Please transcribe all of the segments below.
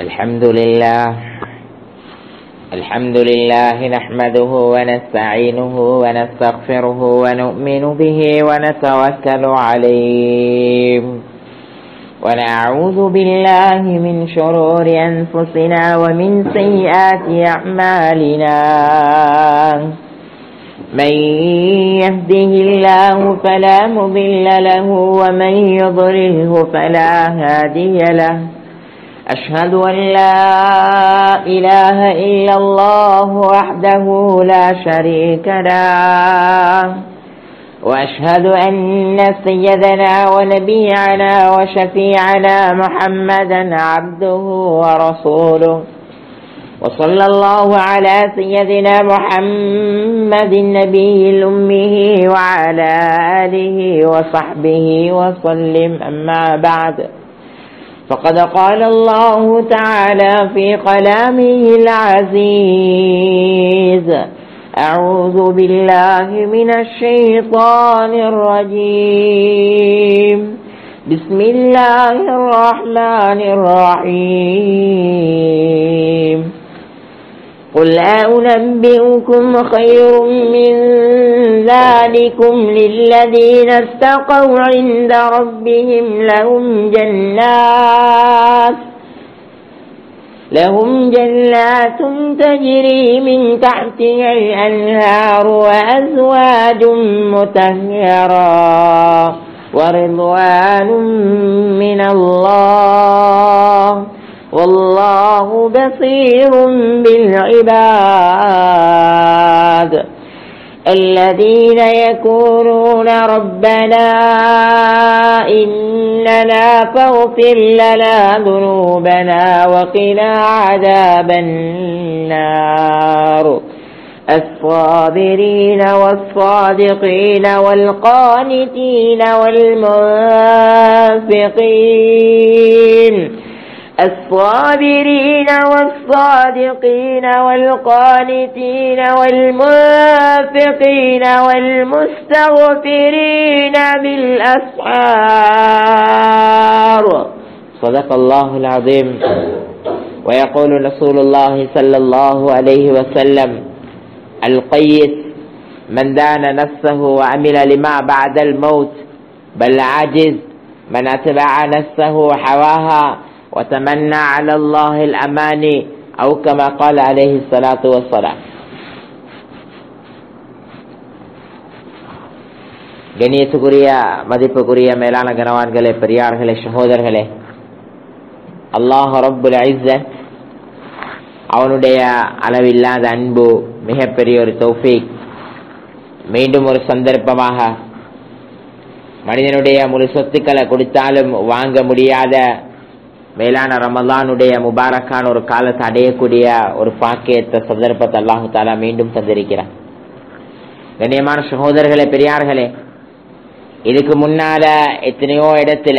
الحمد لله نحمده ونستعينه ونستغفره ونؤمن به ونتوكل عليه ونعوذ بالله من شرور أنفسنا ومن سيئات أعمالنا من يهده الله فلا مضل له ومن يضلله فلا هادي له أشهد أن لا إله إلا الله وحده لا شريك له وأشهد أن سيدنا ونبينا وشفيعنا محمدا عبده ورسوله وصلى الله على سيدنا محمد النبي الأمي وعلى آله وصحبه وسلم أما بعد فقد قال الله تعالى في كلامه العزيز أعوذ بالله من الشيطان الرجيم بسم الله الرحمن الرحيم قل أنبئكم خير من ذلكم للذين اتقوا عند ربهم لهم جنات تجري من تحتها الأنهار وأزواج مطهرة ورضوان من الله والله بصير بالعباد الذين يقولون ربنا إننا فاغفر لنا ذنوبنا وقنا عذاب النار الصابرين والصادقين والقانتين والمنفقين الصابرين والصادقين والقانتين والمنفقين والمستغفرين بالأسحار صدق الله العظيم ويقول رسول الله صلى الله عليه وسلم القيس من دان نفسه وعمل لما بعد الموت بل عاجز من أتبع نفسه حواها وتمنى على الله الأماني أو كما قال عليه الصلاة والسلام. கண்ணியத்துக்குரிய மதிப்புக்குரிய மேலான கனவான்களே, பெரியார்களே, சகோதரர்களே, அல்லாஹ் ரப்புல் இஸ்ஸத் அவனுடைய அளவில்லாத அன்பு, மிகப்பெரிய ஒரு தௌஃபீக், மீண்டும் ஒரு சந்தர்ப்பமாக மனிதனுடைய முழு சொத்துக்களை கொடுத்தாலும் வாங்க முடியாத மேலான ரமலானுடைய முபாரக்கான ஒரு காலத்தை அடையக்கூடிய ஒரு பாக்கியத்தை சந்தர்ப்பத்தை அல்லாஹு தாலா மீண்டும் தந்திருக்கிறார். கண்ணியமான சகோதரர்களே, பெரியார்களே, இதுக்கு முன்னால எத்தனையோ இடத்துல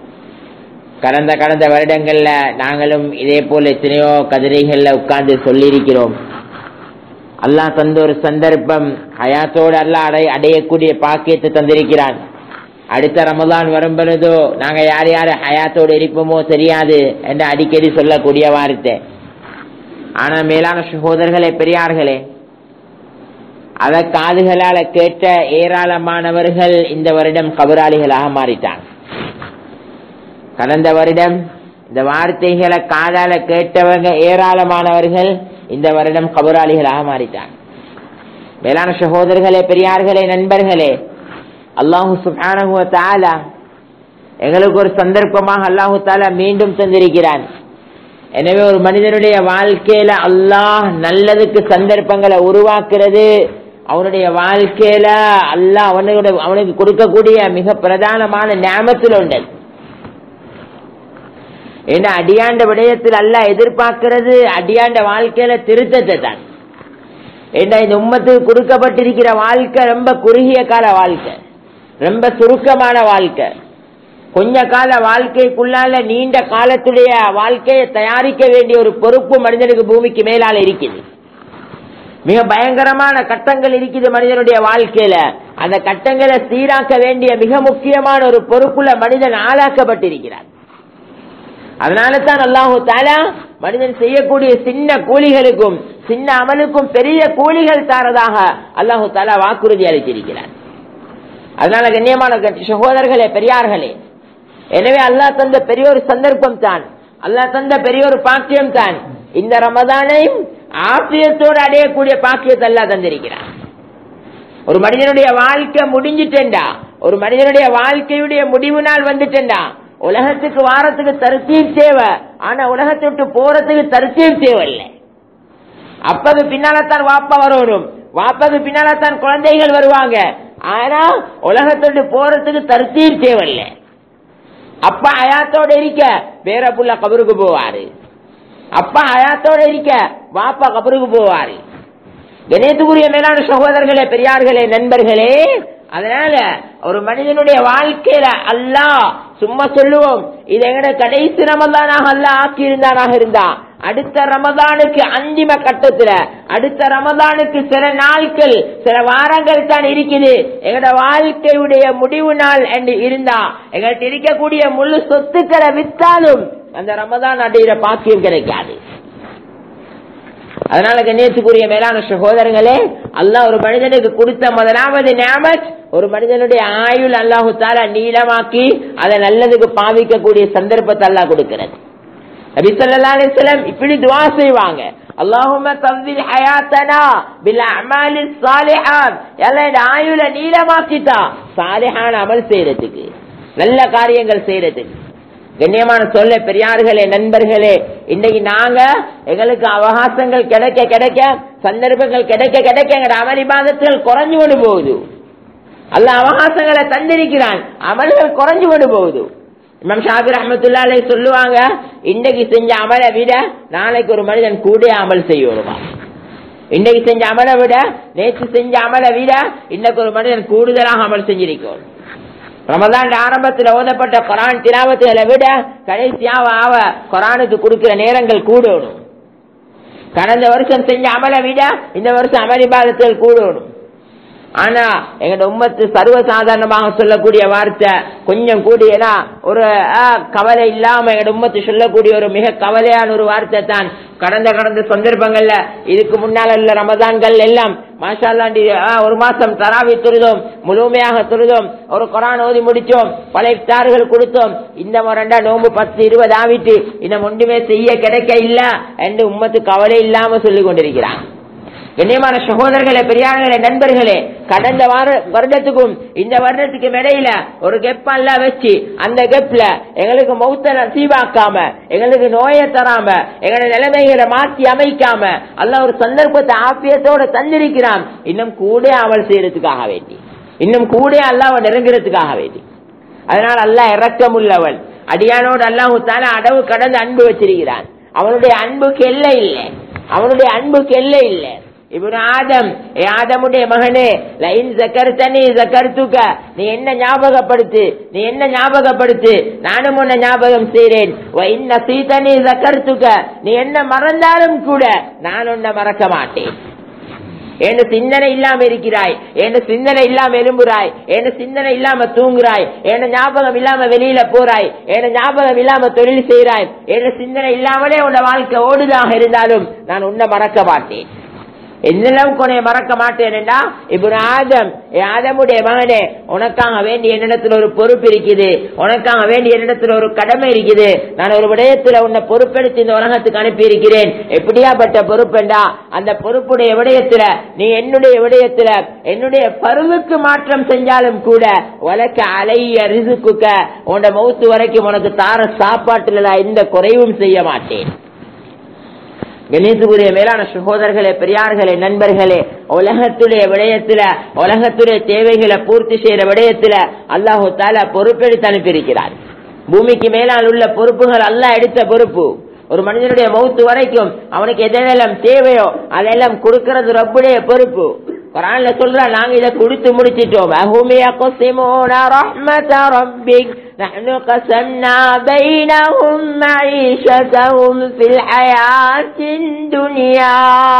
கடந்த வருடங்கள்ல நாங்களும் இதே போல எத்தனையோ கதிரைகள்ல உட்கார்ந்து சொல்லியிருக்கிறோம். அல்லாஹ் தந்த ஒரு சந்தர்ப்பம், ஹயாத்தோடு அல்லாஹ் அடையக்கூடிய பாக்கியத்தை தந்திருக்கிறான். அடுத்த ரமலான் வரும் பொழுதோ நாங்க யார் யார் ஹயாத்தோடு இருப்போமோ தெரியாது என்று அடிக்கடி சொல்லக்கூடிய வார்த்தை. ஆனா மேலான சகோதரர்களே, பெரியார்களே, அத காதுகளால கேட்ட ஏராளமானவர்கள் இந்த வருடம் கபராளிகளாக மாறிட்டாங்க. கடந்த வருடம் இந்த வார்த்தைகளை காதால கேட்டவங்க ஏராளமானவர்கள் இந்த வருடம் கபராளிகளாக மாறிட்டாங்க. மேலான சகோதரர்களே, பெரியார்களே, நண்பர்களே, அல்லாஹு சுப்ஹானஹு வ தஆலா எங்களுக்கு ஒரு சந்தர்ப்பமாக அல்லாஹு தஆலா மீண்டும் தந்திருக்கிறான். எனவே ஒரு மனிதனுடைய வாழ்க்கையில அல்லாஹ் நல்லதுக்கு சந்தர்ப்பங்களை உருவாக்குறது அவனுடைய வாழ்க்கையில அல்லாஹ் அவனுக்கு கொடுக்கக்கூடிய மிக பிரதானமான நியாமத்தில் உண்டு. ஏன்னா அடியாண்ட விடயத்தில் அல்லாஹ் எதிர்பார்க்கிறது அடியாண்ட வாழ்க்கையில திருத்தத்தை தான். ஏன்னா இந்த உம்மத்துக்கு கொடுக்கப்பட்டிருக்கிற வாழ்க்கை ரொம்ப குறுகிய கால வாழ்க்கை, ரொம்ப சுருக்கமான வாழ்க்கை. கொஞ்ச கால வாழ்க்கைக்குள்ளால நீண்ட காலத்துடைய வாழ்க்கையை தயாரிக்க வேண்டிய ஒரு பொறுப்பு மனிதனுக்கு பூமிக்கு மேலால இருக்குது. மிக பயங்கரமான கட்டங்கள் இருக்குது மனிதனுடைய வாழ்க்கையில. அந்த கட்டங்களை சீராக்க வேண்டிய மிக முக்கியமான ஒரு பொறுப்புள்ள மனிதன் ஆளாக்கப்பட்டிருக்கிறார். அதனால தான் அல்லாஹு தஆலா மனிதன் செய்யக்கூடிய சின்ன கூலிகளுக்கும் சின்ன அமலுக்கும் பெரிய கூலிகள் தாரதாக அல்லாஹு தஆலா வாக்குறுதி அளித்திருக்கிறார். அதனால கண்ணியமான சகோதரர்களே, பெரியார்களே, எனவே அல்லாஹ் தந்த பெரிய ஒரு சந்தர்ப்பம் தான், அல்லாஹ் தந்த பெரிய ஒரு பாக்கியம் தான் இந்த ரமதானையும் ஆஃபியத்தோடு அடையக்கூடிய பாக்கியத்தை அல்லாஹ் தந்திருக்கிறார். ஒரு மனிதனுடைய வாழ்க்கை முடிஞ்சிட்டேன்டா, ஒரு மனிதனுடைய வாழ்க்கையுடைய முடிவு நாள் வந்துட்டேன்டா, உலகத்துக்கு வாரத்துக்கு தர்த்தீப் தேவை, ஆனா உலகத்தை விட்டு போறதுக்கு தர்த்தீப் தேவையில்லை. அப்பது பின்னால்தான் வாப்பா வரணும், வாப்பாக்கு பின்னால்தான் குழந்தைகள் வருவாங்க, ஆனா உலகத்தை விட்டு போறதுக்கு தர்த்தீப் தேவையில்லை. அப்பா ஹயாத்தோட இருக்க வேற புள்ள கபருக்கு போவாரு, அப்பா ஹயாத்தோட இருக்க வாப்பா கபருக்கு போவாரு. கணேத்துக்குரிய மேலான சகோதரர்களே, பெரியார்களே, நண்பர்களே, அதனால ஒரு மனிதனுடைய வாழ்க்கையில அல்லாஹ் சும்மா சொல்லுவோம் இது எங்கட கடைசி ரமதானாக அல்லாஹ் ஆக்கி இருந்தானாக இருந்தா அடுத்த ரமதானுக்கு அந்திம கட்டத்துல, அடுத்த ரமதானுக்கு சில நாட்கள் சில வாரங்கள் தான் இருக்குது, எங்கட வாழ்க்கையுடைய முடிவு நாள் என்று இருந்தா எங்கள்கிட்ட இருக்கக்கூடிய முழு சொத்துக்களை வித்தாலும் அந்த ரமதான் அடைகிற பாக்கியம் கிடைக்காது. அதனால கண்ணியத்துக்குரிய மேலான சகோதரர்களே, அல்லாஹ் ஒரு மனிதனுக்கு கொடுத்த முதலாவது நியாமத் ஒரு மனிதனுடைய ஆயுள் அல்லாஹு தஆலா நீளமாக்கி அதை நல்லதுக்கு பாவிக்கக்கூடிய சந்தர்ப்பத்தை அல்லாஹ் கொடுக்கிறது. நபி ஸல்லல்லாஹு அலைஹி வஸல்லம் இப்படி துஆ செய்வாங்க, அல்லாஹும்ம தவ்வில் ஹயாத்தனா பில் அமாலிஸ் ஸாலிஹாத், எல்லா ஆயுள நீளமாக்கிட்டா சாலிஹான அமல் செய்யறதுக்கு, நல்ல காரியங்கள் செய்யறதுக்கு. கண்ணியமான சொல்ல பெரியார்களே, நண்பர்களே, இன்னைக்கு நாங்க எங்களுக்கு அவகாசங்கள் கிடைக்க கிடைக்க சந்தர்ப்பங்கள் கிடைக்க கிடைக்க எங்க அமல் இபாதத்துகள் குறைஞ்சு கொண்டு போகுது. அல்லாஹ் அவகாசங்களை தந்திருக்கிறான், அமல்கள் குறைஞ்சு கொண்டு போகுது. இமாம் ஷாஃபி ரஹ்மத்துல்லாஹி அலைஹி சொல்லுவாங்க, இன்னைக்கு செஞ்ச அமலை விட நாளைக்கு ஒரு மனிதன் கூட அமல் செய்யணுமா, இன்னைக்கு செஞ்ச அமலை விட நேற்று செஞ்ச அமலை விட இன்னைக்கு ஒரு மனிதன் கூடுதலாக அமல் செஞ்சிருக்கணும். ரமதான் ஆரம்பத்தில் ஓதப்பட்ட குர்ஆன் திலாவத்துகளை விட கடைசியாக குர்ஆனுக்கு கொடுக்கிற நேரங்கள் கூடணும். கடந்த வருஷம் செஞ்ச அமலை விட இந்த வருஷம் அமல் இபாதத்துகள் கூடணும். ஆனா எங்க உம்மத்து சர்வசாதாரணமாக சொல்லக்கூடிய வார்த்தை கொஞ்சம் கூடியனா ஒரு கவலை இல்லாம எங்க உம்மத்து சொல்லக்கூடிய ஒரு மிக கவலையான ஒரு வார்த்தை தான். கடந்த சந்தர்ப்பங்கள்ல இதுக்கு முன்னால உள்ள ரமதான்கள் எல்லாம் மாஷா அல்லாஹ் ஒரு மாசம் தராவி தொழுதோம், முழுமையாக தொழுதோம், ஒரு குர்ஆன் ஓதி முடிச்சோம், பல இஃப்தார்கள் கொடுத்தோம். இந்த முறைண்டா நோம்பு 10-20 ஆவிட்டு இன்னும் ஒன்றுமே செய்ய கிடைக்க இல்ல என்று உம்மத்து கவலை இல்லாம சொல்லிக் கொண்டிருக்கிறான். கண்ணியமான சகோதரர்களே, பெரியார்களே, நண்பர்களே, கடந்த வருடத்துக்கும் இந்த வருடத்துக்கும் இடையில ஒரு கெப் எல்லாம் வச்சு அந்த கெப்ல எங்களுக்கு மௌத்த நசீபாக்காம, எங்களுக்கு நோயை தராம, எங்களோட நிலைமைகளை மாற்றி அமைக்காம அல்லாஹ் ஒரு சந்தர்ப்பத்தை ஆபியத்தோட தந்திருக்கிறான். இன்னும் கூட அமல் செய்யறதுக்காக வேண்டி, இன்னும் கூட அல்லாஹ்வை நெருங்குறதுக்காக வேண்டி. அதனால அல்லாஹ் இரக்கமுள்ளவன், அடியானோடு அல்லாஹ் தஆலா அடவு கடந்து அன்பு வச்சிருக்கிறான். அவனுடைய அன்புக்கு எல்லை இல்லை, அவனுடைய அன்புக்கு எல்லை இல்லை. இப்னு ஆதம், ஆதமுடைய மகனே, லைன் ஜக்கர்தனி ஜக்கர்துக, நீ என்ன ஞாபகப்படுத்து, நீ என்ன ஞாபகப்படுத்து, நானும் உன்னை ஞாபகம் செய்றேன். வ இன் நஸீதனி ஜக்கர்துக, நீ என்ன மறந்தாலும் கூட நான் உன்னை மறக்க மாட்டேன். என்ன சிந்தனை இல்லாம இருக்கிறாய், என்ன சிந்தனை இல்லாம எழும்புறாய், என்ன சிந்தனை இல்லாம தூங்குறாய், என்ன ஞாபகம் இல்லாம வெளியில போறாய், என்ன ஞாபகம் இல்லாம தொழில் செய்யறாய், என்ன சிந்தனை இல்லாமலே உன்னை வாழ்க்கை ஓடுதாக இருந்தாலும் நான் உன்னை மறக்க மாட்டேன். என்னெல்லாம் உன்னை மறக்க மாட்டேன்டா. இப்னு ஆதம், ஆதமுடைய மகனே, உனக்காக வேண்டிய என்னிடத்துல ஒரு பொறுப்பு இருக்குது, உனக்காக வேண்டிய என்னிடத்துல ஒரு கடமை இருக்குது. நான் ஒரு விடயத்துல உன்னை பொறுப்பெடுத்து இந்த உலகத்துக்கு அனுப்பி இருக்கிறேன். எப்படியாப்பட்ட பொறுப்புண்டா, அந்த பொறுப்புடைய விடயத்துல நீ என்னுடைய விடயத்துல என்னுடைய பருவுக்கு மாற்றம் செஞ்சாலும் கூட உனக்கு அலைய ரிசுக்குக்க, உன்னை மௌத்து வரைக்கும் உனக்கு தார சாப்பாட்டுல எந்த குறைவும் செய்ய மாட்டேன். கணேசுக்குரிய மேலான சகோதரர்களே, பெரியார்களே, நண்பர்களே, உலகத்துடைய விடயத்துல உலகத்துடைய தேவைகளை பூர்த்தி செய்யற விடயத்துல அல்லாஹு தஆலா பொறுப்பெடுத்து அனுப்பியிருக்கிறார். பூமிக்கு மேலால் உள்ள பொறுப்புகள் அல்லாஹ் எடுத்த பொறுப்பு. ஒரு மனிதனுடைய மௌத்து வரைக்கும் அவனுக்கு எதெல்லாம் தேவையோ அதெல்லாம் கொடுக்கிறது ரப்புடைய பொறுப்பு. குர்ஆன்ல சொல்றா, நாங்க இதை கொடுத்து முடிச்சிட்டோம். அஹும் யக்ஸிமூன ரஹ்மத ரப்பிக் நஹ்னு கஸம்னா பைனஹும் மஈஷதஹும் ஃபில் ஹயாத்தின் துன்யா.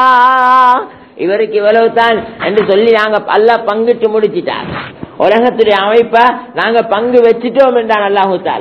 இவருக்கு இவ்வளவு தான் என்று சொல்லி நாங்க அல்லாஹ் பங்கிட்டு முடிச்சிட்டார். உலகத்துடைய அமைப்பை நாங்க பங்கு வச்சிட்டோம் என்றான் அல்லாஹு தஆலா.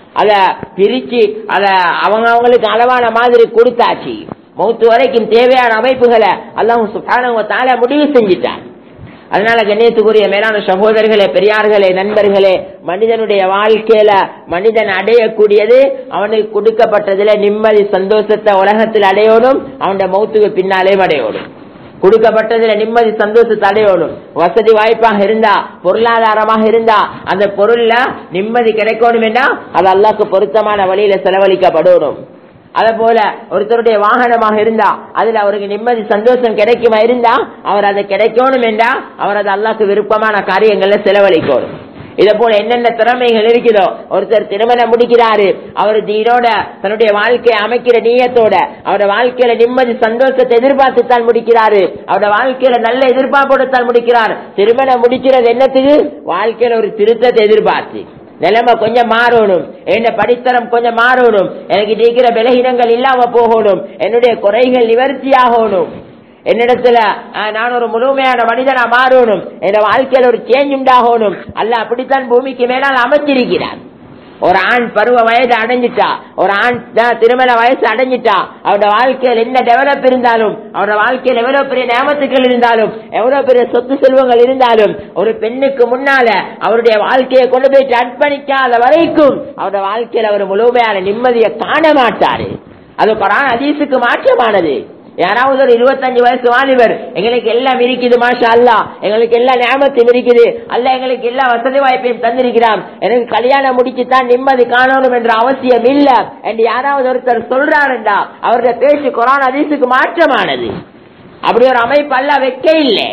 அத பிரிச்சு அத அவங்களுக்கு அளவான மாதிரி கொடுத்தாச்சு. மௌத்து வரைக்கும் தேவையான அமைப்புகளை அல்லாஹ் சுப்ஹானஹு வ தஆலா முடிவு செஞ்சிட்டான். அதனால கண்ணியத்துக்குரிய மேலான சகோதரர்களே, பெரியார்களே, நண்பர்களே, மனிதனுடைய வாழ்க்கையில மனிதன் அடையக்கூடியது அவனுக்கு கொடுக்கப்பட்டதுல நிம்மதி சந்தோஷத்தை உலகத்தில் அடையணும், அவனுடைய மௌத்துக்கு பின்னாலே அடையணும். கொடுக்கப்பட்டதுல நிம்மதி சந்தோஷத்தை அடையணும். வசதி வாய்ப்பாக இருந்தா, பொருளாதாரமாக இருந்தா, அந்த பொருள்ல நிம்மதி கிடைக்கணும் என்றா அது அல்லாஹ்க்கு பொருத்தமான வழியில செலவழிக்கப்படணும். அதே போல ஒருத்தருடைய வாகனமாக இருந்தா அதுல அவருக்கு நிம்மதி சந்தோஷம் கிடைக்குமா இருந்தா அவர் அதை கிடைக்கணும் என்றா அவர் அது அல்லாஹ்க்கு விருப்பமான காரியங்கள்ல செலவழிக்கணும். இதை போல என்னென்ன திறமைகள் இருக்குதோ, ஒருத்தர் திருமணம் முடிக்கிறாரு, அவர் தீனோட தன்னுடைய வாழ்க்கையை அமைக்கிற நீயத்தோட அவருடைய வாழ்க்கையில நிம்மதி சந்தோஷத்தை எதிர்பார்த்து தான் முடிக்கிறாரு, அவருடைய வாழ்க்கையில நல்ல எதிர்பார்ப்போடு தான் முடிக்கிறார். திருமணம் முடிக்கிறது என்னத்துக்கு? வாழ்க்கையில ஒரு திருத்தத்தை எதிர்பார்த்து, நிலைமை கொஞ்சம் மாறணும், என்ன படித்தரம் கொஞ்சம் மாறணும், எனக்கு இருக்கிற பலகீனங்கள் இல்லாம போகணும், என்னுடைய குறைகள் நிவர்த்தி ஆகணும், என்னிடத்துல நான் ஒரு முழுமையான மனிதனா மாறணும், என் வாழ்க்கையில ஒரு சேஞ்ச் உண்டாகணும். அல்லாஹ் அப்படித்தான் பூமிக்கு மேலால் அமைச்சிருக்கிறார். ஒரு ஆண் பருவ வயது அடைஞ்சிட்டா, ஒரு ஆண் திருமண வயசு அடைஞ்சிட்டா, அவருடைய வாழ்க்கையில் என்ன டெவலப் இருந்தாலும், அவருடைய வாழ்க்கையில் எவ்வளவு பெரிய நியமத்துக்கள் இருந்தாலும், எவ்வளவு பெரிய சொத்து செல்வங்கள் இருந்தாலும், ஒரு பெண்ணுக்கு முன்னால அவருடைய வாழ்க்கையை கொண்டு போயிட்டு அர்ப்பணிக்காத வரைக்கும் அவருடைய வாழ்க்கையில் அவர் முழுமையான நிம்மதியை காண மாட்டாரு. அது குர்ஆன் ஹதீஸுக்கு மாற்றமானது. யாராவது ஒரு 25 வயசு வாலிபர், எங்களுக்கு எல்லாம் இருக்குது மாஷா அல்லாஹ், எங்களுக்கு எல்லா நியமத்தும் இருக்குது, அல்லாஹ் எங்களுக்கு எல்லா வசதி வாய்ப்பையும் தந்திருக்கிறான், எனக்கு கல்யாணம் முடிச்சுதான் நிம்மதி காணணும் என்ற அவசியம் இல்ல என்று யாராவது ஒருத்தர் சொல்றாருண்டா அவருடைய பேச்சு குர்ஆன் ஹதீஸுக்கு மாற்றமானது. அப்படி ஒரு அமைப்பு அல்லாஹ் வைக்க இல்லை.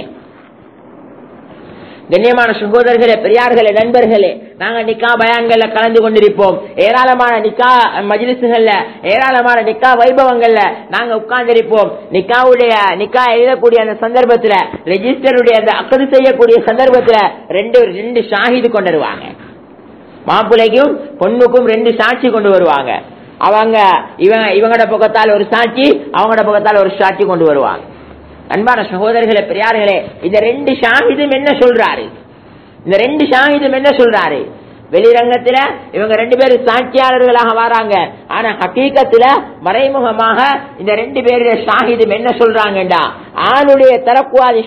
கண்ணியமான சகோதரர்களே, பெரியார்களே, நண்பர்களே, நாங்க நிக்கா பயான்கள்ல கலந்து கொண்டிருப்போம். ஏராளமான நிக்கா மஜ்லிஸ்கள்ல, ஏராளமான நிக்கா வைபவங்கள்ல நாங்க உட்கார்ந்திருப்போம். நிக்கா எழுதக்கூடிய அந்த சந்தர்ப்பத்துல, ரெஜிஸ்டருடைய அந்த அக்கது செய்யக்கூடிய சந்தர்ப்பத்துல ரெண்டு ஷாஹிது கொண்டு வருவாங்க. மாப்பிள்ளைக்கும் பொண்ணுக்கும் 2 சாட்சி கொண்டு வருவாங்க. அவங்க இவங்கட பக்கத்தால் ஒரு சாட்சி, அவங்களோட பக்கத்தால் ஒரு சாட்சி கொண்டு வருவாங்க. அன்பான சகோதரர்களே, பெரியார்களே, இந்த 2 ஷாஹிதும் என்ன சொல்றாரு? இந்த 2 ஷாஹிதும் என்ன சொல்றாரு? வெளிரங்கத்துல இவங்க 2 பேரும் சாட்சியாளர்களாக வராங்க. ஆனா ஹகீகத்துல மறைமுகமாக இந்த 2 பேருடைய ஷாஹிதும் என்ன சொல்றாங்கடா, ஆணுடைய தரப்புவாதி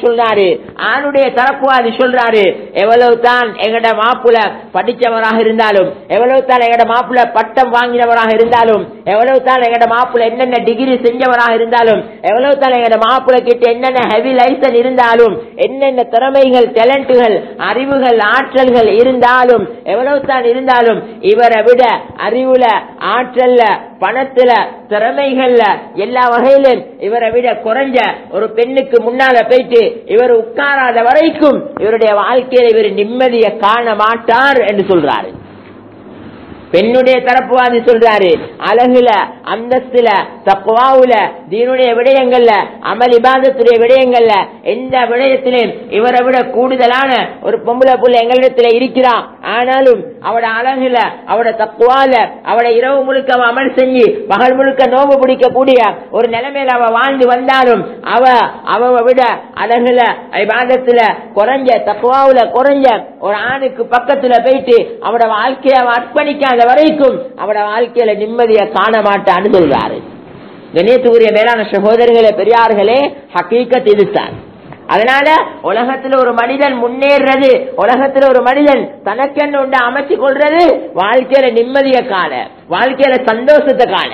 சொல்றாரு, எவ்வளவு தான் எங்கட மாப்புல படிச்சவராக இருந்தாலும், எவ்வளவு தான் எங்கட மாப்புல பட்டம் வாங்கினவராக இருந்தாலும், எவ்வளவு தான் எங்கட மாப்புல என்னென்ன டிகிரி செஞ்சவராக இருந்தாலும், எவ்வளவு தான் எங்கட மாப்புல கிட்ட என்னென்ன ஹெவி லைசன் இருந்தாலும், என்னென்ன திறமைகள், டேலண்ட்டுகள், அறிவுகள், ஆற்றல்கள் இருந்தாலும், எவ்வளவு தான் இருந்தாலும், இவரை விட அறிவுல, ஆற்றல்ல, பணத்துல, திறமைகள்ல, எல்லா வகையிலும் இவரை விட குறைஞ்ச ஒரு பெண்ணுக்கு முன்னால போயிட்டு இவர் உட்காராத வரைக்கும் இவருடைய வாழ்க்கையில இவர் நிம்மதியை காண மாட்டார் என்று சொல்றாரு. பெண்ணுடைய தரப்புவாதி சொல்றாரு, அழகுல, அந்தஸ்துல, தக்வாவுல, தீனுடைய விடயங்கள்ல, அமல் இபாதத்துடைய விடயங்கள்ல, எந்த விடயத்திலும் இவரை விட கூடுதலான ஒரு பொம்பளை புள்ள எங்களிடத்துல இருக்கிறான். ஆனாலும் அவட அழகுல, அவட தக்வால, அவட இரவு முழுக்க அமல் செஞ்சு பகல் முழுக்க நோம்பு பிடிக்க கூடிய ஒரு நிலைமையில அவ வாழ்ந்து வந்தாலும் அவ விட அழகுல, இபாதத்துல குறைஞ்ச, தக்வாவுல குறைஞ்ச ஒரு ஆணுக்கு பக்கத்துல போயிட்டு அவட வாழ்க்கையை அர்ப்பணிக்காத வரைக்கும் அவட வாழ்க்கையில நிம்மதியை காண மாட்டான்னு சொல்றாரு. கண்ணியத்துக்குரிய மேலான சகோதரர்களே, பெரியார்களே, ஹகீகத் இதுதான். அதனால உலகத்துல ஒரு மனிதன் முன்னேறது, உலகத்துல ஒரு மனிதன் தனக்கென்று உண்டு அமைச்சு கொள்றது வாழ்க்கையில நிம்மதியை காண, வாழ்க்கையில சந்தோஷத்தை காண.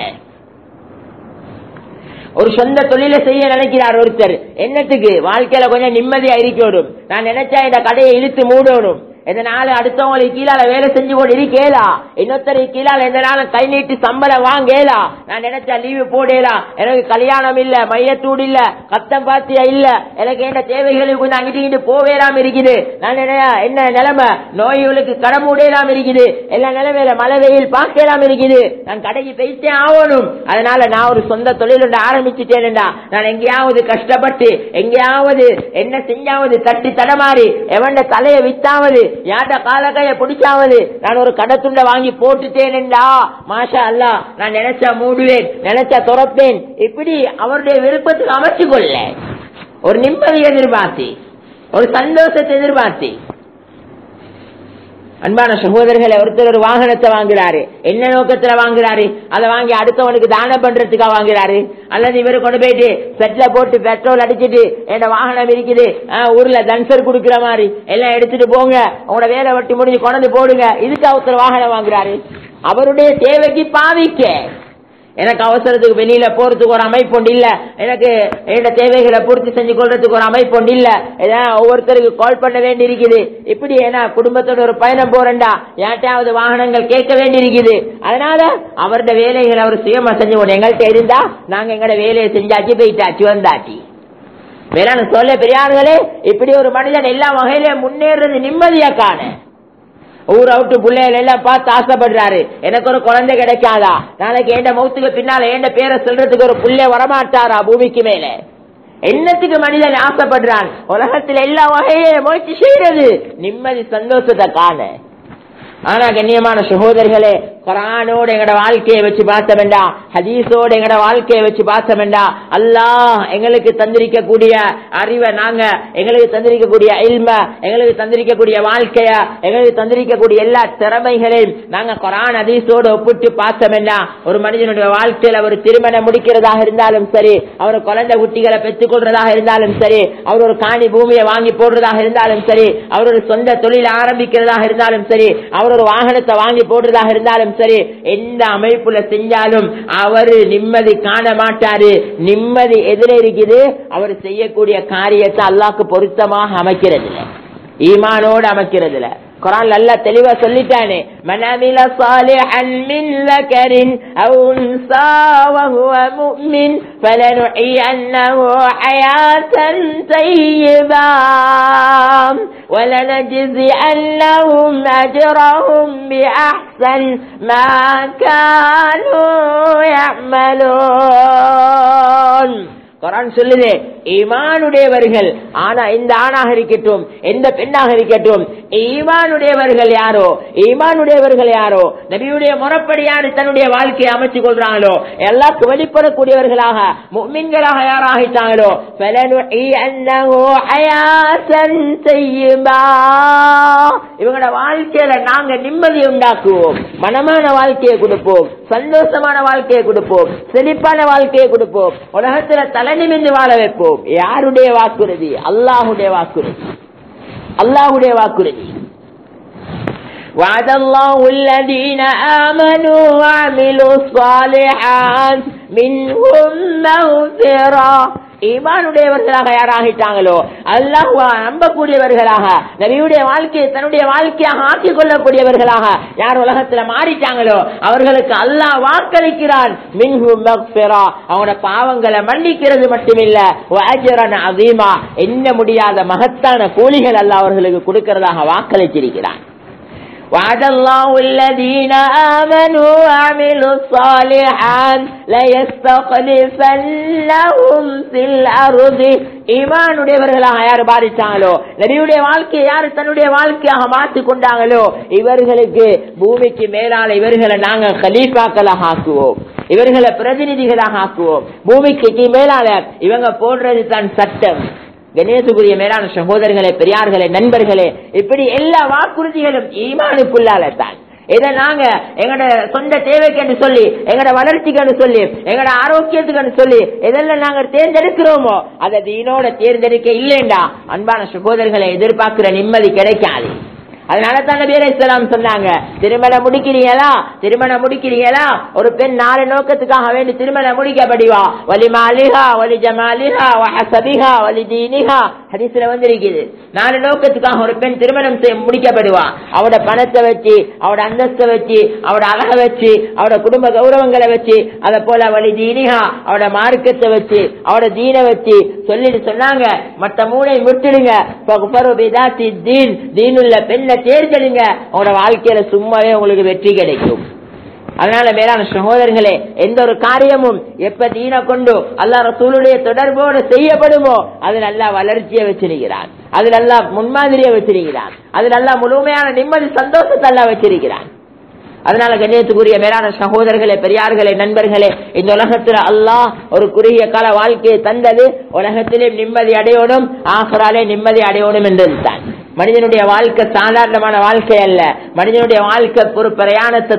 ஒரு சொந்த தொழிலை செய்ய நினைக்கிறார் ஒருத்தர், என்னத்துக்கு? வாழ்க்கையில கொஞ்சம் நிம்மதியா இருக்கணும், நான் நினைச்சா இந்த கடையை இழுத்து மூடணும், இதனால அடுத்தவங்களுக்கு கீழால வேலை செஞ்சு கொண்டு இருக்கேலா, இன்னொருத்தருக்கு கீழால எந்த நாளும் கை நீட்டி சம்பளம் வாங்கலா, நான் நினைச்சா லீவு போடலா, எனக்கு கல்யாணம் இல்ல, மையத்தூடு இல்ல, கத்தம் பாத்தியா இல்ல, எனக்கு என்ன தேவைகளுக்கு கொஞ்சம் அங்கிட்டு போவேலாம் இருக்குது, நான் என்ன நிலைமை, நோய்களுக்கு கடமுடையலாம் இருக்குது, எல்லா நிலைமையில மழை வெயில் பார்க்கலாம் இருக்குது, நான் கடைக்கு போயிட்டே ஆகணும். அதனால நான் ஒரு சொந்த தொழில் ஒன்று ஆரம்பிச்சுட்டேன்டா, நான் எங்கேயாவது கஷ்டப்பட்டு எங்கேயாவது என்ன செஞ்சாவது தட்டி தடமாறி எவன் தலையை வித்தாவது யார்ட காலக்கைய பிடிச்சாவது நான் ஒரு கடத்துண்ட வாங்கி போட்டுட்டேன்டா, மாஷா அல்லா, நான் நினைச்சா மூடுவேன், நினைச்சா துறப்பேன், இப்படி அவருடைய விருப்பத்துக்கு அமைச்சு கொள்ள ஒரு நிம்மதி எதிர்பார்த்தி, ஒரு சந்தோஷத்தை எதிர்பார்த்தி. அன்பான சகோதரர்களை, ஒருத்தர் ஒரு வாகனத்தை வாங்குறாரு. என்ன நோக்கத்துல வாங்குறாரு? அதை வாங்கி அடுத்தவனுக்கு தானம் பண்றதுக்காக வாங்குறாரு. அல்லது இவரு கொண்டு போயிட்டு செட்ல போட்டு பெட்ரோல் அடிச்சுட்டு என்ன வாகனம் இருக்குது, ஊர்ல தன்சர் குடுக்கிற மாதிரி எல்லாம் எடுத்துட்டு போங்க, உங்களோட வேலை வட்டி முடிஞ்சு கொண்டு போடுங்க, இதுக்கு ஒருத்தர் வாகனம் வாங்குறாரு. அவருடைய தேவைக்கு பாவிக்க, எனக்கு அவசரத்துக்கு வெளியில போறதுக்கு ஒரு அமைப்பு ஒன்று இல்ல, எனக்கு என்னோட தேவைகளை பூர்த்தி செஞ்சு கொள்றதுக்கு ஒரு அமைப்பு ஒன்று இல்ல, ஒவ்வொருத்தருக்கு கால் பண்ண வேண்டி இருக்குது. இப்படி ஏன்னா குடும்பத்தோட ஒரு பயணம் போறேன்டா, யார்ட்டையாவது வாகனங்கள் கேட்க வேண்டி இருக்குது. அதனால அவருடைய வேலைகளை அவர் சுயமா செஞ்சு கொண்டு எங்கள்கிட்ட இருந்தா நாங்க எங்களோட வேலையை செஞ்சாச்சு, போயிட்டாச்சு, வந்தாச்சு. வேளாண் சொல்ல பெரியார்களே, இப்படி ஒரு மனிதன் எல்லா வகையிலும் முன்னேறது நிம்மதியா காண. ஊர் அவுட்டு பிள்ளைகள் எல்லாம் பார்த்து ஆசைப்படுறாரு, எனக்கு ஒரு குழந்தை கிடைக்காதா, நாளைக்கு எந்த மௌத்துக்கு பின்னால எந்த பேரை சொல்றதுக்கு ஒரு புள்ளை வரமாட்டாரா பூமிக்கு மேல? என்னத்துக்கு மனிதன் ஆசைப்படுறான்? உலகத்தில் எல்லா வகையிலும் முயற்சி செய்யறது நிம்மதி சந்தோஷத்தை காண. ஆனா கண்ணியமான சகோதரர்களே, குர்ஆனோட எங்கட வாழ்க்கையை வச்சு பார்த்தோம்டா, ஹதீஸோட எங்கட வாழ்க்கையை வச்சு பார்த்தோம்டா, அல்லாஹ் எங்களுக்கு தந்திருக்கக்கூடிய அறிவை, நாங்க எங்களுக்கு தந்திருக்கக்கூடிய இல்ம, எங்களுக்கு தந்திருக்கக்கூடிய வாழ்க்கைய, எங்களுக்கு தந்திருக்கக்கூடிய எல்லா திறமைகளையும் நாங்க குர்ஆன் ஹதீஸோட ஒப்பிட்டு பார்த்தோம்டா, ஒரு மனிதனுடைய வாழ்க்கையில அவர் திருமணம் முடிக்கிறதாக இருந்தாலும் சரி, அவர் குழந்தை குட்டிகளை பெற்றுக் கொள்றதாக இருந்தாலும் சரி, அவர் ஒரு காணி பூமியை வாங்கி போடுறதாக இருந்தாலும் சரி, அவர் ஒரு சொந்த தொழில் ஆரம்பிக்கிறதாக இருந்தாலும் சரி, அவர் ஒரு வாகனத்தை வாங்கி போடுறதாக இருந்தாலும் சரி, எந்த அமைப்புல செஞ்சாலும் அவர் நிம்மதி காண மாட்டாரு. நிம்மதி எதிர இருக்குது, அவர் செய்யக்கூடிய காரியத்தை அல்லாஹ்க்கு பொருத்தமாக அமைக்கிறது இல்ல, ஈமானோடு அமைக்கிறது இல்ல. குர்ஆன் அல்லாஹ் தெளிவா சொல்லிட்டானே, மன் அமில சாலிஹன் மின் ذكرٍ أو أنثى وهو مؤمن فلنحيينه حياة طيبة ولنجزينهم أجرهم بأحسن ما كانوا يعملون. குர்ஆன் சொல்லுது, ஈமானுடையவர்கள், ஆனா இந்த ஆணாக இருக்கட்டும் எந்த பெண்ணாக இருக்கட்டும், ஈமானுடையவர்கள் யாரோ, ஈமானுடையவர்கள் யாரோ, நபியுடைய முறைப்படி யாரு தன்னுடைய வாழ்க்கையை அமைச்சு கொள்றாங்களோ, எல்லாத்துக்கும் வெளிப்படக்கூடியவர்களாக முஃமின்களாக யாராகிட்டாங்களோ, ஃபலனுஹியன்னஹு ஹயாத்தன் தய்யிபா, இவங்களோட வாழ்க்கையில நாங்க நிம்மதி உண்டாக்குவோம், மனமான வாழ்க்கையை கொடுப்போம், சந்தோஷமான வாழ்க்கையை கொடுப்போம், செழிப்பான வாழ்க்கையை கொடுப்போம், உலகத்துல தலை நிமிர்ந்து வாழ வைப்போம். யாருடைய வாக்குறுதி? அல்லாஹ்வுடைய வாக்குறுதி, அல்லாஹ்வுடைய வாக்குறுதி. وعد الله الذين آمنوا وعملوا الصالحات منهم مغفرة. ஈமானுடையவர்களாக யாராகிட்டாங்களோ, அல்லாஹ் நம்பக்கூடியவர்களாக, நபியுடைய வாழ்க்கையை தன்னுடைய வாழ்க்கையாக ஆக்கிக் கொள்ளக்கூடியவர்களாக யார் உலகத்துல மாறிட்டாங்களோ அவர்களுக்கு அல்லாஹ் வாக்களிக்கிறான், மின்ஹும் மக்ஃபிரா, அவங்களோட பாவங்களை மன்னிக்கிறது மட்டுமில்ல, வ அஜ்ரன் அஸீமா, எண்ண முடியாத மகத்தான கூலிகள் அல்லாஹ் அவர்களுக்கு கொடுக்கிறதாக வாக்களித்திருக்கிறான். وعد الله الذين آمنوا وعملوا الصالحات ليستخلفنهم في الأرض. ஈமானுடையவர்களாக யார் பாதிச்சாங்களோ, நபியுடைய வாழ்க்கையை யார் தன்னுடைய வாழ்க்கையாக மாற்றிக் கொண்டாங்களோ, இவர்களுக்கு பூமிக்கு மேலால இவர்களை நாங்க கலீஃபாக்களாக ஆக்குவோம், இவர்களை பிரதிநிதிகளாக ஆக்குவோம். பூமிக்கு மேலால இவங்க போடுறது தான் சட்டம். கணேசுக்குரிய மேலான சகோதரர்களே, பெரியார்களே, நண்பர்களே, இப்படி எல்லா வாக்குறுதிகளும் ஈமானுக்குள்ளால தான். இதை நாங்க எங்கட சொந்த தேவைக்கு சொல்லி, எங்கட வளர்ச்சிக்கு சொல்லி, எங்கட ஆரோக்கியத்துக்கு சொல்லி எதெல்லாம் நாங்க தேர்ந்தெடுக்கிறோமோ அதை தீனோட தேர்ந்தெடுக்க இல்லைண்டா அன்பான சகோதரர்களை எதிர்பார்க்கிற நிம்மதி கிடைக்காது. அதனால தான் நபி அலைஹிஸ்ஸலாம் சொன்னாங்க, திருமணம் முடிக்கிறீங்களா, ஒரு பெண் 4 நோக்கத்துக்காக வேண்டி திருமணம் முடிக்கப்படுவா, வலி மாலிஹா வலி ஜமாலிஹா வ ஹஸபிஹா வலி தீனிஹா. ஹதீஸ்ல வந்திருக்குது, 4 நோக்கத்துக்காக ஒரு பெண் திருமணம் முடிக்கப்படுவா. அவட பணத்தை வச்சு, அவட அந்தஸ்தை வச்சு, அவட அழக வச்சு, அவட குடும்ப கௌரவங்களை வச்சு, அத போல வலி தீனிஹா, அவட மார்க்கத்தை வச்சு, அவட தீன வச்சு சொல்லிட்டு சொன்னாங்க, மற்ற 3ஐ விட்டுடுங்க, தீனுள்ள பெண்ணை தேர்ந்தெடுங்க, உங்களோட வாழ்க்கையில சும்மாவே உங்களுக்கு வெற்றி கிடைக்கும். அதனால மேலான சகோதரர்களே, எந்த ஒரு காரியமும் எப்ப தீன கொண்டு அல்லாஹ் ரசூலுடைய தொடர்போடு செய்யப்படுமோ அது நல்லா வளர்ச்சியை வச்சிருக்கிறான், அது நல்லா முன்மாதிரியை வச்சிருக்கிறான், அது நல்லா முழுமையான நிம்மதி சந்தோஷத்தை எல்லாம் வச்சிருக்கிறான். அதனால கண்ணியத்துக்குரிய மேலான சகோதரர்களே, பெரியார்களே, நண்பர்களே, இந்த உலகத்துல அல்லாஹ் ஒரு குறுகிய கால வாழ்க்கையை தந்தது உலகத்திலே நிம்மதி அடையணும், ஆகிராலே நிம்மதி அடையணும் என்றதுதான். மனிதனுடைய வாழ்க்கை சாதாரணமான வாழ்க்கை அல்ல. மனிதனுடைய வாழ்க்கை ஒரு பிரயாணத்தை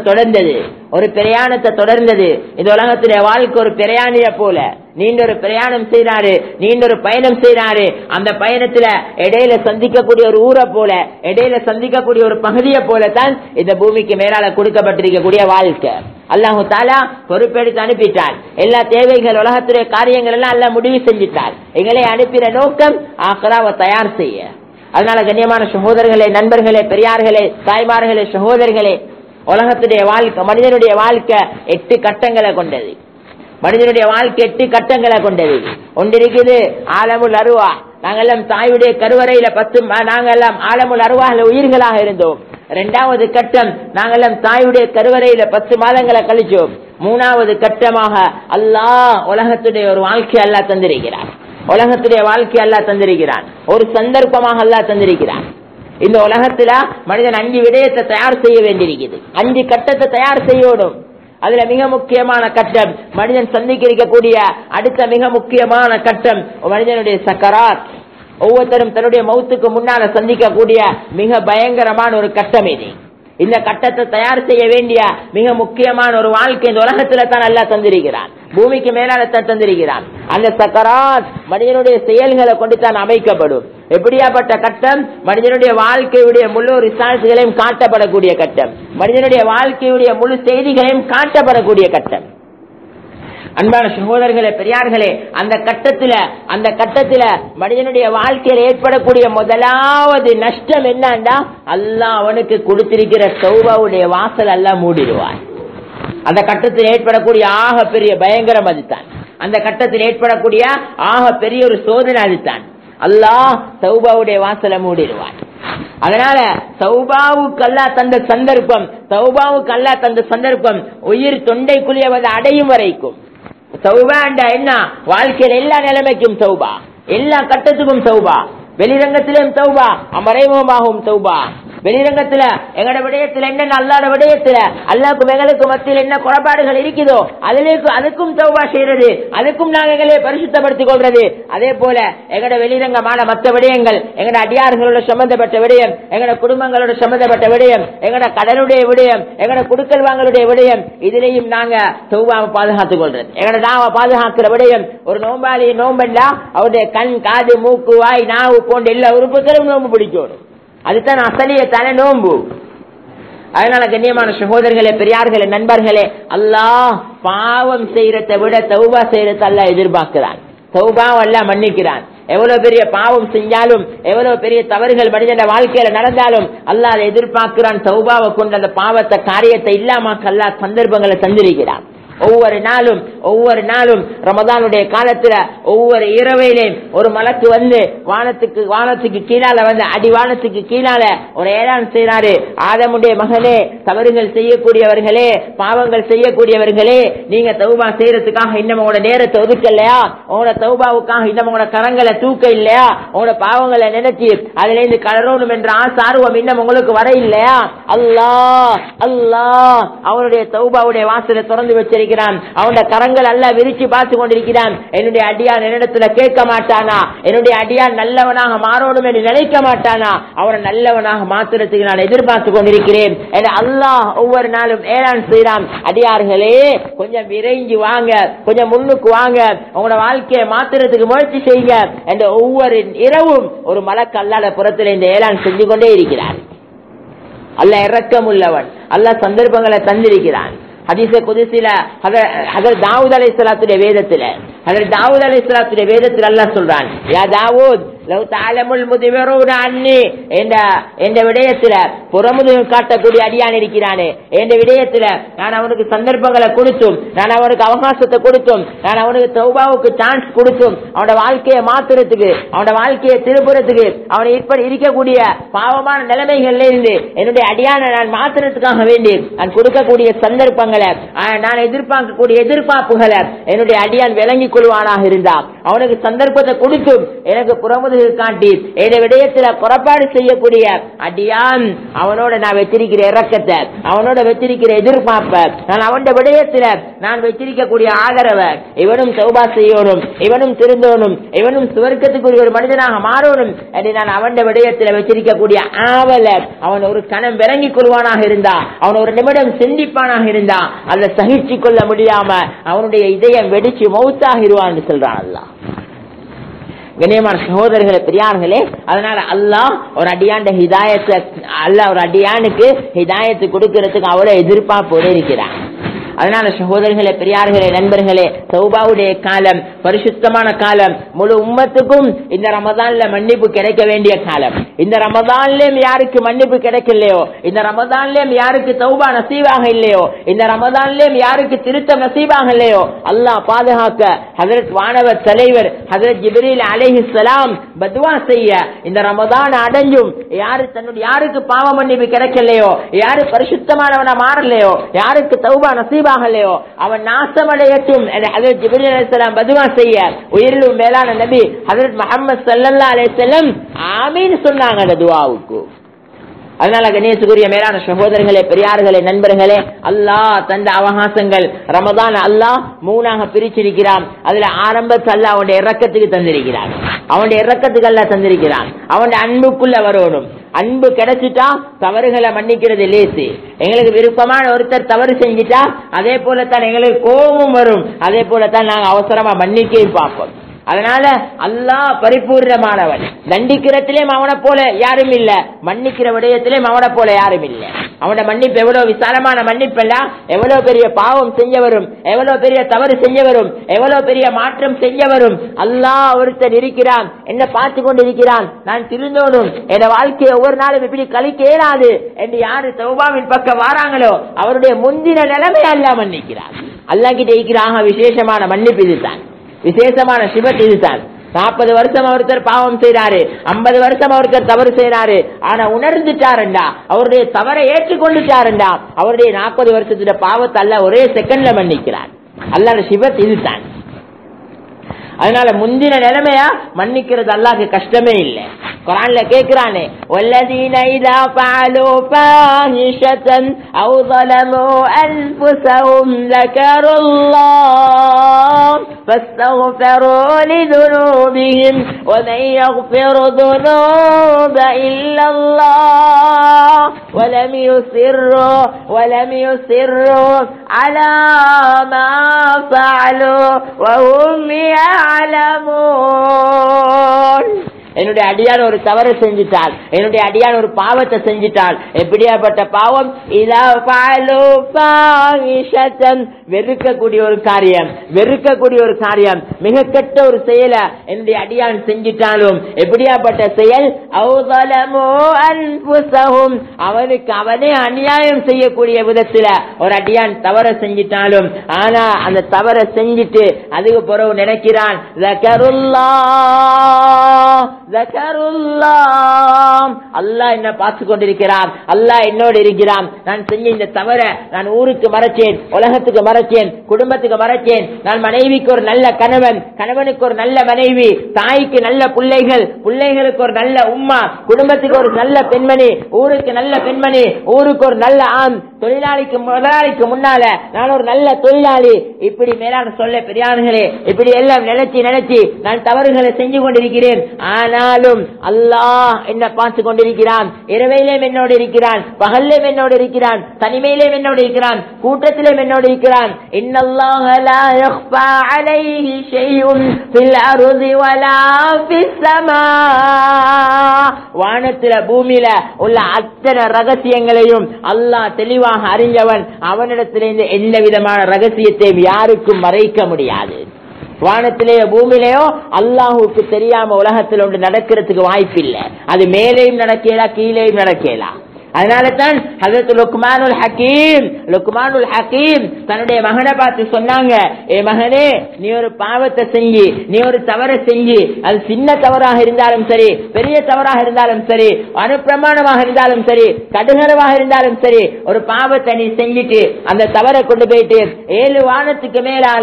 தொடர்ந்தது. இந்த உலகத்துடைய வாழ்க்கை ஒரு பிரயாணிய போல நீண்ட ஒரு பிரயாணம் செய்யறாரு, நீண்ட ஒரு பயணம் செய்யறாரு. அந்த பயணத்துல இடையில சந்திக்கக்கூடிய ஒரு ஊரை போல, இடையில சந்திக்கக்கூடிய ஒரு பகுதியை போலதான் இந்த பூமிக்கு மேலால கொடுக்கப்பட்டிருக்கக்கூடிய வாழ்க்கை. அல்லாஹு தாலா பொறுப்பெடுத்து அனுப்பிட்டார். எல்லா தேவைகள் உலகத்துடைய காரியங்கள் எல்லாம் எல்லாம் முடிவு செஞ்சிட்டார். எங்களை அனுப்பின நோக்கம் ஆக்ராவை தயார் செய்ய. அதனால கண்ணியமான சகோதரர்களே, நண்பர்களே, பெரியார்களே, தாய்மார்களே, சகோதரர்களே, உலகத்துடைய வாழ்க்கை, மனிதனுடைய வாழ்க்கை 8 கட்டங்களை கொண்டது. மனிதனுடைய வாழ்க்கை 8 கட்டங்களை கொண்டது. ஒன்றிருக்குது ஆலமுல் அருவா. நாங்கெல்லாம் தாயுடைய கருவறையில 10 நாங்கெல்லாம் ஆலமுல் அருவால உயிர்களாக இருந்தோம். 2வது கட்டம் நாங்கெல்லாம் தாயுடைய கருவறையில 10 மாதங்களை கழிச்சோம். 3வது கட்டமாக அல்லாஹ் உலகத்துடைய ஒரு வாழ்க்கை அல்லாஹ் தந்திருக்கிறார். உலகத்துடைய வாழ்க்கை அல்லாஹ் தந்திருக்கிறான். ஒரு சந்தர்ப்பமாக அல்லாஹ் தந்திருக்கிறான். இந்த உலகத்துல மனிதன் 5 விடயத்தை தயார் செய்ய வேண்டியிருக்குது. 5 கட்டத்தை தயார் செய்யணும். அதுல மிக முக்கியமான கட்டம் மனிதன் சந்திக்க இருக்கக்கூடிய அடுத்த மிக முக்கியமான கட்டம் மனிதனுடைய சக்கராத். ஒவ்வொருத்தரும் தன்னுடைய மௌத்துக்கு முன்னால சந்திக்கக்கூடிய மிக பயங்கரமான ஒரு கட்டம் இது. இந்த கட்டத்தை தயார் செய்ய வேண்டிய மிக முக்கியமான ஒரு வாழ்க்கை இந்த உலகத்துல தான் அல்லாஹ் தந்திருக்கிறான். பூமிக்கு மேலால தந்திருக்கிறான். அந்த சக்கராத் மனிதனுடைய செயல்களை கொண்டு தான் அமைக்கப்படும். எப்படியாப்பட்ட கட்டம்? மனிதனுடைய வாழ்க்கையுடைய முழு ரிசல்ட்களையும் காட்டப்படக்கூடிய கட்டம், மனிதனுடைய வாழ்க்கையுடைய முழு செய்திகளையும் காட்டப்படக்கூடிய கட்டம். அன்பான சகோதரர்களே, பெரியார்களே, அந்த கட்டத்துல மனிதனுடைய வாழ்க்கையில் ஏற்படக்கூடிய முதலாவது நஷ்டம் என்னன்னா, அல்லாஹ் அவனுக்கு கொடுத்திருக்கிற தௌபாவுடைய வாசல் அல்லாஹ் மூடிடுவான். அந்த கட்டத்தில் ஏற்படக்கூடிய ஆக பெரிய பயங்கரம் அதுதான். அந்த கட்டத்தில் ஏற்படக்கூடிய ஆக பெரிய ஒரு சோதனை அதுதான். அல்லாஹ் தௌபாவுடைய வாசலை மூடிடுவான். அதனால தௌபாவுக்கு அல்லாஹ் தந்த சந்தர்ப்பம் உயிர் தொண்டைக்குள்ளே வந்து அடையும் வரைக்கும். தௌபா என்ன? வாழ்க்கையில் எல்லா நிலைமைக்கும் தௌபா, எல்லா கட்டத்துக்கும் தௌபா. வெளிரங்கத்திலும் தௌபா, மறைமுகமாகவும் தௌபா. வெளிரங்கத்துல எங்கட விடயத்துல என்ன, அல்லாத விடயத்துல அல்லாஹ்க்கும் எங்களுக்கு மத்தியில் என்ன குறைபாடுகள் இருக்குதோ அதுக்கும் தௌபா செய்யறது, அதுக்கும் நாங்க எங்களை பரிசுத்தப்படுத்திக் கொள்றது. அதே போல எங்கட வெளிரங்கமான மற்ற விடயங்கள், எங்கட அடியார்களோட சம்பந்தப்பட்ட விடயம், எங்கட குடும்பங்களோட சம்பந்தப்பட்ட விடயம், எங்கட கடனுடைய விடயம், எங்கட குடுக்கல் வாங்கலுடைய விடயம், இதுலயும் நாங்க தௌபாவை பாதுகாத்துக் கொள்றது. எங்கட நாவை பாதுகாக்கிற விடயம். ஒரு நோம்பாளி நோம்பண்டா அவருடைய கண், காது, மூக்கு, வாய், நாவு போன்ற எல்லா உறுப்புகளும் நோம்பு பிடிக்கணும். அதுதான் அசலிய தலை நோம்பு. அதனால கண்ணியமான சகோதரர்களே, பெரியார்களே, நண்பர்களே, அல்லாஹ் பாவம் செய்யறதை விட தௌபா செய்யறதை அல்லாஹ் எதிர்பார்க்கிறான். தௌபா அல்லாஹ் மன்னிக்கிறான். எவ்வளவு பெரிய பாவம் செஞ்சாலும், எவ்வளவு பெரிய தவறுகள் மனிதன வாழ்க்கையில நடந்தாலும் அல்லாஹ் அதை எதிர்பார்க்கிறான். தௌபாவை கொண்டு அந்த பாவத்தை காரியத்தை இல்லாம அல்லாஹ் சந்தர்ப்பங்களை தந்திருக்கிறான். ஒவ்வொரு நாளும் ரமதானுடைய காலத்துல ஒவ்வொரு இரவையிலையும் ஒரு மலக்கு வந்து வானத்துக்கு கீழால வந்து அடிவானத்துக்கு கீழால ஒரு ஏழான் செய்யறாரு. ஆதமுடைய மகனே, தவறுகள் செய்யக்கூடியவர்களே, பாவங்கள் செய்யக்கூடியவர்களே, நீங்க தௌபா செய்யறதுக்காக இன்னும் உங்களோட நேரத்தை ஒதுக்கலையா? உங்களோட தௌபாவுக்காக இன்னும் உங்களோட கரங்களை தூக்க இல்லையா? உங்களோட பாவங்களை நினைச்சு அதுல இருந்து கலரணும் என்ற ஆசார்வம் இன்னும் உங்களுக்கு வர இல்லையா? அல்லாஹ் அவனுடைய தௌபாவுடைய வாசலை திறந்து வச்சிருக்க. அவனுடைய கரங்கள் எல்லாம் விரிச்சு பார்த்து கொண்டிருக்கிறான். என்னுடைய அடியான் என்னிடத்துல கேட்க மாட்டானா? என்னுடைய அடியான் நல்லவனாக மாறணும் என்று நினைக்க மாட்டானா? அவனை நல்லவனாக மாத்துறதுக்கு நான் எதிர்பார்த்து கொண்டிருக்கிறேன். அல்லாஹ் ஒவ்வொரு நாளும் ஏழான் செய்யறான். அடியார்களே, கொஞ்சம் விரைஞ்சு வாங்க, கொஞ்சம் முன்னுக்கு வாங்க, உங்களோட வாழ்க்கையை மாத்துறதுக்கு முயற்சி செய்யுங்க என்ற ஒவ்வொரு இரவும் ஒரு மலக்கு அல்லாஹ்வுடைய புறத்தில் இந்த ஏழான் செஞ்சு கொண்டே இருக்கிறான். அல்லாஹ் இரக்கம் உள்ளவன். அல்லாஹ் சந்தர்ப்பங்களை தந்திருக்கிறான். ஹதீஸ குதுஸில ஹஜ்ரத் தாவூத் அலைஹிஸ்ஸலாத்துடைய வேதத்தில் அல்லாஹ் சொல்றான், யா தாவூத் லவ் தஅலமுல் முத்பிரூன அன்னி, என்ற விடயத்துல புறமுதுகு காட்டக்கூடிய அடியான் இருக்கிறானே, என்ற விடயத்துல நான் அவனுக்கு சந்தர்ப்பங்களை கொடுத்தும், நான் அவனுக்கு அவகாசத்தை கொடுத்தும், நான் அவனுக்கு தௌபாவுக்கு சான்ஸ் கொடுத்தும், அவனோட வாழ்க்கையை மாத்துறதுக்கு, அவனோட வாழ்க்கையை திருப்புறதுக்கு, அவனை இப்படி இருக்கக்கூடிய பாவமான நிலைமைகள்ல இருந்து என்னுடைய அடியான நான் மாத்துறதுக்காக வேண்டி நான் கொடுக்கக்கூடிய சந்தர்ப்பங்களை, நான் எதிர்பார்க்கக்கூடிய எதிர்பார்ப்புகளை என்னுடைய அடியான் விளங்கிக் கொள்வானாக இருந்தா, அவனுக்கு சந்தர்ப்பத்தை கொடுத்தும் எனக்கு புறமுது முகமுதுகு காட்டி என் விடயத்துல புறப்பாடு செய்யக்கூடிய அடியான் அவனோட நான் வச்சிருக்கிற இறக்கத்தை, அவனோட வச்சிருக்கிற எதிர்பார்ப்ப, நான் அவன் விடயத்துல நான் வச்சிருக்கக்கூடிய ஆதரவை, இவனும் தௌபா செய்யணும், இவனும் திருந்தோனும், இவனும் சுவர்க்கத்துக்குரிய ஒரு மனிதனாக மாறணும் என்று நான் அவன் விடயத்துல வச்சிருக்கக்கூடிய ஆவல அவன் ஒரு கணம் விளங்கிக் கொள்வானாக இருந்தா, அவன் ஒரு நிமிடம் சிந்திப்பானாக இருந்தா, அதை சகிச்சு கொள்ள முடியாம அவனுடைய இதயம் வெடிச்சு மௌத்தாகிடுவான்னு சொல்றான் அல்லாஹ். கண்ணியமான சகோதரர்களே, பெரியார்களே, அதனால அல்லாஹ் ஒரு அடியாண்ட ஹிதாயத்தை, அல்லாஹ் ஒரு அடியானுக்கு ஹிதாயத்து கொடுக்கிறதுக்கு அவ்வளவு எதிர்பார்ப்போடு இருக்கிறான். அதனால சகோதரர்களே, பெரியார்களே, நண்பர்களே, தௌபாவுடைய காலம் பரிசுத்தமான காலம். முழு உம்மத்துக்கும் இந்த ரமதான்ல மன்னிப்பு கிடைக்க வேண்டிய காலம். இந்த ரமதான்லயும் யாருக்கு மன்னிப்பு கிடைக்கலையோ, இந்த ரமதான்லயும் யாருக்கு தௌபா நசீபாக இல்லையோ, இந்த ரமதான்லயும் யாருக்கு திருத்தம் நசீபாக இல்லையோ, அல்லாஹ் பாதுகாக்க ஹஜ்ரத் வானவர் தலைவர் ஹஜ்ரத் ஜிப்ரீல் அலைஹிஸ்ஸலாம் பதுவா செய்ய, இந்த ரமதான் அடைஞ்சும் யாருக்கு பாவ மன்னிப்பு கிடைக்கலையோ, யாரு பரிசுத்தமானவனா மாறலையோ, யாருக்கு தௌபா நசீபா அவன் நாசமடையட்டும் ஹஜ்ரத் ஜிப்ரீல் அலைஹிஸ்ஸலாம் பதுவா செய்ய, உயிரிலும் மேலான நபி ஹஜ்ரத் முஹம்மது ஸல்லல்லாஹு அலைஹி வஸல்லம் ஆமீன் சொன்னாங்க அந்த துஆவுக்கு. அதனால கணேசுக்குரிய மேலான சகோதரர்களே, பெரியார்களே, நண்பர்களே, அல்லாஹ் தந்த அவகாசங்கள் ரமதான் அல்லாஹ் மூணாக பிரிச்சிருக்கிறான். அதுல ஆரம்பத்தில் அல்லாஹ் அவனுடைய இரக்கத்துக்கு தந்திருக்கிறான், அவனுடைய இரக்கத்துக்கு அல்லாஹ் தந்திருக்கிறான். அவனுடைய அன்புக்குள்ள வரணும். அன்பு கிடைச்சிட்டா தவறுகளை மன்னிக்கிறது லேசு. எங்களுக்கு விருப்பமான ஒருத்தர் தவறு செஞ்சிட்டா அதே போலத்தான் எங்களுக்கு கோபமும் வரும், அதே போலத்தான் நாங்க அவசரமா மன்னிக்கையும் பார்ப்போம். அதனால அல்லாஹ் பரிபூர்ணமானவன். தண்டிக்கிறத்திலேயும் அவனை போல யாரும் இல்ல, மன்னிக்கிற விடயத்திலேயும் அவனை போல யாரும் இல்ல. அவனோட மன்னிப்பு எவ்வளவு விசாலமான மன்னிப்பல்ல, எவ்வளவு பெரிய பாவம் செஞ்சவரும், எவ்வளவு பெரிய தவறு செஞ்சவரும், எவ்வளவு பெரிய மாற்றம் செஞ்சவரும் அல்லாஹ் ஒருத்தர் இருக்கிறான், என்ன பார்த்து கொண்டு இருக்கிறான். நான் திருந்தோனும், என் வாழ்க்கையை ஒவ்வொரு நாளும் இப்படி கழிக்க இயலாது என்று யாரு தௌபாவின் பக்கம் வாராங்களோ அவருடைய முந்தின நிலைமை அல்லாஹ் மன்னிக்கிறான். அல்லாஹ் கிட்ட இருக்கிறாங்க விசேஷமான மன்னிப்பு இதுதான், விசேஷமான சிபத் இதுதான். 40 வருஷம் ஒருத்தர் பாவம் செய்யறாரு, 50 வருஷம் ஒருத்தர் தவறு செய்யறாரு, ஆனா உணர்ந்துட்டாருண்டா, அவருடைய தவறை ஏற்றுக்கொண்டுட்டாருண்டா, அவருடைய 40 வருஷத்துல பாவத்தை அல்லாஹ் ஒரே செகண்ட்ல மன்னிக்கிறார். அல்லாஹ்வுடைய சிபத் இதுதான். அதனால முந்தின நிலைமையா மன்னிக்கிறது அல்லாஹ்க்கு கஷ்டமே இல்லை. குர்ஆன்ல கேக்குறானே, வல்லதீன இதா ஃபஅலூ ஃபாஹிஷதன் அவ் ஸலமூ அன்ஃபுஸஹும் ஸக்கருல்லாஹ் ஃபஸ்தக்ஃபிரூ லிதுனூபிஹிம் வமன் யக்ஃபிரு ذுனூப இல்லல்லாஹ் வலம் யுஸிர்ரூ அலா மா ஃபஅலூ வஹும் என்னுடைய அடியான் ஒரு தவறு செஞ்சிட்டால், என்னுடைய அடியான் ஒரு பாவத்தை செஞ்சிட்டால், எப்படியாப்பட்ட பாவம், வெறுக்கக்கூடிய ஒரு காரியம், வெறுக்கக்கூடிய ஒரு காரியம், மிக கெட்ட ஒரு செயலை என்னுடைய அடியான் செஞ்சிட்டாலும், எப்படியாப்பட்ட செயல், அவனுக்கு அவனே அநியாயம் செய்யக்கூடிய விதத்துல ஒரு அடியான் தவற செஞ்சிட்டாலும், ஆனா அந்த தவறை செஞ்சிட்டு அதுக்கு பிறகு நினைக்கிறான், அல்லாஹ் என்ன பார்த்து கொண்டிருக்கிறான், அல்லாஹ் என்னோடு இருக்கிறான், நான் செஞ்ச இந்த தவற நான் ஊருக்கு மறைச்சேன், உலகத்துக்கு மறைச்சேன், குடும்பத்துக்கு மறைச்சேன், நான் மனைவிக்கு ஒரு நல்ல கணவன், கணவனுக்கு ஒரு நல்ல மனைவி, தாய்க்கு நல்ல பிள்ளைகள், பிள்ளைகளுக்கு ஒரு நல்ல உம்மா, குடும்பத்துக்கு ஒரு நல்ல பெண்மணி, ஊருக்கு நல்ல பெண்மணி, ஊருக்கு ஒரு நல்ல ஆண், தொழிலாளிக்கு முதலாளிக்கு முன்னால நான் ஒரு நல்ல தொழிலாளி. இப்படி மேலான சொல்ல பெரியார்களே, இப்படி எல்லாம் நினைச்சு நான் தவறுகளை செஞ்சு கொண்டிருக்கிறேன். ஆனாலும் அல்லாஹ் என்ன பார்த்து கொண்டிருக்கிறான், இரவையிலும் என்னோடு இருக்கிறான், பகல்லும் என்னோடு இருக்கிறான், தனிமையிலும் என்னோடு இருக்கிறான், கூட்டத்திலும் என்னோடு இருக்கிறான். இன்னல்லாஹ லா யக்ஃபா அலைஹி ஷைஉன் ஃபில் அர்தி வலா ஃபிஸ் ஸமா, வானத்தில பூமியில உள்ள அத்தனை ரகசியங்களையும் அல்லாஹ் தெளிவாக அறிஞ்சவன். அவனிடத்திலிருந்து எந்த விதமான ரகசியத்தையும் யாருக்கும் மறைக்க முடியாது. வானத்திலேயோ பூமியிலேயோ அல்லாஹுக்கு தெரியாம உலகத்தில் ஒன்று நடக்கிறதுக்கு வாய்ப்பில்லை. அது மேலேயும் நடக்கலாம், கீழேயும் நடக்கலாம். அதனால தான் ஹஜ்ரத் லுக்மானுல் ஹக்கீம் தன்னுடைய மகனை பார்த்து சொன்னாங்க, ஏ மகனே, நீ ஒரு பாவத்தை செஞ்சு, நீ ஒரு தவறை செஞ்சு, அது சின்ன தவறாக இருந்தாலும் சரி, பெரிய தவறாக இருந்தாலும் சரி, அனுப்பிரமாணமாக இருந்தாலும் சரி, கடுகரவாக இருந்தாலும் சரி, ஒரு பாவத்தை நீ செஞ்சுட்டு அந்த தவறை கொண்டு போயிட்டு 7 வானத்துக்கு மேலால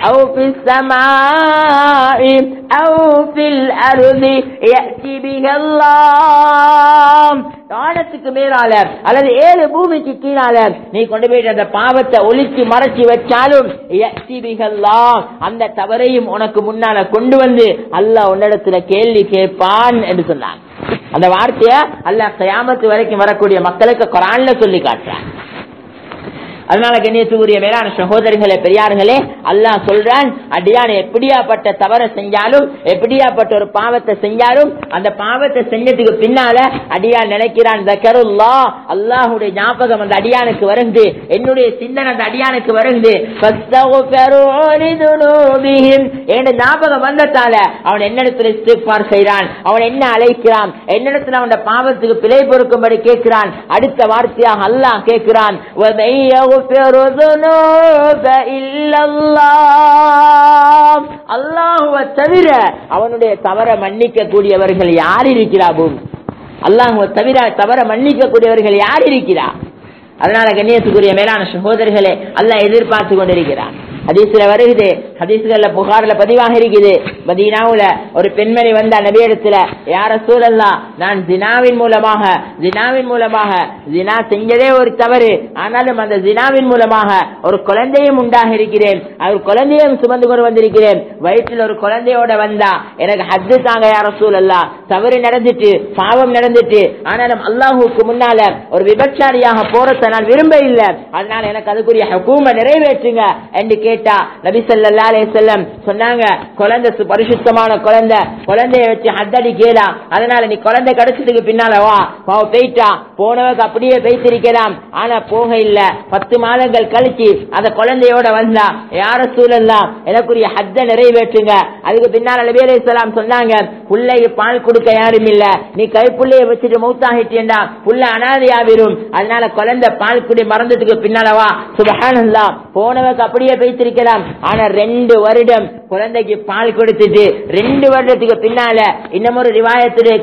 வானத்துக்கு மேலால அல்லது 7 பூமிக்கு கீழால நீ கொண்டு போயிட்டு அந்த பாவத்தை ஒளிச்சு மறைச்சு வச்சாலும் அந்த தவறையும் உனக்கு முன்னால கொண்டு வந்து அல்லாஹ் உன்னிடத்துல கேள்வி கேட்பான் என்று சொன்னான். அந்த வார்த்தைய அல்லாஹ் கியாமத் வரைக்கும் வரக்கூடிய மக்களுக்கு குர்ஆன்ல சொல்லி காட்டுறான். அதனால கண்ணியத்துக்குரிய மேலான சகோதரர்களே, பெரியார்களே, அல்லாஹ் சொல்றான், அடியான் எப்படியாப்பட்ட தவறை செஞ்சாலும், எப்படியாப்பட்ட ஒரு பாவத்தை செஞ்சாலும், அந்த பாவத்தை செஞ்சதுக்கு பின்னால அடியான் நினைக்கிறான், தக்கருல்லாஹ், அல்லாஹ்வுடைய ஞாபகம் அந்த அடியானுக்கு வருது, என்னுடைய சிந்தனை அந்த அடியானுக்கு வருது, என்ற ஞாபகம் வந்ததால அவன் என்னிடத்துல இஸ்திக்பார் செய்றான், அவன் என்ன அழைக்கிறான், என்னிடத்துல அவன் பாவத்துக்கு பிழை பொறுக்கும்படி கேட்கிறான். அடுத்த வார்த்தையாக அல்லாஹ் கேட்கிறான், அல்லாஹுவை தவிர அவனுடைய தவறை மன்னிக்க கூடியவர்கள் யார் இருக்கிறார்? அல்லாஹுவை தவிர தவறை மன்னிக்க கூடியவர்கள் யார் இருக்கிறார்? அதனால கண்ணியத்துக்குரிய மேலான சகோதரர்களே, அல்லாஹ் எதிர்பார்த்து கொண்டிருக்கிறான். ஹதீஸ்ல வருகிறது, ஹதீஸ்கள்ல புகார்ல பதிவாக இருக்குது, மதீனாவுல ஒரு பெண்மணி வந்த நபியிடத்துல, யா ரசூலல்லாஹ், நான் ஜினாவின் மூலமாக ஜினா செஞ்சதே ஒரு தவறு, ஆனாலும் அந்த ஜினாவின் மூலமாக ஒரு குழந்தையும் உண்டாக இருக்கிறேன், ஒரு குழந்தையும் சுமந்து கொண்டு வந்திருக்கிறேன், வயிற்றில் ஒரு குழந்தையோட வந்தா எனக்கு ஹஜ்ஜு தாங்க யா ரசூலல்லாஹ், தவறு நடந்துட்டு, பாவம் நடந்துட்டு, ஆனாலும் அல்லாஹுக்கு முன்னால ஒரு விபச்சாரியாக போறத நான் விரும்ப இல்லை, அதனால எனக்கு அதுக்குரிய ஹுகூமை நிறைவேற்றுங்க என்று கேட்டா நபி ஸல்லல்லாஹு அலைஹி வஸல்லம் சொன்னாங்க, குழந்தை பரிசுத்தமான குழந்தையை வச்சு ஹத்தடி கேளா, அதனால நீ குழந்தை கிடைச்சதுக்கு பின்னால வா போயிட்டா, போனவங்க அப்படியே பேசிருக்கலாம், ஆனா போக இல்ல, 10 மாதங்கள் கழிச்சு அந்த குழந்தையோட வந்தா, யா ரசூலல்லாஹ், எனக்குரிய ஹத்த நிறைவேற்றுங்க. அதுக்கு பின்னால நபி அலைஹிஸ்ஸலாம் சொன்னாங்க, புள்ளைக்கு பால் கொடுக்க யாரும் இல்ல, நீ கைப்புள்ளைய வச்சுட்டு மௌத்தாகிட்டேண்டா புள்ள அனாதையாவிரும், அதனால குழந்தை பால் குடி மறந்ததுக்கு பின்னாலவா. சுப்ஹானல்லாஹ், போனவங்க அப்படியே பேசிருக்கலாம், ஆனா 2 வருடம் குழந்தைக்கு பால் கொடுத்துட்டு 2 வருடத்துக்கு பின்னால இன்னமொரு ரிவாயத்துடைய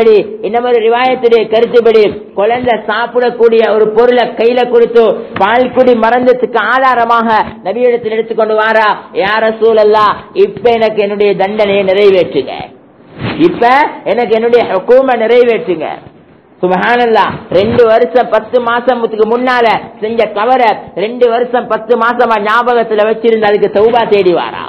கருத்துப்படி குழந்தை சாப்பிடக்கூடிய ஒரு பொருளை கையில கொடுத்து பால் குடி மறந்ததுக்கு ஆதாரமாக நபியிடத்தில் எடுத்துக்கொண்டு வாரா, யா ரசூலல்லாஹ், இப்ப எனக்கு என்னுடைய தண்டனையை நிறைவேற்றுங்க, இப்ப எனக்கு என்னுடைய ஹுகூமை நிறைவேற்றுங்க. சுப்ஹானல்லாஹ், 2 வருஷம் 10 மாசத்துக்கு முன்னால செஞ்ச தவற 2 வருஷம் 10 மாசமா ஞாபகத்துல வச்சிருந்து அதுக்கு தௌபா தேடி வாரா.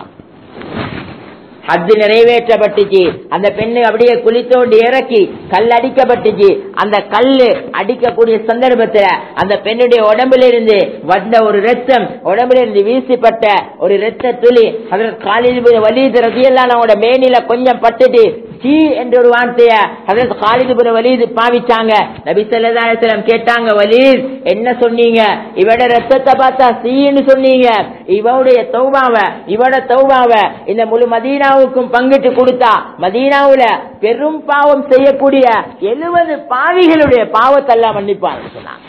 ஹஜ் நிறைவேற்றப்பட்டுச்சு, அந்த பெண்ணு அப்படியே குளித்தோண்டி இறக்கி கல் அடிக்கப்பட்டுச்சு, அந்த கல்லு அடிக்கக்கூடிய சந்தர்ப்பத்துல அந்த பெண்ணுடைய உடம்புல இருந்து வந்த ஒரு ரத்தம், உடம்புல இருந்து வீசிப்பட்ட ஒரு ரத்த துளி ஹஜ்ரத் காலித் பின் வலீத் ரலியல்லாஹு அன்ஹு மேனில கொஞ்சம் பட்டுட்டு சீ என்ற ஒரு வார்த்தைய ஹஜ்ரத் காலித் பின் வலீத் பாவிச்சாங்க. நபி ஸல்லல்லாஹு அலைஹி வஸல்லம் கேட்டாங்க, வலீத் என்ன சொன்னீங்க? இவட ரத்தத்தை பார்த்தா சீன்னு சொன்னீங்க, இவட தௌபாவை இந்த முழு மதீனாவுக்கும் பங்கிட்டு கொடுத்தா மதீனாவுல பெரும் பாவம் செய்யக்கூடிய 70 பாவிகளுடைய பாவத்தை எல்லாம் மன்னிப்பான்னு சொன்னாங்க.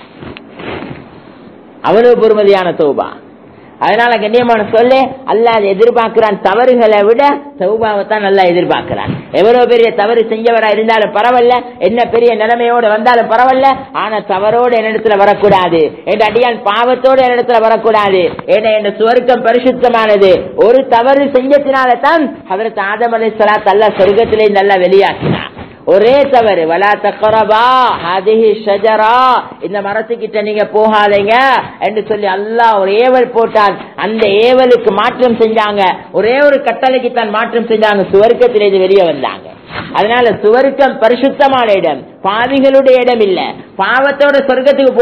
அவ்வளவு பொறுமதியான தௌபா. அதனால கண்ணியமான சொல்ல அல்லாஹ் எதிர்பார்க்கிறான், தவறுகளை விட தௌபாவை தான் நல்லா எதிர்பார்க்கிறான். எவ்வளவு பெரிய தவறு செஞ்சவரா இருந்தாலும் பரவாயில்ல, என்ன பெரிய நிலைமையோட வந்தாலும் பரவாயில்ல, ஆனா தவறோடு என்னிடத்துல வரக்கூடாது, என் அடியான் பாவத்தோடு என்னிடத்துல வரக்கூடாது, என் சுவர்க்கம் பரிசுத்தமானது. ஒரு தவறு செஞ்சத்தினால தான் ஹஜ்ரத் ஆதம் அலைஹிஸ்ஸலாம் அல்லாஹ் சொர்க்கத்திலே நல்லா வெளியாக்கினார். ஒரே தவறு, வலா தக்ரபா ஹாதிஹி ஷஜரா, இந்த மரத்துக்கிட்ட நீங்க போகாதீங்க என்று சொல்லி அல்லாஹ் ஒரு ஏவல் போட்டான். அந்த ஏவலுக்கு மாற்றம் செஞ்சாங்க, ஒரே ஒரு கட்டளைக்கு தான் மாற்றம் செஞ்சாங்க, சுவர்க்கத்திலிருந்து வெளியே வந்தாங்க. அதனால சுவர்க்கம் பரிசுத்தமான இடம், பாவிகளுடைய இடம் இல்ல. பாவத்தோட சொர்க்கத்துக்கு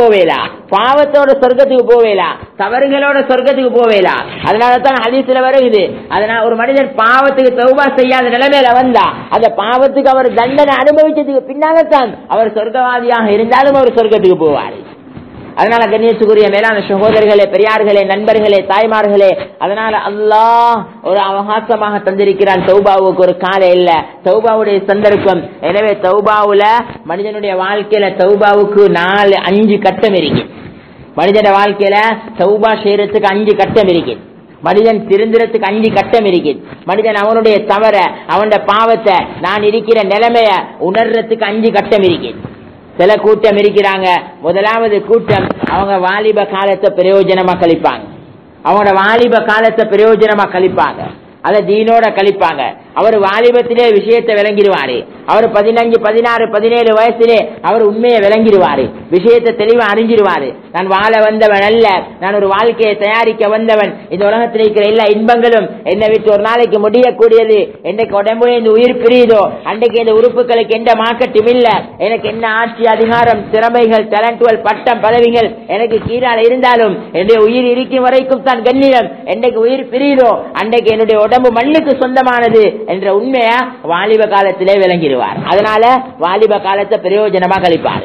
போவேலா, தவறுகளோட சொர்க்கத்துக்கு போவேலா. அதனாலதான் ஹதீஸ்ல வருது, அதனால ஒரு மனிதன் பாவத்துக்கு தௌபா செய்யாத நிலைமையில வந்தா அந்த பாவத்துக்கு அவர் தண்டனை அனுபவிச்சதுக்கு பின்னால்தான் அவர் சொர்க்கவாதியாக இருந்தாலும் அவர் சொர்க்கத்துக்கு போவார். அதனால கண்ணியத்துக்குரிய மேலான சகோதரர்களே, பெரியார்களே, நண்பர்களே, தாய்மார்களே, அதனால அல்லாஹ் ஒரு அவகாசமாக தந்திருக்கிறான். தௌபாவுக்கு ஒரு காலம் இல்ல, தௌபாவுடைய சந்தர்ப்பம். எனவே தௌபாவுல மனிதனுடைய வாழ்க்கையில தௌபாவுக்கு 4-5 கட்டம் இருக்கு. மனிதன வாழ்க்கையில தௌபா செய்யறதுக்கு 5 கட்டம் இருக்கு. மனிதன் திருந்துறதுக்கு 5 கட்டம் இருக்கு. மனிதன் அவனுடைய தவற, அவனுடைய பாவத்தை, நான் இருக்கிற நிலைமைய உணர்றதுக்கு 5 கட்டம் இருக்கு. சில கூட்டம் இருக்கிறாங்க. முதலாவது கூட்டம், அவங்க வாலிப காலத்தை பிரயோஜனமா கழிப்பாங்க. அவங்களோட வாலிப காலத்தை பிரயோஜனமா கழிப்பாங்க, அதை தீனோட கழிப்பாங்க. அவர் வாலிபத்திலே விஷயத்தை விளங்கிடுவாரு. அவர் 15, 16, 17 வயசிலே அவர் உண்மையை விளங்கிடுவாரு, விஷயத்தை தெளிவா அறிஞ்சிருவாரு. நான் வாழ வந்தவன் அல்ல, நான் ஒரு வாழ்க்கையை தயாரிக்க வந்தவன். இந்த உலகத்தில் இருக்கிற எல்லா இன்பங்களும் என்னை விட்டு ஒரு நாளைக்கு முடியக்கூடியது. என்னைக்கு உடம்புல இந்த உயிர் பிரியுதோ அன்றைக்கு இந்த உறுப்புகளுக்கு எந்த மார்க்கெட்டும் இல்ல. எனக்கு என்ன ஆட்சி, அதிகாரம், திறமைகள், டேலண்ட்கள், பட்டம், பதவிகள் எனக்கு கீழால இருந்தாலும் என்னுடைய உயிர் இருக்கும் வரைக்கும் தான் கண்ணியம். என்னைக்கு உயிர் பிரியுதோ அன்றைக்கு என்னுடைய உடம்பு மண்ணுக்கு சொந்தமானது என்ற உண்மையா வாலிப காலத்திலே விளங்கிடுவார். அதனால வாலிப காலத்தை பிரயோஜனமா கழிப்பாரு.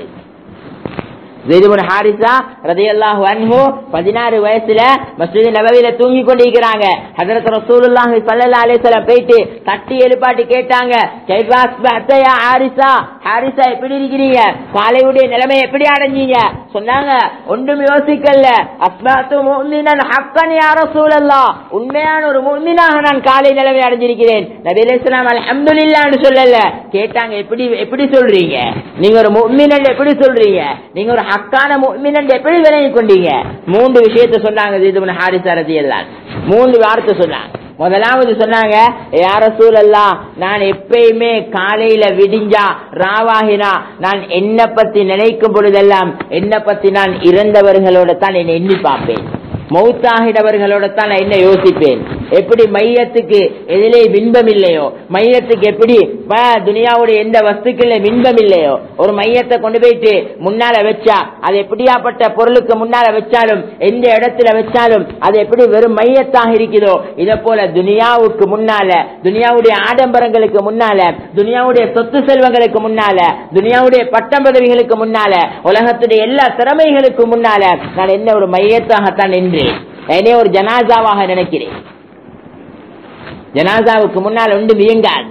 ஸைத் இப்னு ஹாரிஸா ரலியல்லாஹு அன்ஹு 16 வயசுல மஸ்ஜித் நபவியில தூங்கி கொண்டிருக்கிறாங்க. ஹஜ்ரத் ரசூலுல்லாஹி ஸல்லல்லாஹு அலைஹி வஸல்லம் போயிட்டு தட்டி எழுப்பாட்டி கேட்டாங்க, கைஃபா அஸ்பஹத யா ஹாரிஸா, ஹாரிஸா எப்படி இருக்கிறீங்க, காலையுடைய நிலைமை எப்படி அடைஞ்சீங்க? சொன்னாங்க, ஒன்றும் யோசிக்கல, அஸ்பஹது முஃமினன் ஹக்கன் யா ரசூலல்லாஹ், உண்மையான ஒரு முஃமினாக நான் காலை நிலைமை அடைஞ்சிருக்கிறேன். நபி அலைஹிஸ்ஸலாம் அல்ஹம்துலில்லாஹ்னு சொல்லல, கேட்டாங்க, எப்படி சொல்றீங்க, நீங்க ஒரு முஃமின் எப்படி சொல்றீங்க, நீங்க ஒரு ஹக்கான முஃமின் எப்படி விளங்கி கொண்டீங்க? 3 விஷயத்தை சொன்னாங்க. ஸைத் இப்னு ஹாரிஸா ரலியல்லாஹு அன்ஹு 3 வார்த்தை சொன்னாங்க. முதலாவது சொன்னாங்க, யா ரசூலல்லாஹ், நான் எப்பயுமே காலையில விடிஞ்சா ராவாகினா நான் என்ன பத்தி நினைக்கும் பொழுதெல்லாம் என்ன பத்தி நான் இறந்தவர்களோட தான் என்னை எண்ணி பார்ப்பேன், மௌத்தாகிடவர்களோட தான் நான் என்ன யோசிப்பேன். எப்படி மையத்துக்கு எதிலே பின்பம் இல்லையோ, மையத்துக்கு எப்படி துனியாவுடைய எந்த வஸ்துக்கள பின்பம் இல்லையோ, ஒரு மையத்தை கொண்டு போயிட்டு முன்னால வச்சா அது எப்படியாப்பட்ட பொருளுக்கு முன்னால வச்சாலும் எந்த இடத்துல வச்சாலும் அது எப்படி வெறும் மையத்தாக இருக்குதோ, இதை போல துனியாவுக்கு முன்னால, துனியாவுடைய ஆடம்பரங்களுக்கு முன்னால, துனியாவுடைய சொத்து செல்வங்களுக்கு முன்னால, துனியாவுடைய பட்டம் பதவிகளுக்கு முன்னால, உலகத்துடைய எல்லா திறமைகளுக்கு முன்னால நான் என்ன ஒரு மையத்தாகத்தான் நின்றேன், என்னைய ஒரு ஜனாசாவாக நினைக்கிறேன். ஜனாசாவுக்கு முன்னால் ஒன்று இயங்காது.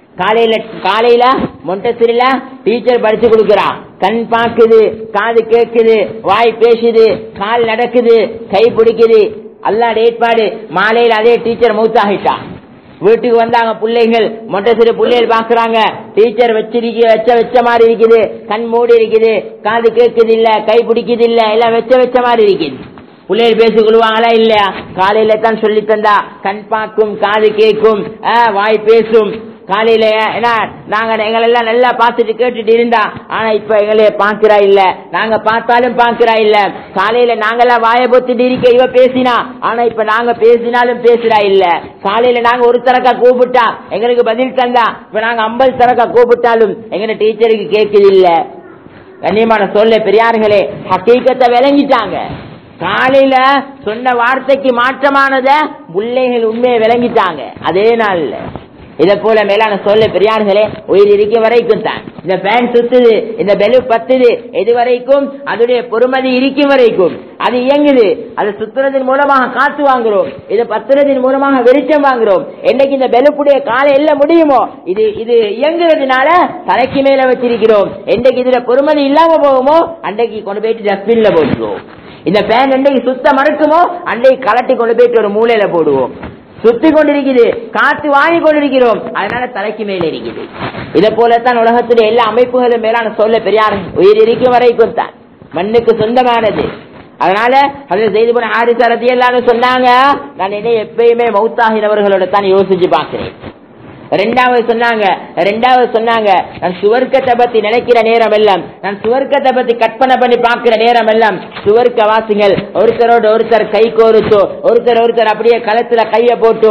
காலையில மொண்டசிரில டீச்சர் படிச்சு கொடுக்கிறான், கண் பாக்குது, காது கேட்குது, வாய் பேசுது, கால் நடக்குது, கை பிடிக்குது, அல்லாஹ் ஏற்பாடு. மாலையில் அதே டீச்சர் மௌத்தாகிட்டா. வீட்டுக்கு வந்தாங்க பிள்ளைகள், மொண்டசிறு பிள்ளைகள் பாக்குறாங்க, டீச்சர் வச்ச மாதிரி இருக்குது, கண் மூடி இருக்குது, காது கேட்குது இல்ல, கை பிடிக்குது இல்ல, எல்லாம் வச்ச மாதிரி இருக்குது. பிள்ளைகள் பேசிக் கொள்வாங்களா இல்லையா? காலையில தான் சொல்லி தந்தா கண் பார்க்கும், காது கேட்கும், வாய் பேசும். காலையில நாங்க எங்களெல்லாம் நல்லா பார்த்துட்டு கேட்டுட்டு இருந்தா, ஆனா இப்ப எங்களே பாக்குறா இல்ல, நாங்க பார்த்தாலும் பாக்குறா இல்ல. காலையில நாங்கெல்லாம் வாயை பொத்துட்டு இருக்க இவ பேசினா, ஆனா இப்ப நாங்க பேசினாலும் பேசுறா இல்ல. காலையில நாங்க ஒரு தரக்கா கூப்பிட்டா எங்களுக்கு பதில் தந்தா, இப்ப நாங்க 50 தரக்கா கூப்பிட்டாலும் எங்க டீச்சருக்கு கேட்குது இல்ல. கண்ணியமான சொல்ல பெரியார்களே, ஹக்கீகத்தை விளங்கிட்டாங்க. காலையில சொன்ன வார்த்தைக்கு மாற்றமானத பிள்ளைகள் உண்மையை விளங்கிட்டாங்க அதே நாள்ல. இதை போல மேலான சொல்ல பெரியார்களே, உயிர் இருக்க வரைக்கும் தான் இந்த பேன் சுத்துது, இந்த பெலு பத்துது, எது வரைக்கும் அதோடைய பொறுமதி இருக்கும் வரைக்கும் அது இயங்குது. அது சுத்துறதன் மூலமாக காத்து வாங்குறோம், இது பத்துறதன் மூலமாக வெளிச்சம் வாங்குறோம். என்னைக்கு இந்த பெலுப்புடைய காலம் எல்லாம் முடியுமோ இது இயங்குறதுனால தலைக்கு மேல வச்சிருக்கிறோம். என்னைக்கு இதுல பொறுமதி இல்லாம போகுமோ அன்றைக்கு கொண்டு போயிட்டு டஸ்ட்பின்ல போட்டுருவோம். இந்த பேன் அன்றைக்கு சுத்த மறுக்குமோ அன்றைக்கு கலட்டி கொண்டு போயிட்டு ஒரு மூலையில போடுவோம். சுத்தி கொண்டிருக்குது, காத்து வாங்கி கொண்டிருக்கிறோம், அதனால தலைக்கு மேல இருக்குது. இதை போலத்தான் உலகத்துடைய எல்லா அமைப்புகளும் மேலான சொல்ல பெரியார் உயிர் இருக்கும் வரைக்கும் தான் மண்ணுக்கு சொந்தமானது. அதனால ஸைத் இப்னு ஹாரிஸா ரலியல்லாஹு அன்ஹு சொன்னாங்க, நான் என்னை எப்பயுமே மௌத்தாகினவர்களோட தான் யோசிச்சு பார்க்கிறேன். ரெண்டாவது சொன்னாங்க, நான் சுவர்க்கத்தை பத்தி நினைக்கிற நேரம் எல்லாம், நான் சுவர்க்கத்தை பத்தி கற்பனை பண்ணி பார்க்கிற நேரம் எல்லாம் சுவர்க்க வாசிகள் ஒருத்தரோடு ஒருத்தர் கை கோர்த்தோ, ஒருத்தர் அப்படியே களத்துல கைய போட்டு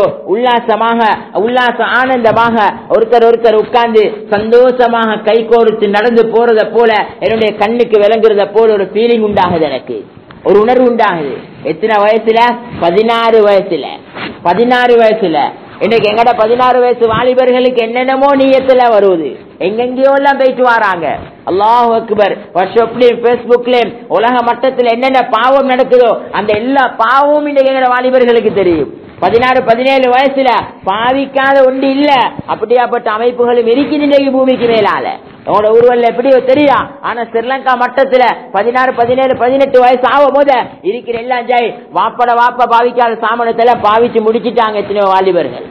உல்லாச ஆனந்தமாக ஒருத்தர் உட்கார்ந்து சந்தோஷமாக கை கோர்த்து நடந்து போறத போல என்னுடைய கண்ணுக்கு விளங்குறத போல ஒரு ஃபீலிங் உண்டாகுது, எனக்கு ஒரு உணர்வு உண்டாகுது. எத்தனை வயசுல? 16 வயசுல இன்னைக்கு எங்கட 16 வயசு வாலிபர்களுக்கு என்னென்னமோ நியத்துல வருவது, எங்கெங்கயோ எல்லாம் போயிட்டு வராங்க. அல்லாஹ் அக்பர். வாட்ஸ்அப்லயும் பேஸ்புக்லயும் உலக மட்டத்தில் என்னென்ன பாவம் நடக்குதோ அந்த எல்லா பாவமும் இன்னைக்கு எங்கட வாலிபர்களுக்கு தெரியும். 16-17 வயசுல பாவிக்காத ஒன்று இல்ல. அப்படியாப்பட்ட அமைப்புகளும் இருக்குது இன்றைக்கு பூமிக்கு மேலால. உங்களோட ஊர்வல்ல எப்படியோ தெரியா, ஆனா ஸ்ரீலங்கா மட்டத்துல 16-17-18 வயசு ஆகும் போது இருக்கிற எல்லாம் ஜாய் வாப்ப பாவிக்காத சாமானத்துல பாவிச்சு முடிச்சுட்டாங்க எத்தனையோ வாலிபர்கள்.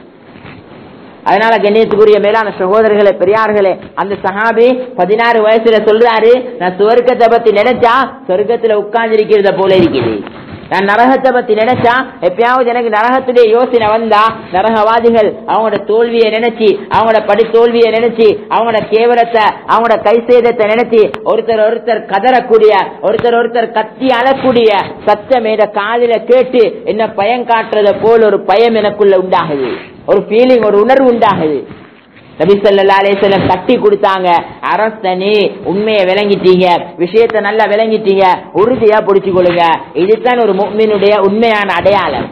அதனால கண்ணியத்துக்குரிய மேலான சகோதரர்களே, பெரியார்களே, அந்த சஹாபி 16 வயசுல சொல்றாரு, நான் சுவர்க்கத்தை பத்தி நினைச்சா சொர்க்கத்துல உட்கார்ந்து இருக்கிறத போல இருக்குது. நான் நரகத்தை பத்தி நினைச்சா எப்பயாவது எனக்கு நரகத்துடைய யோசனை வந்தா நரகவாதிகள் அவங்களோட தோல்வியை நினைச்சு, அவங்களோட படி தோல்வியை நினைச்சு, அவங்களோட கேவலத்தை, அவங்களோட கை சேதத்தை நினைச்சு ஒருத்தர் கதறக்கூடிய, ஒருத்தர் கத்தி அழக்கூடிய சத்தம் என்ற காதில கேட்டு என்ன பயம் காட்டுறத போல் ஒரு பயம் எனக்குள்ள உண்டாகுது, ஒரு ஃபீலிங், ஒரு உணர்வு உண்டாகுது. நபி ஸல்லல்லாஹு அலைஹி வஸல்லம் தட்டி கொடுத்தாங்க, அரசனே உண்மையை விளங்கிட்டீங்க, விஷயத்தை நல்லா விளங்கிட்டீங்க, உறுதியா பிடிச்சு கொள்ளுங்க. இதுதான் ஒரு முஃமினுடைய உண்மையான அடையாளம்.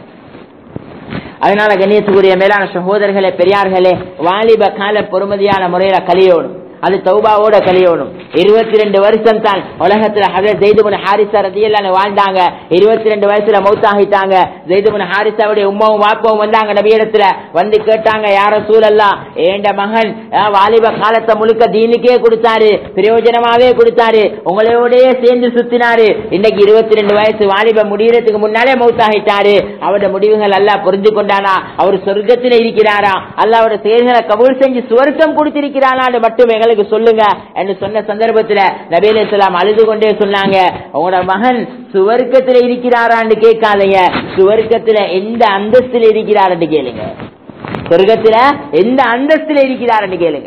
அதனால கண்ணியத்துக்குரிய மேலான சகோதரர்களே, பெரியார்களே, வாலிப கால பொறுமதியான முறையில கலியோடும், அது தௌபாவோட கலியோடும். 22 வருஷம் தான் உலகத்துல ஹஜ்ரத் ஸைத் இப்னு ஹாரிஸா ரலியல்லாஹு அன்ஹு வாழ்ந்தாங்க. 22 வயசுல மௌத்தாகிட்டாங்க. ஸைத் இப்னு ஹாரிஸாவுடைய உம்மாவும் வாப்பாவும் வந்தாங்க நபியிடத்துல, வந்து கேட்டாங்க, யா ரசூலல்லாஹ், ஏண்ட மகன் வாலிப காலத்தை முழுக்க தீனுக்கே கொடுத்தாரு, பிரயோஜனமாவே கொடுத்தாரு, உங்களோடயே சேர்ந்து சுத்தினாரு, இன்னைக்கு 22 வயசு வாலிப முடியறதுக்கு முன்னாலே மௌத்தாகிட்டாரு, அவருடைய முடிவுகள் அல்லாஹ் புரிஞ்சு கொண்டானா, அவர் சொர்க்கத்தில் இருக்கிறாரா, அல்லாஹ்வுடைய செயல்களை கபூல் செஞ்சு சுவர்க்கம் கொடுத்திருக்கிறானான்னு மட்டும் எங்களுக்கு சொல்லுங்க என்று சொன்ன சந்தர்ப்பத்தில் நபி அலைஹிஸ்ஸலாம் அழுது கொண்டே சொன்னாங்க, உங்களோட மகன் சுவர்க்கத்தில் இருக்கிறாரான்னு கேட்காதீங்க, சுவர்க்கத்தில் எந்த அந்தஸ்தில் இருக்கிறார்னு கேளுங்க, சொர்க்கத்தில் எந்த அந்தஸ்தில் இருக்கிறார்னு கேளுங்க.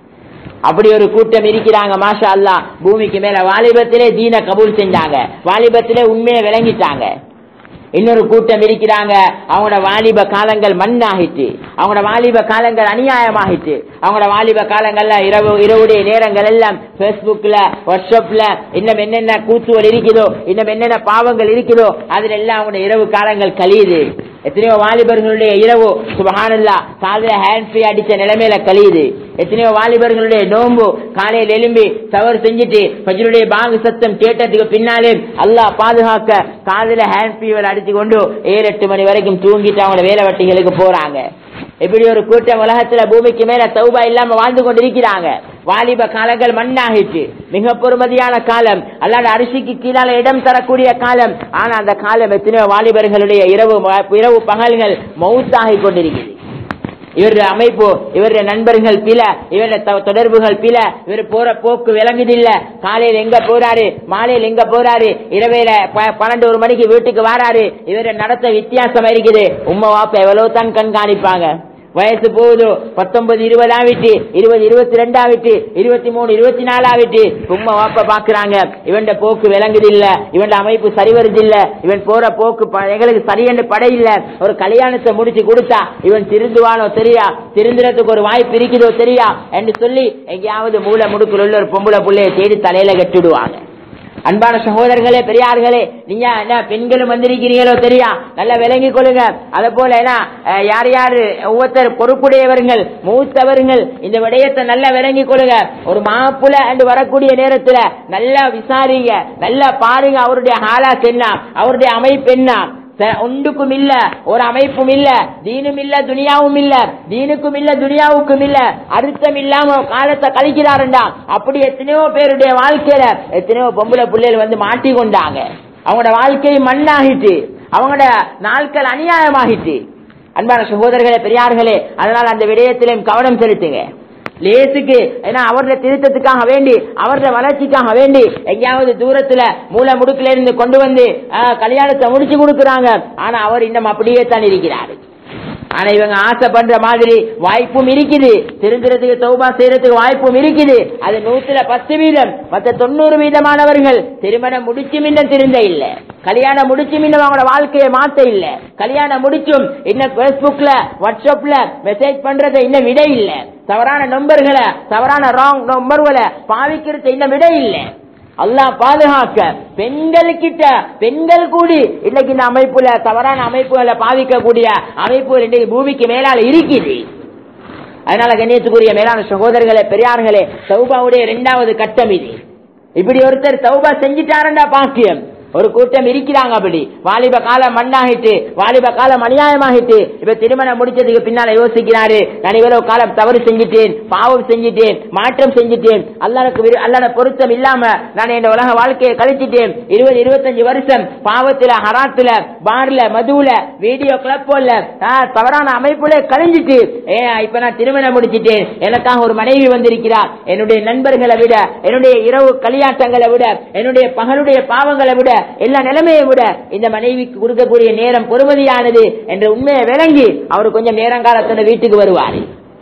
அப்படி ஒரு கூட்டம் இருக்கிறாங்க மாஷா அல்லாஹ். பூமிக்கு மேல வாலிபத்திலே தீன கபூல் செஞ்சாங்க, வாலிபத்திலே உண்மையை விளங்கிட்டாங்க. இன்னொரு கூட்டம் இருக்கிறாங்க, அவங்களோட வாலிப காலங்கள் மண்ணாகிட்டு, அவங்களோட வாலிப காலங்கள் அநியாயமாகிட்டு, அவங்களோட வாலிப காலங்கள்ல இரவுடைய நேரங்கள் எல்லாம் பேஸ்புக்ல, வாட்ஸ்அப்ல இன்னும் என்னென்ன கூத்துவல் இருக்குதோ, இன்னும் என்னென்ன பாவங்கள் இருக்குதோ அதுல எல்லாம் அவங்களோட இரவு காலங்கள் கழியுது. எத்தனையோ வாலிபர்களுடைய இரவு சுப்ஹானல்லாஹ் காலையில ஹேண்ட் ஃப்ரீ அடிச்ச நிலைமையில கழியுது. எத்தனையோ வாலிபர்களுடைய நோன்பு காலையில் எழும்பி தவறு செஞ்சுட்டு ஃபஜ்ருடைய பாங்கு சத்தம் கேட்டதுக்கு பின்னாலே அல்லாஹ் பாதுகாக்க காலையில ஹேண்ட் ஃபீவர் அடிச்சு கொண்டு 7-8 மணி வரைக்கும் தூங்கிட்டு அவங்களோட வேலை வட்டிகளுக்கு போறாங்க. இப்படி ஒரு கூட்டம் உலகத்துல பூமிக்கு மேல தௌபா இல்லாம வாழ்ந்து கொண்டிருக்கிறாங்க. வாலிப காலங்கள் மண்ணாகிட்டு, மிக பொறுமதியான காலம், அல்லாத அரிசிக்கு கீழால இடம் தரக்கூடிய காலம். ஆனா அந்த காலம் எத்தனையோ வாலிபர்களுடைய இரவு பகல்கள் மௌத்தாகி கொண்டிருக்கிறது. இவருடைய அமைப்பு, இவருடைய நண்பர்கள் பில, இவருடைய தொடர்புகள் பில, இவர் போற போக்கு விளங்குதில்ல. காலையில் எங்க போறாரு, மாலையில் எங்க போறாரு, இரவேல 12-1 மணிக்கு வீட்டுக்கு வராரு. இவருடைய நடத்த வித்தியாசம் இருக்குது. உம்மா வாப்பா எவ்வளவு தான் கண்காணிப்பாங்க. வயசு போகுது, 19-20 ஆவிட்டு, 20-22 ஆவிட்டு, 23-24 ஆவிட்டு, உம்மா வாப்பா பாக்குறாங்க, இவன் போக்கு விளங்குதில்ல, இவன் அமைப்பு சரி வருதில்ல, இவன் போற போக்கு எங்களுக்கு சரியென்று படையில்ல. ஒரு கல்யாணத்தை முடிச்சு கொடுத்தா இவன் திருந்துவானோ தெரியா, திருந்துறதுக்கு ஒரு வாய்ப்பு இருக்குதோ தெரியா என்று சொல்லி எங்கேயாவது மூல முடுக்குள்ள உள்ள ஒரு பொம்பளை புள்ளைய தேடி தலையில கட்டிடுவாங்க. அன்பான சகோதரர்களே, பெரியார்களே, நீங்க என்ன பெண்களும் வந்திருக்கிறீங்களோ தெரியா, நல்லா விளங்கி கொள்ளுங்க. அத போல யார் யாரு ஒவ்வொருத்தர் பொறுப்புடையவர்கள், மூத்தவர்கள், இந்த விடயத்தை நல்லா விளங்கி கொள்ளுங்க. ஒரு மாப்பிள்ளை என்று வரக்கூடிய நேரத்துல நல்லா விசாரிங்க, நல்லா பாருங்க, அவருடைய ஹாலாத் என்ன, அவருடைய அமைப்பு என்ன. ஒன்றுக்கும் இல்ல, ஒரு அமைப்பும் இல்ல, தீனும் இல்ல, துனியாவும் இல்ல, தீனுக்கும் இல்ல, துனியாவுக்கும் இல்ல, அர்த்தம் இல்லாம காலத்தை கழிக்கிறாருண்டா. அப்படி எத்தனையோ பேருடைய வாழ்க்கையில எத்தனையோ பொம்பளை பிள்ளைகள் வந்து மாட்டிக்கொண்டாங்க. அவங்களோட வாழ்க்கை மண்ணாகிட்டு, அவங்களோட நாட்கள் அநியாயமாகிட்டு. அன்பான சகோதரர்களே, பெரியார்களே, அதனால அந்த விடயத்திலும் கவனம் செலுத்துங்க. லேசுக்கு அவருடைய திருத்தத்துக்காக வேண்டி, அவருடைய வளர்ச்சிக்காக வேண்டி எங்கேயாவது தூரத்துல மூல முடுக்குல இருந்து கொண்டு வந்து கல்யாணத்தை முடிச்சு கொடுக்கறாங்க. ஆனா அவர் இன்னும் அப்படியே தான் இருக்கிறாரு. ஆனா இவங்க ஆசைப்படுற மாதிரி வாய்ப்பும் இருக்குது, திருந்துறதுக்கு தௌபா செய்யறதுக்கு வாய்ப்பும் இருக்குது. அது 110%. மற்ற 90%மானவர்கள் திருமணம் முடிச்சும் இன்னும் திருந்த இல்ல, கல்யாணம் முடிச்சும் இன்னும் அவங்களோட வாழ்க்கையை மாத்த இல்ல, கல்யாணம் முடிச்சும் இன்னும் பேஸ்புக்ல வாட்ஸ்அப்ல மெசேஜ் பண்றதை இன்னும் விட இல்ல, தவறான நம்பர்களை, தவறான ராங் நம்பர்களை பாவிக்கிறது இன்னும் விட இல்ல. அல்லாஹ் பாதுகாக்க. பெண்கள் கிட்ட பெண்கள் கூடி இன்னைக்கு இந்த அமைப்புல தவறான அமைப்புகளை பாதிக்கக்கூடிய அமைப்புகள் இன்னைக்கு பூமிக்கு மேலால இருக்குது. அதனால கண்ணியத்துக்குரிய மேலான சகோதரர்களே, பெரியார்களே, தௌபாவுடைய 2வது கட்டம் இது. இப்படி ஒருத்தர் தௌபா செஞ்சிட்டாருண்டா பாக்கியம். ஒரு கூட்டம் இருக்கிறாங்க அப்படி, வாலிப காலம் மண்ணாகிட்டு, வாலிப காலம் அநியாயமாகிட்டு, இப்ப திருமணம் முடிச்சதுக்கு பின்னால யோசிக்கிறாரு, நான் இவ்வளவு காலம் தவறு செஞ்சிட்டேன், பாவம் செஞ்சிட்டேன், மாற்றம் செஞ்சிட்டேன், அல்லாஹ்வுடைய பொருத்தம் இல்லாம நான் இந்த உலக வாழ்க்கையை கழிச்சிட்டேன். 20-25 வருஷம் பாவத்துல, ஹராத்துல, பார்ல, மதுல, வீடியோ கிளப்ல, தவறான அமைப்புல கழிஞ்சிட்டு இப்ப நான் திருமணம் முடிச்சிட்டேன், எனக்காக ஒரு மனைவி வந்திருக்கிறார். என்னுடைய நண்பர்களை விட, என்னுடைய இரவு களியாட்டங்களை விட, என்னுடைய பகலுடைய பாவங்களை விட, எல்லா நிலைமையை விட இந்த மனைவிக்கு கொடுக்கக்கூடிய நேரம் பொறுமதியானது என்ற உண்மையை விளங்கி அவர் கொஞ்சம் நேரங்காலத்தோட வீட்டுக்கு வருவாரு.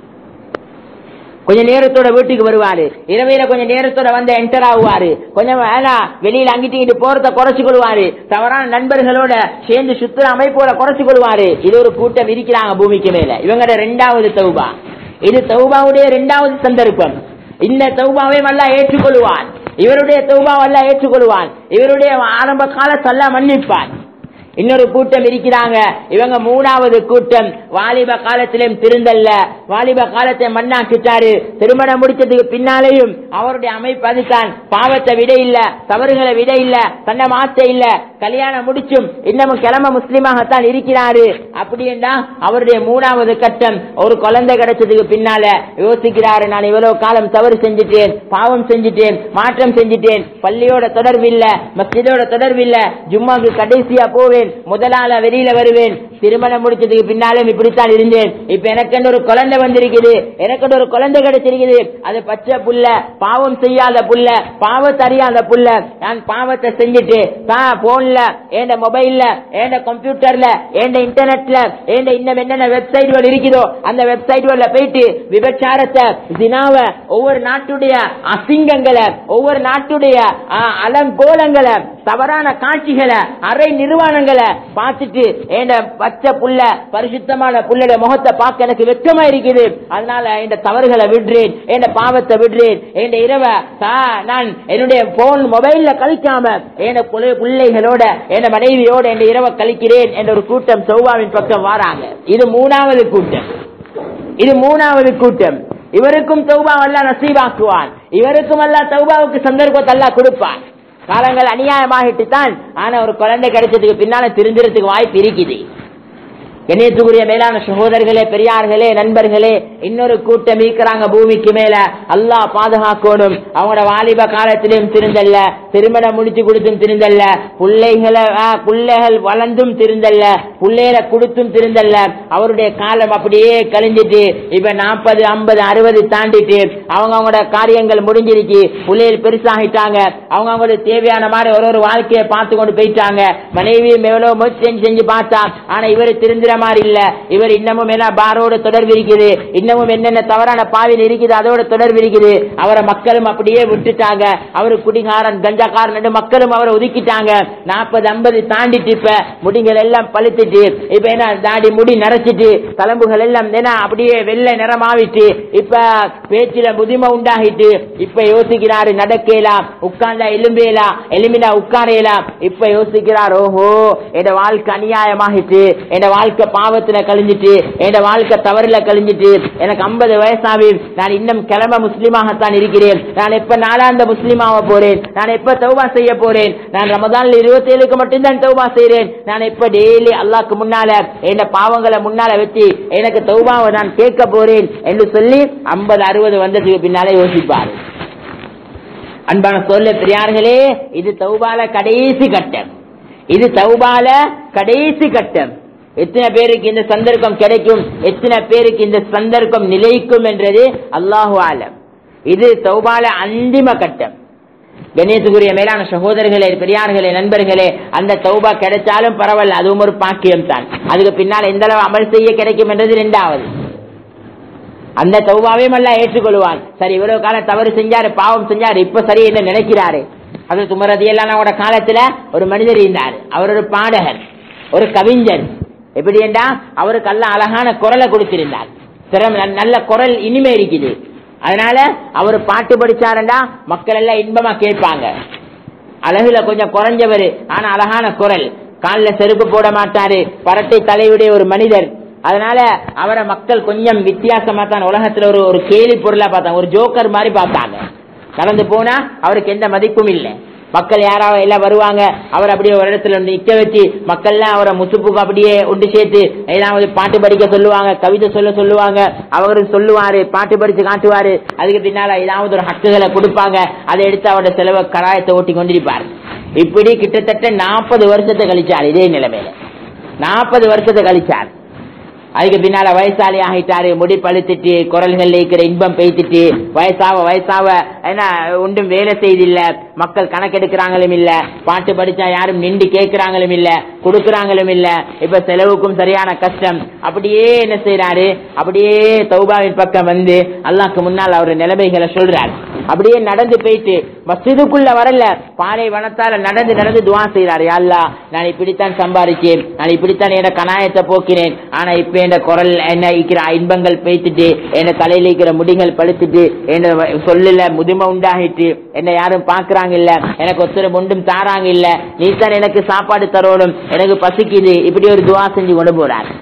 கொஞ்சம் நேரத்தோட வீட்டுக்கு வருவாரு. இரவையில கொஞ்சம் நேரத்தோட வந்து என்டர் ஆகுவாரு. கொஞ்சம் வெளியில அங்கிட்டு போறத குறைச்சு கொள்வாரு. தவறான நண்பர்களோட சேர்ந்து சுத்துற அமைப்போட குறைச்சு கொள்வாரு. இது ஒரு கூட்டம் இருக்கிறாங்க பூமிக்கு மேல. இவங்களோட 2வது தௌபா. இது தௌபாவுடைய 2வது சந்தர்ப்பம். இந்த தௌபாவை அல்லாஹ் ஏற்றுக்கொள்வான். இவருடைய தௌபாவை அல்லாஹ் ஏற்றுக்கொள்வான். இவருடைய ஆரம்ப காலத்தை அல்லாஹ் மன்னிப்பான். இன்னொரு கூட்டம் இருக்கிறாங்க. இவங்க 3வது கூட்டம். வாலிப காலத்திலும் திருந்தல்ல, வாலிப காலத்தை மண்ணாக்கிட்டாரு. திருமணம் முடிச்சதுக்கு பின்னாலேயும் அவருடைய அமைப்பு அதுதான். பாவத்தை விட இல்ல, தவறுகளை விட இல்ல, தன்னை மாற்ற இல்ல, கல்யாணம் முடிச்சும் இன்னமும் கிளம்ப முஸ்லீமாகத்தான் இருக்கிறாரு. அப்படின்னா அவருடைய 3வது கட்டம். ஒரு குழந்தை கிடைச்சதுக்கு பின்னால யோசிக்கிறாரு, நான் இவ்வளவு காலம் தவறு செஞ்சுட்டேன், பாவம் செஞ்சுட்டேன், மாற்றம் செஞ்சுட்டேன், பள்ளியோட தொடர்பு இல்ல, மஸ்ஜிதோட தொடர்பு இல்ல, ஜும்மாக்கு கடைசியா போவேன், முதலால வெளியில வருவேன், திருமணம் முடிச்சதுக்கு பின்னாலும் இப்படித்தான் இருந்தேன், இப்ப எனக்கு ஒரு குழந்தை வந்திருக்குது, எனக்கு ஒரு குழந்தை கிடைச்சிருக்குது, அது பச்சை புள்ள, பாவம் செய்யாத புள்ள, பாவத்தை அறியாத புள்ள, நான் பாவத்தை செஞ்சுட்டு போன்ல, என் மொபைல்ல, என் கம்ப்யூட்டர்ல, என் இன்டர்நெட்ல, என் இன்னும் என்னென்ன வெப்சைட்கள் இருக்குதோ அந்த வெப்சைட்ல போயிட்டு விபச்சாரத்தை, தினாவை, ஒவ்வொரு நாட்டுடைய அசிங்கங்களை, ஒவ்வொரு நாட்டுடைய அலங்கோலங்களை, தவறான காட்சிகளை, அரை நிர்வாணங்களை பார்த்துட்டு என் பச்சை புள்ள, பரிசுத்தமான புள்ளோட முகத்தை பார்க்க எனக்கு வெட்கமா இருக்குது. அதனால இந்த தவறுகளை விடுறேன், என் பாவத்தை விடுறேன், என் இரவை நான் என்னுடைய போன் மொபைல்ல கழிக்காம என் பிள்ளைகளோட, என் மனைவியோட என் இரவை கழிக்கிறேன் என்ற ஒரு கூட்டம் தௌபாவின் பக்கம் வராங்க. இது 3வது கூட்டம். இது 3வது கூட்டம். இவருக்கும் தௌபா அல்லாஹ் நசீபாக்குவான். இவருக்கும் அல்லாஹ் தௌபாவுக்கு சந்தர்ப்பத்தை அல்லாஹ் கொடுப்பான். காலங்கள் அநியாயமாகிட்டு தான், ஆனா ஒரு குழந்தை கிடைச்சதுக்கு பின்னால திருந்துறதுக்கு வாய்ப்பு இருக்குது. கண்ணியத்துக்குரிய மேலான சகோதரர்களே, பெரியார்களே, நண்பர்களே, இன்னொரு கூட்டம் இருக்கிறாங்க பூமிக்கு மேல. அல்லாஹ் பாதுகாக்கணும். அவங்களோட வாலிப காலத்திலும் திருந்தல்ல, திருமணம் முடிச்சு கொடுத்தும் திருந்தல்ல, பிள்ளைகள் வளர்ந்தும் திருந்தல்ல, பிள்ளைகளை கொடுத்தும் திருந்தல்ல. அவருடைய காலம் அப்படியே கழிஞ்சிட்டு இப்ப 40, 50, 60 தாண்டிட்டு அவங்களோட காரியங்கள் முடிஞ்சிருக்கு. பிள்ளைகள் பெருசாகிட்டாங்க. அவங்களுக்கு தேவையான மாதிரி ஒரு வாழ்க்கையை பார்த்து கொண்டு போயிட்டாங்க. மனைவியும் எவ்வளவு முயற்சி செஞ்சு பார்த்தா, ஆனா இவரு திருந்துற மாதிரி இல்ல. இவர் இன்னமும் என்ன பாரோட தொடர்பு இருக்குது, இன்னமும் என்னென்ன தவறான பாவியில் இருக்குது அதோட தொடர்பு இருக்குது. அவரை மக்களும் அப்படியே விட்டுட்டாங்க. அவரு குடிகாரன், கஞ்சாக்காரன், மக்களும் அவரை ஒதுக்கிட்டாங்க. 40, 50 தாண்டிட்டு இப்ப முடிகள் எல்லாம் பழுத்துட்டு, இப்ப என்ன தாடி முடி நரைச்சிட்டு, தலம்புகள் எல்லாம் என்ன அப்படியே வெள்ளை நிறமாவிட்டு, இப்ப பேச்சில புதிமை உண்டாகிட்டு, இப்ப யோசிக்கிறாரு நடக்கலாம், உட்கார்ந்தா எலும்பேலாம், எலும்பினா உட்காரையலாம். இப்ப யோசிக்கிறார், ஓஹோ என் வாழ்க்கை அநியாயமாகிட்டு, என் வாழ்க்கை பாவத்துல கழிஞ்சிட்டு, என் வாழ்க்கை தவறுல கழிஞ்சிட்டு, எனக்கு 50 வயசாவி, நான் இன்னும் கிளம்ப முஸ்லீமாகத்தான் இருக்கிறேன். நான் எப்ப 4ஆம் முஸ்லீமாக போறேன், நான் எப்ப தௌபா செய்ய போறேன், நான் ரமதான்ல 27க்கு மட்டும்தான் தௌபா செய்றேன், நான் எப்ப டெய்லி அல்லாஹ்க்கு முன்னால என் பாவங்களை முன்னால வச்சு எனக்கு தௌபாவை நான் கேட்க போறேன் என்று சொல்லி 50, 60 வந்ததுக்கு பின்னாலே யோசிப்பார். அன்பான சோதரர்களே, பெரியார்களே, இது தௌபால கடைசி கட்டம். இது தௌபால கடைசி கட்டம். எத்தனை பேருக்கு இந்த சந்தர்ப்பம் கிடைக்கும், எத்தனை பேருக்கு இந்த சந்தர்ப்பம் நிலைக்கும் என்றது அல்லாஹு ஆலம். இது தௌபால அந்திம கட்டம். கண்ணியத்துக்குரிய மேலான சகோதரர்களே, பெரியார்களே, நண்பர்களே, அந்த தௌபா கிடைச்சாலும் பரவாயில்ல, அதுவும் ஒரு பாக்கியம் தான். அதுக்கு பின்னால் எந்த அளவு அமல் செய்ய கிடைக்கும் என்றது 2வது. அந்த தௌபாவையும் அல்லாஹ் ஏற்றுக்கொள்வான். சரி, இவ்வளவு காலம் தவறு செஞ்சாரு, பாவம் செஞ்சாரு, இப்ப சரி என்ன நினைக்கிறாரு. அது உமர் ரலியல்லாஹு காலத்துல ஒரு மனிதர் இருந்தார். அவர் ஒரு பாடகர், ஒரு கவிஞர். எப்படி என்றா அவருக்கு அல்லாஹ் அழகான குரலை கொடுத்திருந்தார். நல்ல குரல் இனிமே இருக்குது. அதனால அவர் பாட்டு படிச்சாருண்டா மக்கள் எல்லாம் இன்பமா கேட்பாங்க. அழகுல கொஞ்சம் குறைஞ்சவர், ஆனா அழகான குரல், காலில் செருப்பு போட மாட்டாரு, பரட்டை தலையுடைய ஒரு மனிதர். அதனால அவரை மக்கள் கொஞ்சம் வித்தியாசமா தான் உலகத்துல ஒரு கேலி பொருளா பார்த்தாங்க, ஒரு ஜோக்கர் மாதிரி பார்த்தாங்க. கடந்து போனா அவருக்கு எந்த மதிப்பும் இல்லை. மக்கள் யாராவது எல்லாம் வருவாங்க, அவர் அப்படியே ஒரு இடத்துல நிக்க வச்சு மக்கள் எல்லாம் அவரை முசுப்புக்கு அப்படியே ஒன்று சேர்த்து ஏதாவது பாட்டு படிக்க சொல்லுவாங்க, கவிதை சொல்லுவாங்க. அவரு சொல்லுவாரு, பாட்டு படிச்சு காட்டுவாரு. அதுக்கு பின்னால ஏதாவது ஒரு ஹக்குகளை கொடுப்பாங்க, அதை எடுத்து அவரோட செலவை கராயத்தை ஓட்டி கொண்டிருப்பாரு. இப்படி கிட்டத்தட்ட 40 வருஷத்தை கழிச்சார். இதே நிலைமையில 40 வருஷத்தை கழிச்சார். அதுக்கு பின்னால வயசாளி ஆகிட்டாரு, முடி பழுத்துட்டு, குரல்கள் இருக்கிற இன்பம் பெய்த்துட்டு, வயசாவ என்ன ஒன்றும் வேலை செய்தில்ல, மக்கள் கணக்கெடுக்கிறாங்களும் இல்ல, பாட்டு படிச்சா யாரும் நின்று கேட்கிறாங்களும் இல்ல, கொடுக்கறாங்களும் இல்ல. இப்ப செலவுக்கும் சரியான கஷ்டம். அப்படியே என்ன செய்யறாரு, அப்படியே தௌபாவின் பக்கம் வந்து அல்லாஹ்க்கு முன்னால் அவர் நிலைமைகளை சொல்றாரு. அப்படியே நடந்து போயிட்டு மஸ்ஜிதுக்குள்ள வரல, பாலை வனத்தால நடந்து துவா செய்யறாரு. யா அல்லாஹ், நான் இப்படித்தான் சம்பாதிச்சேன், நான் இப்படித்தான் என் கனாயத்தை போக்கினேன், ஆனா இப்ப என் குரல் என்ன இருக்கிற இன்பங்கள் பேய்த்துட்டு, என் தலையில இருக்கிற முடிகள் பழுத்துட்டு, என் சொல்லல முதுமை உண்டாகிட்டு, என்ன யாரும் பாக்குறாங்க இல்ல, எனக்கு ஒருத்தர் ஒன்றும் தாராங்க இல்ல, நீ தான் எனக்கு சாப்பாடு தரணும், எனக்கு பசிக்குது. இப்படி ஒரு துவா செஞ்சு கொண்டு போறாரு.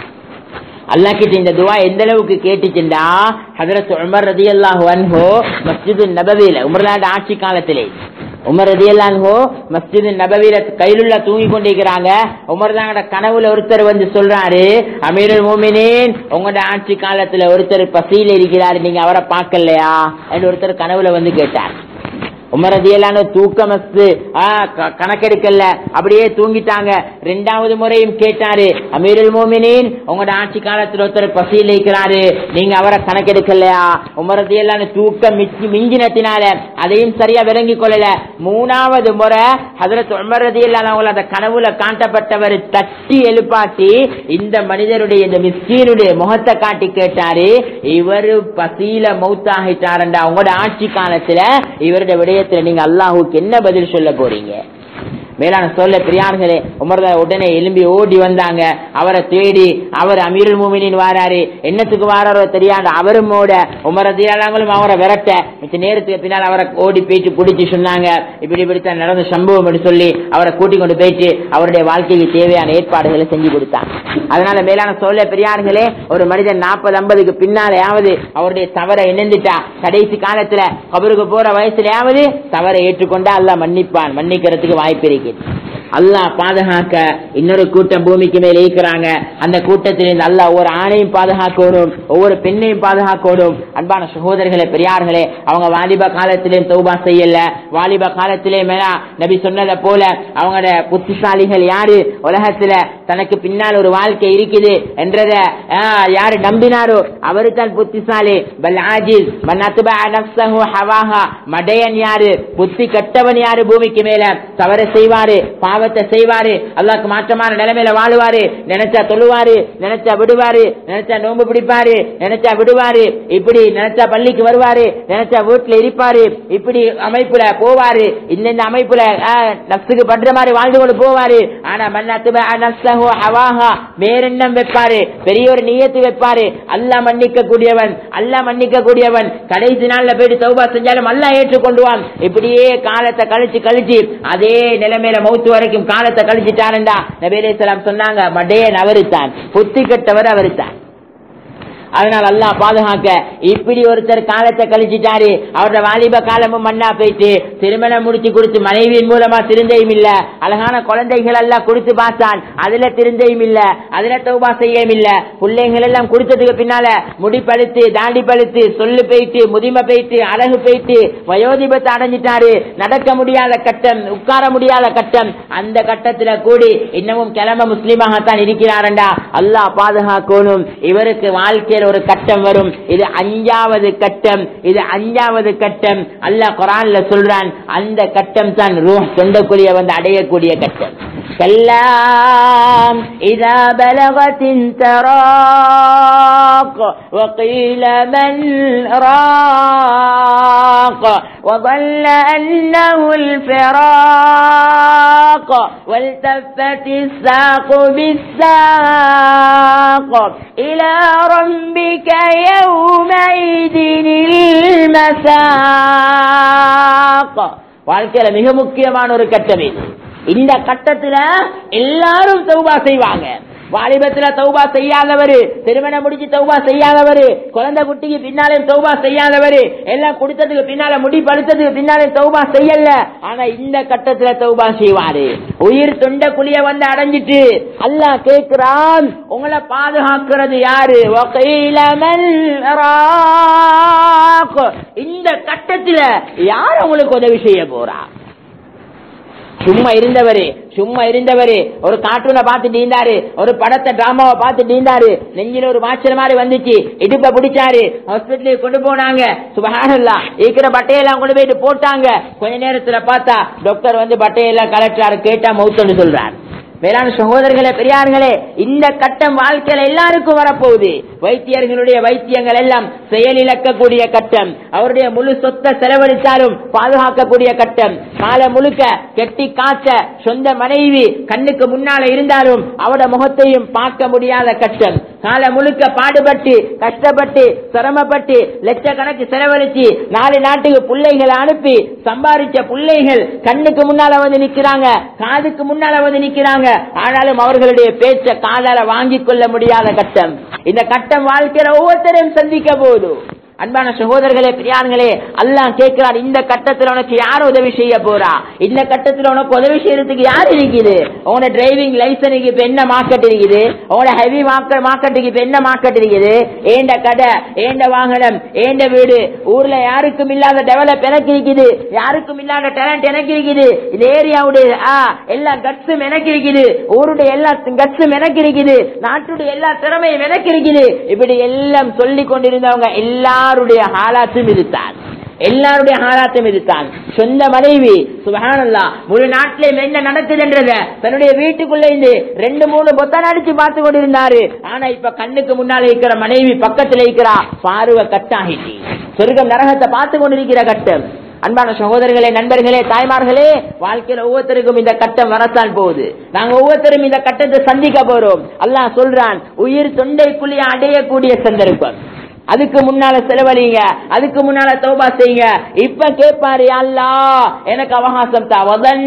அல்லாஹ் கிட்ட இந்த துவா எந்த அளவுக்கு கேட்டுச்சுண்டா, ஹஜ்ரத் உமர் ரலியல்லாஹு அன்ஹு மஸ்ஜிது நபவியில, உமர்லாட ஆட்சி காலத்திலே உமர் ரலியல்லாஹு அன்ஹு மஸ்ஜிது நபவியில கைலுள்ள தூங்கி கொண்டிருக்கிறாங்க. உமர் தான் கனவுல ஒருத்தர் வந்து சொல்றாரு, அமீருல் மோமினீன், உங்களோட ஆட்சி காலத்துல ஒருத்தர் பசியில இருக்கிறாரு, நீங்க அவரை பார்க்கலையா என்று ஒருத்தர் கனவுல வந்து கேட்டார். உமர் ரலியல்லாஹு அன்ஹு தூக்கமஸ்து கணக்கெடுக்கல, அப்படியே தூங்கிட்டாங்க. 2வது முறையும் கேட்டாரு, அமீருல் மோமினீன், உங்களோட ஆட்சி காலத்துல ஒருத்தர் பசியில் இருக்கிறாரு, நீங்க அவரை கணக்கெடுக்கலையா? உமர் ரலியல்லாஹு அன்ஹு தூக்கம் மிஞ்சினத்தினால அதையும் சரியா விளங்கி கொள்ளல. 3வது முறை ஹஜ்ரத் உமர் ரலியல்லாஹு அன்ஹு அந்த கனவுல காட்டப்பட்டவர் தட்டி எழுப்பாட்டி இந்த மனிதருடைய, இந்த மிஸ்கீனுடைய முகத்தை காட்டி கேட்டாரு, இவரு பசியில மௌத்தாகிட்டாரண்டா, உங்களோட ஆட்சி காலத்துல இவருடைய விடய நீங்க அல்லாஹுக்கு என்ன பதில் சொல்ல போறீங்க? மேலான சொல்ல பெரியார்களே, உமர் உடனே எழும்பி ஓடி வந்தாங்க. அவரை தேடி அவர் அமீருல் மோமினின் வாராரு. என்னத்துக்கு வாராரோ தெரியாது, அவரும் ஓட, உமர் ரலியல்லாஹு அவரை விரட்ட, மிச்ச நேரத்துக்கு பின்னால் அவரை ஓடி போயிட்டு பிடிச்சி சொன்னாங்க, இப்படித்தான் நடந்த சம்பவம் என்று சொல்லி அவரை கூட்டிக் கொண்டு போயிட்டு அவருடைய வாழ்க்கைக்கு தேவையான ஏற்பாடுகளை செஞ்சு கொடுத்தாங்க. அதனால மேலான சொல்ல பெரியார்களே, ஒரு மனிதன் 40-50க்கு பின்னாலேயாவது அவருடைய தவறை எண்ணந்துட்டா, கடைசி காலத்துல கபருக்கு போற வயசுலயாவது தவறை ஏற்றுக்கொண்டா அல்லாஹ் மன்னிப்பான், மன்னிக்கிறதுக்கு வாய்ப்பு இருக்கு. அல்லாஹ் பாதுகாக்க இன்னொரு கூட்டம் பூமிக்கு மேல இருக்கிறாங்க. அந்த கூட்டத்திலிருந்து அல்லாஹ் ஒவ்வொரு ஆணையும் பாதுகாக்கணும், ஒவ்வொரு பெண்ணையும் பாதுகாக்கணும். அன்பான சகோதரர்களே பெரியார்களே, அவங்க வாலிப காலத்திலேயும் தௌபா செய்யல, வாலிப காலத்திலே மேல நபி சொன்னதை போல அவங்களோட புத்திசாலிகள் யாரு, உலகத்துல தனக்கு பின்னால் ஒரு வாழ்க்கை இருக்குது என்றத யாரு நம்பினாரோ அவரு தான் புத்திசாலி. பல் ஆஜிஸ் மன் அத்பா நஃப்ஸஹு ஹவாஹா, மடையன் யாரு, புத்தி கட்டவன் யாரு, பூமிக்கு மேல தவறு செய்வாரு, பாவத்தை செய்வாரு, அல்லாஹ்க்கு மாற்றமான நிலைமையில வாழுவாரு, நினைச்சா தொழுவாரு, நினைச்சா விடுவாரு, நினைச்சா நோன்பு பிடிப்பாரு, நினைச்சா விடுவாரு, இப்படி நினைச்சா பள்ளிக்கு வருவாரு, நினைச்சா வீட்டுல இருப்பாரு, இப்படி அமைப்புல போவாரு, இந்த அமைப்புல நஃப்ஸுக்கு பண்ற மாதிரி வாழ்ந்து கொண்டு போவாரு. ஆனா மன்னத்துப நஃப்ஸஹு ஹவாஹா, வேறெண்ணம் வைப்பாரு, பெரிய ஒரு நியத்து வைப்பாரு. அல்லாஹ் மன்னிக்க கூடியவன், அல்லாஹ் மன்னிக்க கூடியவன், கடைசி நாள்ல போயிட்டு தௌபா செஞ்சாலும் அல்லாஹ் ஏற்றுக்கொண்டுவான். இப்படியே காலத்தை கழிச்சு அதே நிலைமையில மௌத்து வரைக்கும் காலத்தை கழிச்சுட்டாருண்டா நபி அலைஹிஸ்ஸலாம் சொன்னாங்க, மடையன் அவருத்தான், புத்தி கெட்டவர் அவருத்தான். அதனால அல்லாஹ் பாதுகாக்க, இப்படி ஒருத்தர் காலத்தை கழிச்சிட்டாரு, அவரோட வாலிப காலமும் மண்ணா போயிட்டு, திருமணம் முடிச்சு கொடுத்து மனைவியின் மூலமா திருந்தையும் இல்ல, அழகான குழந்தைகள் எல்லாம் கொடுத்து பார்த்தான், அதுல திருந்தையும் இல்ல, அதுல தௌபா செய்யவும் இல்ல, பிள்ளைகள் எல்லாம் கொடுத்ததுக்கு பின்னால முடி பழுத்து, தாண்டி பழுத்து, சொல்லு போயிட்டு, முதுமை போயிட்டு, அழகு போயிட்டு, வயோதிபத்தை அடைஞ்சிட்டாரு, நடக்க முடியாத கட்டம், உட்கார முடியாத கட்டம். அந்த கட்டத்துல கூடி இன்னமும் கிளம்ப முஸ்லீமாகத்தான் இருக்கிறாரண்டா அல்லாஹ் பாதுகாக்கணும். இவருக்கு வாழ்க்கை ஒரு கட்டம் வரும், இது 5வது கட்டம், இது 5வது கட்டம். அல்லாஹ் குர்ஆன்ல சொல்றான், அந்த கட்டம் தான் ரூஹ் சொந்தக்குரிய வந்து அடையக்கூடிய கட்டம். கல்லாம் இதா பலகத்தின் தராக் வகீல மன் ராக் وظل أنه الفراق والتفت الساق بالساق إلى ربك يومئذ المساق வாழ்க்கையில மிக முக்கியமான ஒரு கட்டம் இது. இந்த கட்டத்துல எல்லாரும் தௌபா செய்வாங்க. வாலிபத்துல தௌபா செய்யாதவரு, திருமணம் முடிச்சு தௌபா செய்யாதவரு, குழந்தை குட்டிக்கு பின்னாலே தௌபா செய்யாதவரு, எல்லாம் கொடுத்ததுக்கு பின்னால முடி படுத்ததுக்கு பின்னாலே தௌபா செய்யல. ஆனா இந்த கட்டத்துல தௌபா செய்வாரு. உயிர் தொண்ட குழிய வந்து அடைஞ்சிட்டு அல்லாஹ் கேட்கிறான், உங்களை பாதுகாக்கிறது யாரு? இந்த கட்டத்துல யார் உங்களுக்கு உதவி செய்ய போறா? சும்மா இருந்தவரு ஒரு கார்ட்டூனை பார்த்து நீந்தாரு, ஒரு படத்தை டிராமாவை பார்த்து நீந்தாரு, நெஞ்சில ஒரு மாச்சல் மாதிரி வந்துச்சு, இடுப்பை பிடிச்சாரு, ஹாஸ்பிட்டலுக்கு கொண்டு போனாங்க. சுபஹானல்லாஹ், இருக்கிற பட்டையெல்லாம் கொண்டு போயிட்டு போட்டாங்க. கொஞ்ச நேரத்துல பார்த்தா டாக்டர் வந்து பட்டையெல்லாம் கலெக்டர் கேட்டா மவுத்துன்னு சொல்றாரு. வேளாண் சகோதரர்களே, பெரியார்களே, இந்த கட்டம் வாழ்க்கையில எல்லாருக்கும் வரப்போகுது. வைத்தியர்களுடைய வைத்தியங்கள் எல்லாம் செயலிழக்கக்கூடிய கட்டம். அவருடைய முழு சொத்தை செலவழித்தாலும் பாதுகாக்கக்கூடிய கட்டம். கால முழுக்க கெட்டி காத்த சொந்த மனைவி கண்ணுக்கு முன்னால இருந்தாலும் அவட முகத்தையும் பார்க்க முடியாத கட்டம். கால முழுக்க பாடுபட்டு கஷ்டப்பட்டு சிரமப்பட்டு லட்சக்கணக்கு செலவழிச்சு 4 நாட்டுக்கு பிள்ளைகளை அனுப்பி சம்பாதிச்ச பிள்ளைகள் கண்ணுக்கு முன்னால வந்து நிக்கிறாங்க, காதுக்கு முன்னால வந்து நிக்கிறாங்க. ஆனாலும் அவர்களுடைய பேச்ச காதால வாங்கிக் கொள்ள முடியாத கட்டம். இந்த கட்டம் வாழ்க்கையில ஒவ்வொருத்தரையும் சந்திக்க போதும். அன்பான சகோதரர்களே, பிரியார்களே, அல்லாஹ் கேட்கிறார், இந்த கட்டத்தில் உனக்கு யார் உதவி செய்ய போறா? இந்த கட்டத்தில் உனக்கு உதவி செய்யறதுக்கு யார் இருக்குது? உங்களோட டிரைவிங் லைசன்ஸுக்கு இப்ப என்ன மார்க்கெட் இருக்குது? உங்களோட ஹெவி மார்க்கெட்டுக்கு இப்ப என்ன மார்க்கெட் இருக்குது? ஏண்ட கடை, ஏண்ட வாகனம், ஏண்ட வீடு, ஊர்ல யாருக்கும் இல்லாத டெவலப் எனக்கு இருக்குது, யாருக்கும் இல்லாத டேலண்ட் எனக்கு இருக்குது, இந்த ஏரியாவுடைய எல்லா கட்ஸும் எனக்கு இருக்குது, ஊருடைய எல்லா கட்ஸும் எனக்கு இருக்குது, நாட்டுடைய எல்லா திறமையும் எனக்கு இருக்குது. இப்படி எல்லாம் சொல்லிக் கொண்டிருந்தவங்க எல்லாருடைய ஹாலாத்தும் இதுதான். எல்லாருடைய ஹாலாத்தும் இதுதான். சொந்த மனைவி சுப்ஹானல்லாஹ் முழு நாட்டிலே என்ன நடக்குதுன்றத தன்னுடைய வீட்டுக்குள்ள இருந்து 2-3 பொத்தான அடிச்சு பார்த்து கொண்டிருந்தாரு. ஆனா இப்ப கண்ணுக்கு முன்னால இருக்கிற மனைவி பக்கத்துல இருக்கிறா, பார்வை கட்டாகிட்டு சொர்க்கம் நரகத்தை பார்த்து கொண்டிருக்கிற கட்டம். அன்பான சகோதரர்களே, நண்பர்களே, தாய்மார்களே, வாழ்க்கையில ஒவ்வொருத்தருக்கும் இந்த கட்டம் வரத்தான் போகுது. நாங்க ஒவ்வொருத்தரும் இந்த கட்டத்தை சந்திக்க போறோம். அல்லாஹ் சொல்றான், உயிர் தொண்டைக்குள்ளே அடையக்கூடிய சந்தர்ப்பம். அதுக்கு முன்னால செலவழிங்க, அதுக்கு முன்னால தௌபா செய்யுங்க. இப்ப கேட்பாரு, அல்லாஹ் எனக்கு அவகாசம் தா.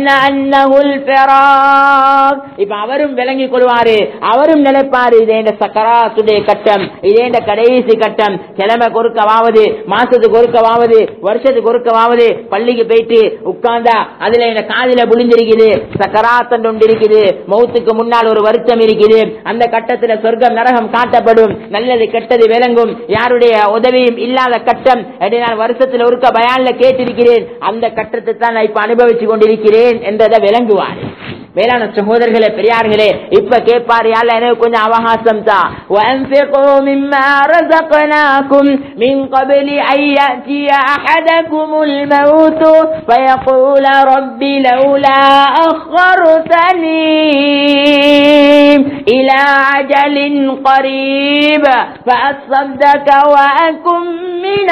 இப்ப அவரும் விளங்கி கொள்வாரு, அவரும் நினைப்பாரு, இதே சக்கராத்துடைய கட்டம், இதே கடைசி கட்டம். கிழமை கொறுக்கவாவது, மாசத்துக்கு ஒருக்கவாவது, வருஷத்துக்கு ஒருக்கவாவது பள்ளிக்கு போயிட்டு உட்கார்ந்தா அதுல இந்த காதில புளிஞ்சிருக்குது, சக்கராத்தன் ஒன்று இருக்குது, மௌத்துக்கு முன்னால் ஒரு வருத்தம் இருக்குது. அந்த கட்டத்துல சொர்க்கம் நரகம் காட்டப்படும், நல்லது கெட்டது விளங்கும். யாருடைய உதவியும் இல்லாத கட்டம். நான் வருஷத்துல ஒருக்க பயான்ல கேட்டிருக்கிறேன், அந்த கட்டத்தை தான் நான் இப்ப அனுபவிச்சு கொண்டிருக்கிறேன் என்றதை விளங்குவார். வேளாண் சகோதரர்களே, பெரியார்களே, இப்ப கேட்பாரு, யாழ்ல எனக்கு கொஞ்சம் அவகாசம் தான். إلى أجل قريب فأصدق وأكن من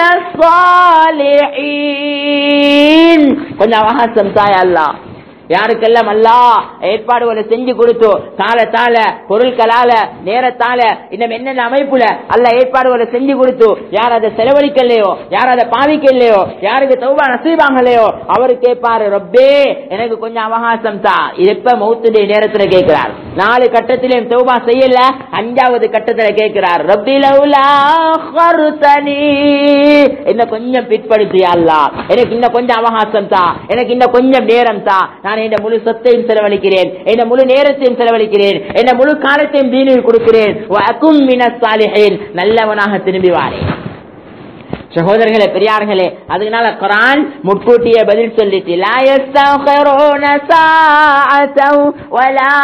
الصالحين. கொஞ்சம் அவகாசம் தாய் அல்லாஹ். யாருக்கெல்லாம் அல்லாஹ் ஏற்பாடுகளை செஞ்சு கொடுத்தோ, காலத்தால, பொருட்களால, நேரத்தால, இன்னும் என்னென்ன அமைப்புல அல்லாஹ் ஏற்பாடுகளை செஞ்சு கொடுத்தோ, யார் அதை செலவழிக்கலையோ, யார் அதை பாவிக்கலையோ, யாருக்கு தௌபா நசீபாகலையோ, அவரு கேட்பாரு, ரப்பே எனக்கு கொஞ்சம் அவகாசம் தான். எப்ப மௌத்துடைய நேரத்துல கேட்கிறார். 4 கட்டத்திலையும் தௌபா செய்யல, 5வது கட்டத்துல கேட்கிறார், ரப்பி லௌலா அக்ஹர்தனி, என்ன கொஞ்சம் பிற்படுத்தியா அல்லாஹ், எனக்கு இன்னும் கொஞ்சம் அவகாசம் தான், எனக்கு இன்னும் கொஞ்சம் நேரம் தான். நான் என் முழு சொத்தையும் செலவழிக்கிறேன், என் முழு நேரத்தையும் செலவழிக்கிறேன், என் முழு காலத்தையும் தீனில் கொடுக்கிறேன், நல்லவனாக திரும்பி வாரேன். சகோதரர்களே, பெரியார்களே, அதனால குர்ஆன் முட்கூட்டிய பதில் சொல்லிட்டு, லா யஸ்தக்ஹிரூன ஸாஅத்தன் வலா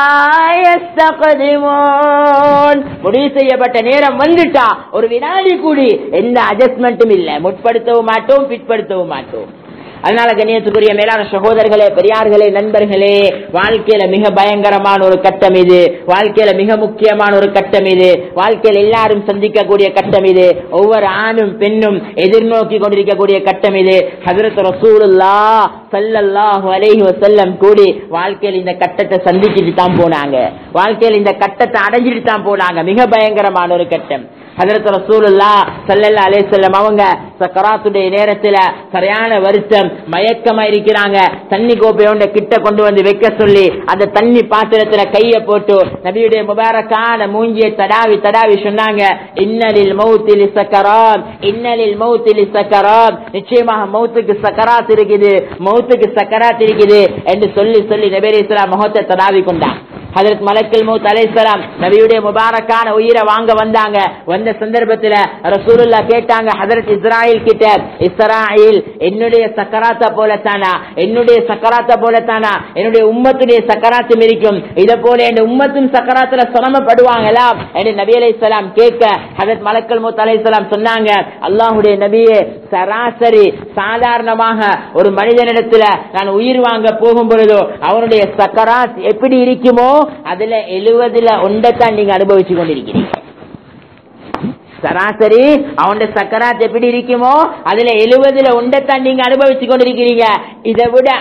யஸ்தக்திமூன், முடிவு செய்யப்பட்ட நேரம் வந்துட்டா ஒரு வினாடி கூடி எந்த அட்ஜஸ்ட்மெண்ட்டும் இல்ல, முற்படுத்தவும் மாட்டோம், பிற்படுத்தவும் மாட்டோம். அதனால கண்ணியத்துக்குரிய மேலான சகோதரர்களே, பெரியார்களே, நண்பர்களே, வாழ்க்கையில மிக பயங்கரமான ஒரு கட்டம் இது. வாழ்க்கையில மிக முக்கியமான ஒரு கட்டம் இது. வாழ்க்கையில் எல்லாரும் சந்திக்கக்கூடிய கட்டம் இது. ஒவ்வொரு ஆணும் பெண்ணும் எதிர்நோக்கி கொண்டிருக்கக்கூடிய கட்டம் இது. ஹஜ்ரத் ரசூலுல்லாஹ் ஸல்லல்லாஹு அலைஹி வஸல்லம் கூடி வாழ்க்கையில் இந்த கட்டத்தை சந்திச்சுட்டு தான் போனாங்க. வாழ்க்கையில் இந்த கட்டத்தை அடைஞ்சிட்டு தான் போனாங்க. மிக பயங்கரமான ஒரு கட்டம். ஹஜ்ரத் ரசூலுல்லாஹ் ஸல்லல்லாஹு அலைஹி வஸல்லம் அவங்க சக்கராத்துடைய நேரத்துல சரியான வருத்தம், மயக்கமா இருக்கிறாங்க. தண்ணி கோப்பையோட கிட்ட கொண்டு வந்து வைக்க சொல்லி அந்த தண்ணி பாத்திரத்துல கைய போட்டு நபியுடைய முபாரக்கான மூஞ்சியை தடாவி தடாவி சொன்னாங்க, இன்னலில் மௌத்தி லிஸக்கராத், இன்னலில் மௌத்தி லிஸக்கராத், நிச்சயமாக மௌத்துக்கு சக்கராத் இருக்குது, மௌத்துக்கு சக்கராத் இருக்குது என்று சொல்லி சொல்லி நபி அலைஹிஸ் ஸலாம் முகத்தை தடாவி கொண்டாங்க. ஹஜ்ரத் மலக்குல் மௌத் அலைஹிஸ்ஸலாம் நபியுடைய முபாரக்கான உயிரை வாங்க வந்தாங்க. வந்த சந்தர்ப்பத்துல ரசூலுல்லாஹ் கேட்டாங்க ஹஜ்ரத் இஸ்ராயில் கிட்ட, இஸ்ராயில் என்னுடைய சக்கராத்த போலத்தானா, என்னுடைய சக்கராத்த போலத்தானா, என்னுடைய உம்மத்துடைய சக்கராத்தும் இருக்கும், இதை போல என் உம்மத்தும் சக்கராத்துல சிரமப்படுவாங்களா என்று நபி அலைஹிஸ்ஸலாம் கேட்க ஹஜ்ரத் மலக்குல் மௌத் அலைஹிஸ்ஸலாம் சொன்னாங்க, அல்லாஹ்வுடைய நபியே, சராசரி சாதாரணமாக ஒரு மனிதனிடத்துல நான் உயிர் வாங்க போகும் பொழுதோ அவனுடைய சக்கராத் எப்படி இருக்குமோ அதுல 70ல் 1 நீங்க அனுபவிச்சு கொண்டிருக்கிறீங்க. சராசரி அவனுடைய சக்கராத் எப்படி இருக்குமோ அதுல 70ல் 1 நீங்க அனுபவிச்சு கொண்டிருக்கிறீங்க. இதை விட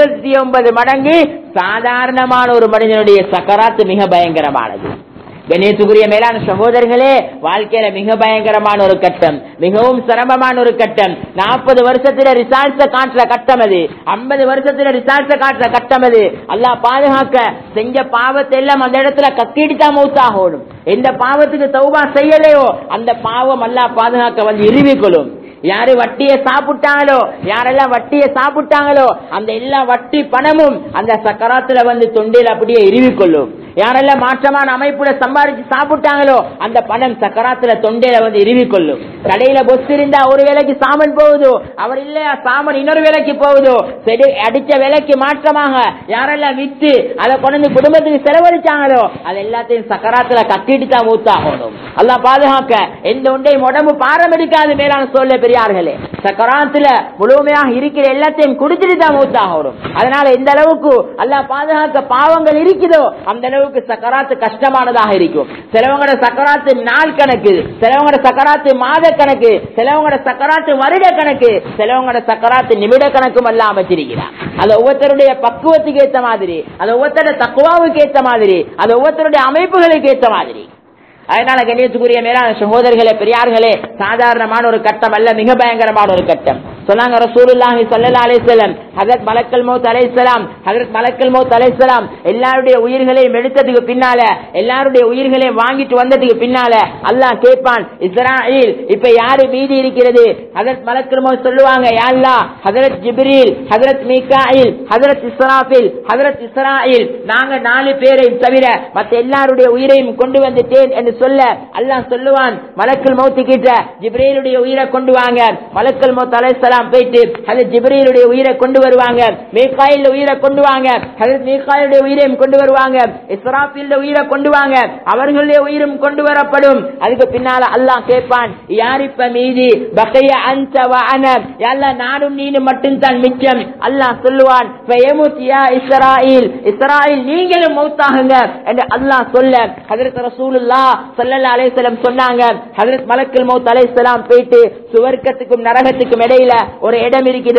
69 மடங்கு சாதாரணமான ஒரு மனிதனுடைய சக்கராத் மிக பயங்கரமானது. கணேசுக்குரிய மேலான சகோதரர்களே, வாழ்க்கையில மிக பயங்கரமான ஒரு கட்டம், மிகவும் சிரமமான ஒரு கட்டம். 40 வருஷத்துல ரிசால்ட்ஸ காட்டுற கட்டம் அது, 50 வருஷத்துல ரிசால்ட்ஸ காட்டுற கட்டம் அது. அல்லாஹ் பாதுகாக்க, செஞ்ச பாவத்தை எல்லாம் அந்த இடத்துல கத்திடுதான் மௌத்தாகணும். எந்த பாவத்துக்கு தௌபா செய்யலையோ அந்த பாவம் அல்லாஹ் பாதுகாக்க வந்து இறுவிக்கொள்ளும். யாரு வட்டியை சாப்பிட்டாங்களோ, யாரெல்லாம் வட்டியை சாப்பிட்டாங்களோ அந்த எல்லா வட்டி பணமும் அந்த சக்கராத்துல வந்து தொண்டையில் அப்படியே இறுவிக்கொள்ளும். யாரெல்லாம் மாற்றமான அமைப்புல சம்பாதிச்சு சாப்பிட்டாங்களோ அந்த பணம் சக்கராத்துல தொண்டையில வந்து இறுவிக்கொள்ளும். கடையில பொஸ் இருந்தா ஒரு வேலைக்கு சாமன் போகுதோ, அவர் இல்லையா சாமன் இன்னொரு வேலைக்கு போகுதோ, அடிச்ச வேலைக்கு மாற்றமாக யாரெல்லாம் வித்து அதை கொண்டு குடும்பத்துக்கு செலவழிச்சாங்களோ அது எல்லாத்தையும் சக்கராத்துல கட்டிட்டு தான் மூத்தாகணும். அல்லாஹ் பாதுகாக்க, எந்த ஒன்றையும் உடம்பு பாரம் எடுக்காது. மேலான சொல்ல பெரியார்களே, சக்கராத்துல முழுமையாக இருக்கிற எல்லாத்தையும் குடிச்சிட்டு தான் மூத்தாகணும். அதனால எந்த அளவுக்கு அல்லாஹ் பாதுகாக்க பாவங்கள் இருக்குதோ அந்த அளவுக்கு சக்கராத்து கஷ்டமானதாக இருக்கும். சிலவங்களோட சக்கராத்து நாள் கணக்கு, சிலவங்களோட சக்கராத்து மாத கணக்கு, சிலவங்களோட சக்கராத்து வருட கணக்கு, சிலவங்களோட சக்கராத்து நிமிட கணக்கும் எல்லாம் அமைச்சிருக்கிறார். அது ஒவ்வொருத்தருடைய பக்குவத்துக்கு ஏற்ற மாதிரி, அது ஒவ்வொருத்தருடைய தக்குவாவுக்கு ஏற்ற மாதிரி, அது ஒவ்வொருத்தருடைய அமைப்புகளுக்கு ஏற்ற மாதிரி. அதனால கண்ணியத்துக்குரிய மேலான சகோதரர்களே, பெரியார்களே, சாதாரணமான ஒரு கட்டம் அல்ல, மிக பயங்கரமான ஒரு கட்டம். சொன்னாங்க ரசூலுல்லாஹி ஸல்லல்லாஹு அலைஹி வஸல்லம், ஹஜ்ரத் மலக்குல் மௌத் அலைஹிஸ்ஸலாம், ஹஜ்ரத் மலக்குல் மௌத் அலைஹிஸ்ஸலாம் எல்லாருடைய உயிர்களையும் எடுத்ததுக்கு பின்னால, எல்லாருடைய உயிர்களையும் வாங்கிட்டு வந்ததுக்கு பின்னால அல்லாஹ் கேட்பான், இஸ்ராயில் இப்ப யாரு மீதி இருக்கிறது? ஹஜ்ரத் மலக்குல் மௌத் சொல்லுவாங்க, யா அல்லாஹ், ஹஜ்ரத் ஜிப்ரீல், ஹஜ்ரத் மீகாயில், ஹஜ்ரத் இஸ்ராஃபில், ஹஜ்ரத் இஸ்ராயில், நாங்க 4 பேரை தவிர மற்ற எல்லாருடைய உயிரையும் கொண்டு வந்துட்டேன் என்று சொல்ல அல்லாஹ் சொல்லுவான் மலக்குல் மௌத் கிட்ட, ஜிப்ரீலுடைய உயிரை கொண்டு வாங்க. மலக்குல் மௌத் அலைஹிஸ்ஸலாம் போயிட்டு ஹஜ்ரத் ஜிப்ரீலுடைய உயிரை கொண்டு வருவாங்க, மீகாயில் உயிரை கொண்டு வாங்க, ஹஜ்ரத் மீகாயிலுடைய உயிரையும் கொண்டு வருவாங்க, இஸ்ராஃபிலுடைய உயிரை கொண்டு வாங்க, அவர்களுடைய உயிரும் கொண்டு வரப்படும். அதுக்கு பின்னால அல்லாஹ் கேட்பான், யார் இப்ப மீதி? பகைய அன்த வ அன, யா அல்லாஹ் நானும் நீனும் மட்டும் தான் மிச்சம். அல்லாஹ் சொல்லுவான், ஃபயமுத் யா இஸ்ராயில், இஸ்ராயில் நீங்களும் மௌத்தாகுங்க என்று அல்லாஹ் சொல்ல ஹஜ்ரத் ரசூலுல்லாஹ் ஸல்லல்லாஹு அலைஹி வஸல்லம் சொன்னாங்க, ஹஜ்ரத் மலக்குல் மௌத் அலைஹிஸ்ஸலாம் போயிட்டு சுவர்க்கத்துக்கும் நரகத்துக்கும் இடையில ஒரு இடம் இருக்குது,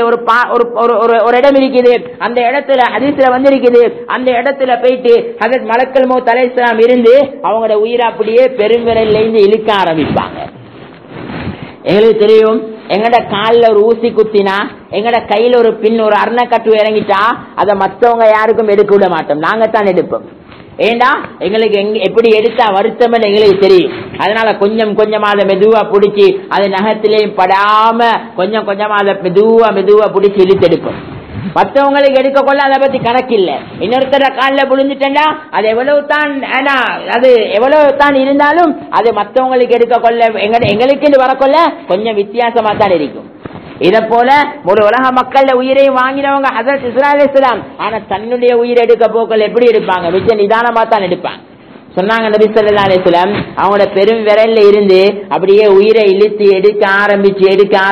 ஒரு இடம் இருக்குது. அந்த இடத்துல ஹதீஸ்ல வந்திருக்குது, அந்த இடத்துல போயிட்டு ஹஜ்ரத் மலக்குல் மௌத் அலைஹிஸ்ஸலாம் இருந்து அவங்களோட உயிரை அப்படியே பெருவிரல்ல இருந்து இழுக்க ஆரம்பிப்பாங்க. எங்களுக்கு தெரியும், எங்கட காலில் ஒரு ஊசி குத்தினா, எங்கட கையில ஒரு பின் ஒரு அரணக்கட்டு இறங்கிட்டா அதை மற்றவங்க யாருக்கும் எடுக்க விட மாட்டோம், நாங்க தான் எடுப்போம். ஏண்டா எங்களுக்கு எப்படி எடுத்தா வருத்தம் எங்களுக்கு தெரியும். அதனால கொஞ்சம் கொஞ்சமா அதை மெதுவா பிடிச்சி அது நகத்திலையும் படாம கொஞ்சம் கொஞ்சமா அதை மெதுவா பிடிச்சி இழுத்து எடுப்போம். மற்றவங்களுக்கு எடுக்க கொள்ள அதை பத்தி கணக்கு இல்ல. இன்னொருத்தர காலில் புழிஞ்சிட்டா அது எவ்வளவு தான் இருந்தாலும் அது மற்றவங்களுக்கு எடுக்க கொள்ள எங்களுக்கு வரக்கொள்ள கொஞ்சம் வித்தியாசமா தான் இருக்கும். இத போல ஒரு உலக மக்கள் உயிரை வாங்கினவங்க ஹஜ்ரத் இஸ்ராயில் அலைஹிஸ்ஸலாம், ஆனா தன்னுடைய உயிரை எடுக்க போக்கள் எப்படி எடுப்பாங்க? மிச்ச நிதானமா தான் எடுப்பாங்க. சொன்னாங்க நபி ஸல்லல்லாஹு அலைஹி வஸல்லம் அவங்களோட பெரும் விரல்ல இருந்து அப்படியே உயிரை இழுத்து எடுக்க ஆரம்பிச்சு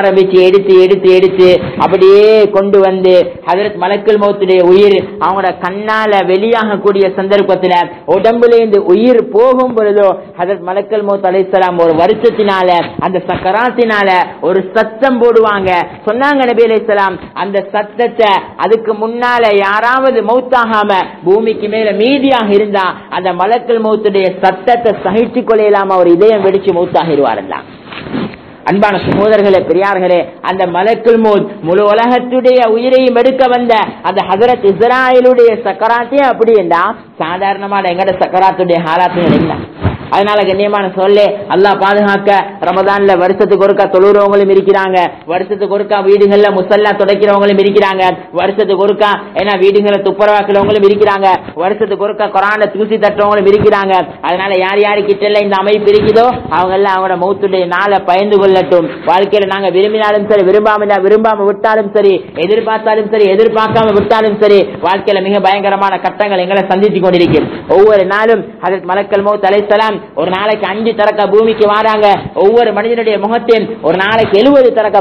எடுத்து அப்படியே கொண்டு வந்து ஹஜ்ரத் மலக்குல் மௌத்துடைய உயிர் அவங்களோட கண்ணால வெளியாக கூடிய சந்தர்ப்பத்துல உடம்புல இருந்து உயிர் போகும் பொழுதோ ஹஜ்ரத் மலக்குல் மௌத் அலைஹிஸ்ஸலாம் ஒரு வருஷத்தினால அந்த சக்கராத்தினால ஒரு சத்தம் போடுவாங்க. சொன்னாங்க நபி அலைஹிஸ்ஸலாம் அந்த சத்தத்தை அதுக்கு முன்னால யாராவது மௌத்தாகாம பூமிக்கு மேல மீதியாக இருந்தா அந்த மலக்குல் மௌத்துடைய சத்தத்தை சகிச்சுக் கொள்ளலாம ஒரு இதயம் வெடிச்சு மௌத்தாகிடுவாரெல்லாம். அன்பான சகோதரர்களே, பெரியார்களே, அந்த மலக்குல் மௌத் முழு உலகத்துடைய உயிரையும் எடுக்க வந்த அந்த ஹஜரத் இஸ்ராயிலுடைய சக்கராத்தே அப்படி என்றா சாதாரணமான எங்கட சக்கராத்துடைய ஹாலாத்து என்ன. அதனால கண்ணியமான சொல்லே அல்லாஹ் பாதுகாக்க ரமதான்ல வருஷத்துக்கு ஒருக்கா தொழுறவங்களும் இருக்கிறாங்க, வருஷத்துக்கு ஒருக்கா வீடுகள்ல முசல்லா துடைக்கிறவங்களும் இருக்கிறாங்க, வருஷத்துக்கு ஒருக்கா ஏன்னா வீடுகளை துப்புரவாக்கிறவங்களும் இருக்கிறாங்க, வருஷத்துக்கு ஒருக்கா குரான தூசி தட்டுறவங்களும் இருக்கிறாங்க. அதனால யார் யாருக்கிட்ட எல்லாம் இந்த அமைப்பு இருக்குதோ அவங்க எல்லாம் அவங்களோட மௌத்துடைய நாளை பயந்து கொள்ளட்டும். வாழ்க்கையில நாங்க விரும்பினாலும் சரி, விரும்பாம விட்டாலும் சரி, எதிர்பார்த்தாலும் சரி, எதிர்பார்க்காம விட்டாலும் சரி, வாழ்க்கையில மிக பயங்கரமான கட்டங்கள் எங்களை சந்தித்து கொண்டிருக்கும். ஒவ்வொரு நாளும் ஹஜ்ரத் மலக்குல் மௌத் அலைஹிஸ்ஸலாம் ஒரு நாளைக்கு 5 தரக்க பூமிக்கு வராங்க. ஒவ்வொரு மனிதனுடைய முகத்தையும் ஒரு நாளைக்கு 70 தரக்க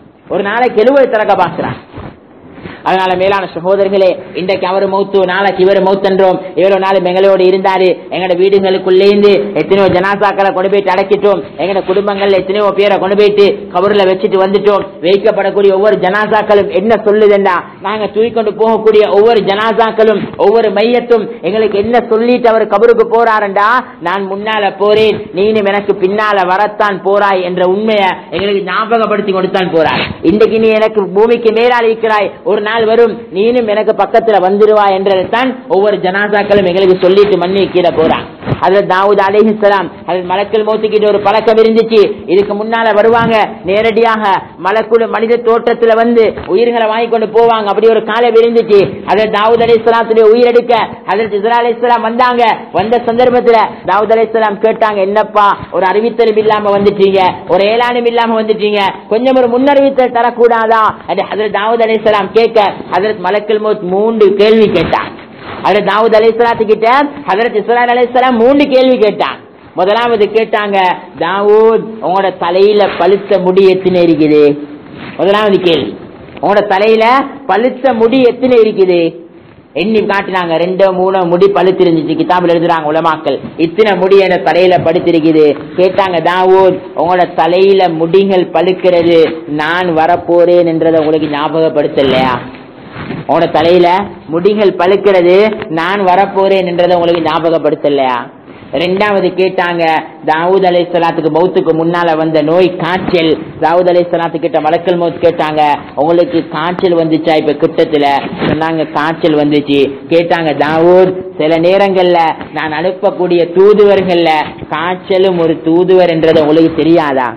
பார்க்கிறான். அதனால மேலான சகோதரர்களே, இன்றைக்கு அவர் மௌத்து, நாளைக்கு இவர் மௌத்தன்றோம். இவ்வளவு நாள் எங்களோடு இருந்தாரு. எங்கட வீடுகளுக்குள்ளேந்து எத்தனையோ ஜனாசாக்களை கொண்டு போயிட்டு அடக்கிட்டோம். எங்கட குடும்பங்கள்ல எத்தனையோ பேரை கொண்டு போயிட்டு கபர்ல வச்சுட்டு வந்துட்டோம். வைக்கப்படக்கூடிய ஒவ்வொரு ஜனாசாக்களும் என்ன சொல்லுதுன்னா, நாங்க தூக்கிக்கொண்டு போகக்கூடிய ஒவ்வொரு ஜனாசாக்களும் ஒவ்வொரு மையத்தும் எங்களுக்கு என்ன சொல்லிட்டு அவர் கபருக்கு போறாருண்டா, நான் முன்னால போறேன், நீனும் எனக்கு பின்னால வரத்தான் போறாய் என்ற உண்மையை எங்களுக்கு ஞாபகப்படுத்தி கொடுத்தான் போறாய். இன்றைக்கு நீ எனக்கு பூமிக்கு மேலால் இருக்கிறாய், ஒரு நாள் வரும் நீனும் எனக்கு பக்கத்துல வந்துருவா என்றதான் ஒவ்வொரு ஜனாசாக்களும் எங்களுக்கு சொல்லிட்டு மண்ணி கீழே போறான். ஹஜ்ரத் தாவூத் அலைஹிஸ்ஸலாம் ஹஜ்ரத் மலக்குல் மௌத் கிட்ட ஒரு பழக்கம் இருந்துச்சு. இதுக்கு முன்னால வருவாங்க, நேரடியாக மலக்குல் மனித தோற்றத்துல வந்து உயிர்களை வாங்கி கொண்டு போவாங்க. அப்படி ஒரு காலம் இருந்துச்சு. ஹஜ்ரத் தாவூத் அலைஹிஸ்ஸலாத்துடைய உயிரெடுக்க ஹஜ்ரத் இஸ்ரா அலைஹிஸ்ஸலாம் வந்தாங்க. வந்த சந்தர்ப்பத்துல தாவூத் அலைஹிஸ்ஸலாம் கேட்டாங்க, என்னப்பா ஒரு அறிவித்தலும் இல்லாம வந்துட்டீங்க, ஒரு ஏலானும் இல்லாம வந்துட்டீங்க, கொஞ்சம் ஒரு முன்னறிவித்தல் தரக்கூடாதா? ஹஜ்ரத் தாவூத் அலைஹிஸ்ஸலாம் கேட்க ஹஜ்ரத் மலக்குல் மௌத் 3 கேள்வி கேட்டாங்க. ஹஜ்ரத் தாவூத் அலைஹிஸ்ஸலாத்து கிட்ட ஹஜ்ரத் இஸ்ராயில் அலைஹிஸ்ஸலாம் 3 கேள்வி கேட்டாங்க. முதலாவது கேட்டாங்க, தாவூத் உங்களோட தலையில பழுத்த முடி எத்தனை இருக்குது? முதலாவது கேள்வி, உங்களோட தலையில பழுத்த முடி எத்தனை இருக்குது? எண்ணி காட்டினாங்க, 2 3 முடி பழுத்து இருந்துச்சு. கிதாபில் எழுதுறாங்க உலமாக்கள், இத்தனை முடி என்ற தலையில படுத்திருக்குது. கேட்டாங்க, தாவூத் உங்களோட தலையில முடிகள் பழுக்கிறது நான் வரப்போறேன் என்றதை உங்களுக்கு ஞாபகப்படுத்தலையா? உங்களோட தலையில முடிகள் பழுக்கிறது நான் வரப்போறேன் என்றதை உங்களுக்கு ஞாபகப்படுத்தலையா? ரெண்டாவது கேட்டாங்க, தாவூத் அலைஹிஸ்ஸலாத்துக்கு மௌத்துக்கு முன்னால வந்த நோய் காய்ச்சல். தாவூத் அலைஹிஸ்ஸலாத்து கிட்ட மலக்குல் மௌத் கேட்டாங்க, உங்களுக்கு காய்ச்சல் வந்துச்சா? இப்ப கிட்டத்துல சொன்னாங்க காய்ச்சல் வந்துச்சு. கேட்டாங்க, தாவூத் சில நேரங்கள்ல நான் அனுப்பக்கூடிய தூதுவர்கள்ல காய்ச்சலும் ஒரு தூதுவர் என்றது உங்களுக்கு தெரியாதா?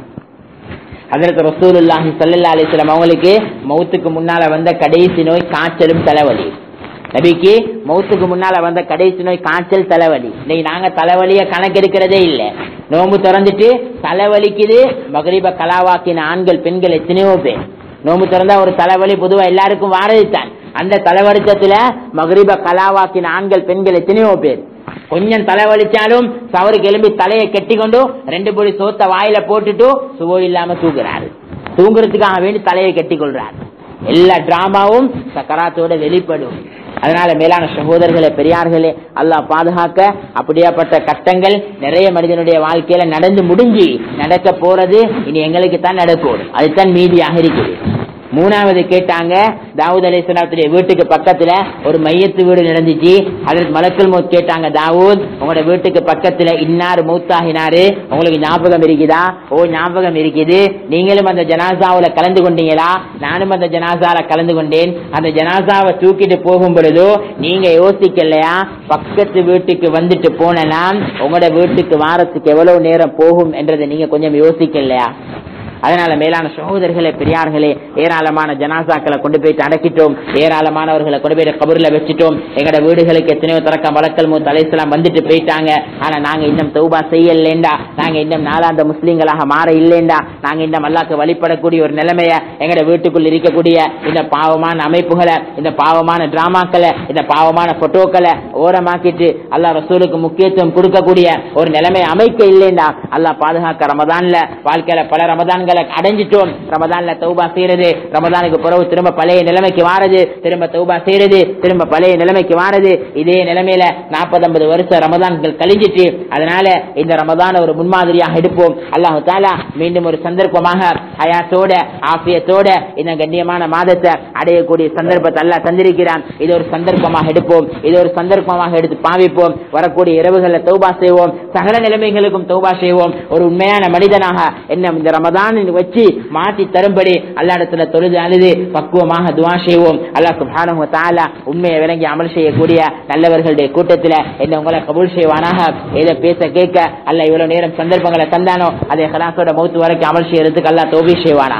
ஹஜ்ரத் ரசூலுல்லாஹி ஸல்லல்லாஹு அலைஹி வஸல்லம் அவங்களுக்கு மௌத்துக்கு முன்னால வந்த கடைசி நோய் காய்ச்சலும் தலைவலி. நபிக்கு மௌத்துக்கு முன்னால வந்த கடைசி நோய் காய்ச்சல் தலைவலி. இன்னைக்கு நாங்க தலைவலிய கணக்கெடுக்கிறதே இல்லை. நோம்பு திறந்துட்டு தலைவலிக்குது, மகரிப கலாவாக்கின ஆண்கள் பெண்கள் எத்தனையோ பேர். நோம்பு திறந்தா ஒரு தலைவலி பொதுவா எல்லாருக்கும் வாரதுதான். அந்த தலைவலிச்சத்துல மகரிப கலாவாக்கின ஆண்கள் பெண்கள் எத்தனையோ பேர். கொஞ்சம் தலைவலிச்சாலும் சவருக்கு எலும்பி தலையை கெட்டி கொண்டு 2 பொடி சோத்த வாயில போட்டுட்டு சுகோ இல்லாம தூங்குறாரு. தூங்குறதுக்காக வேண்டி தலையை கட்டி கொள்றாரு. எல்லா டிராமாவும் சக்கராத்தோட வெளிப்படும். அதனால மேலான சகோதரர்களே, பெரியார்களே, அல்லாஹ் பாதுகாக்க அப்படியாப்பட்ட கட்டங்கள் நிறைய மனிதனுடைய வாழ்க்கையில நடந்து முடிஞ்சு நடக்க போறது இனி எங்களுக்கு தான் நடக்கும். அதுதான் மீதியாக இருக்குது. மூணாவது கேட்டாங்க, தாவூத் அலைஹிஸ்ஸலாத்துடைய வீட்டுக்கு பக்கத்துல ஒரு மையத்து வீடு நடந்துச்சு. ஹஜ்ரத் மலக்குல் மௌத் கேட்டாங்க, தாவூத் உங்களோட வீட்டுக்கு பக்கத்துல இன்னார் மௌத்தாகினாரு, உங்களுக்கு ஞாபகம் இருக்குதா? ஓ ஞாபகம் இருக்குது. நீங்களும் அந்த ஜனாசாவுல கலந்து கொண்டீங்களா? நானும் அந்த ஜனாசால கலந்து கொண்டேன். அந்த ஜனாசாவை தூக்கிட்டு போகும் பொழுதோ நீங்க யோசிக்கலையா, பக்கத்து வீட்டுக்கு வந்துட்டு போனா உங்களோட வீட்டுக்கு வாரத்துக்கு எவ்வளவு நேரம் போகும் என்றதை நீங்க கொஞ்சம் யோசிக்கலையா? அதனால மேலான சகோதரர்களே, பெரியார்களே, ஏராளமான ஜனாசாக்களை கொண்டு போயிட்டு அடக்கிட்டோம், ஏராளமானவர்களை கொண்டு போயிட்டு கபூர்ல வச்சுட்டோம். எங்கட வீடுகளுக்கு எத்தனையோ தரக்க வழக்கல் மூத் அலைஹிஸ்ஸலாம் வந்துட்டு போயிட்டாங்க. ஆனா நாங்க இன்னும் தௌபா செய்யலேண்டா, நாங்க இன்னும் நாளாந்த முஸ்லீம்களாக மாற இல்லேண்டா, நாங்க இன்னும் அல்லாஹ்க்கு வழிபடக்கூடிய ஒரு நிலைமைய எங்கட வீட்டுக்குள் இருக்கக்கூடிய இந்த பாவமான அமைப்புகளை, இந்த பாவமான டிராமாக்களை, இந்த பாவமான போட்டோக்களை ஓரமாக்கிட்டு அல்லாஹ் ரசூலுக்கு முக்கியத்துவம் கொடுக்கக்கூடிய ஒரு நிலைமை அமைக்க இல்லேண்டா அல்லாஹ் பாதுகாக்க. ரமதான்ல வாழ்க்கையில பல ரமதான்களை அடைஞ்சிட்டோம். ரமதான்ல தௌபா செய்யறது, ரமதானுக்கு பிறகு திரும்ப பழைய நிலைமைக்கு வாரது, திரும்ப தௌபா செய்யறது, திரும்ப பழைய நிலைமைக்கு வாரது. இதே நிலைமையில 40-50 வருஷம் ரமதான்கள் கழிஞ்சிட்டு, அதனால இந்த ரமதான ஒரு முன்மாதிரியாக எடுப்போம். அல்லாஹ் தஆலா மீண்டும் ஒரு சந்தர்ப்பமாக ஹயாத்தோட ஆஃபியத்தோட இந்த கண்ணியமான மாதத்தை அடையக்கூடிய சந்தர்ப்பத்தை அல்லாஹ் தந்திருக்கிறான். இது ஒரு சந்தர்ப்பமாக எடுப்போம், இது ஒரு சந்தர்ப்பமாக எடுத்து பாவிப்போம். வரக்கூடிய இரவுகளில் தௌபா செய்வோம், சகல நிலைமைகளுக்கும் தௌபா செய்வோம். ஒரு உண்மையான மனிதனாக என்ன இந்த ரமதானில் வச்சு மாற்றி தரும்படி அல்லாஹ்விடத்துல தொழுது அழுது பக்குவமாக துஆ செய்வோம். அல்லாஹ் சுப்ஹானஹு வ தஆலா உண்மையை விளங்கி அமல் செய்யக்கூடிய நல்லவர்களுடைய கூட்டத்தில் என்ன உங்களை கபூல் செய்வானாக. இதை பேச கேட்க அல்லாஹ் இவ்வளவு நேரம் சந்தர்ப்பங்களை தந்தானோ அதை இஹ்லாஸோட மௌத் வரைக்கும் அமல் செய்யறதுக்கு அல்லாஹ் தௌஃபீக் செய்வானா.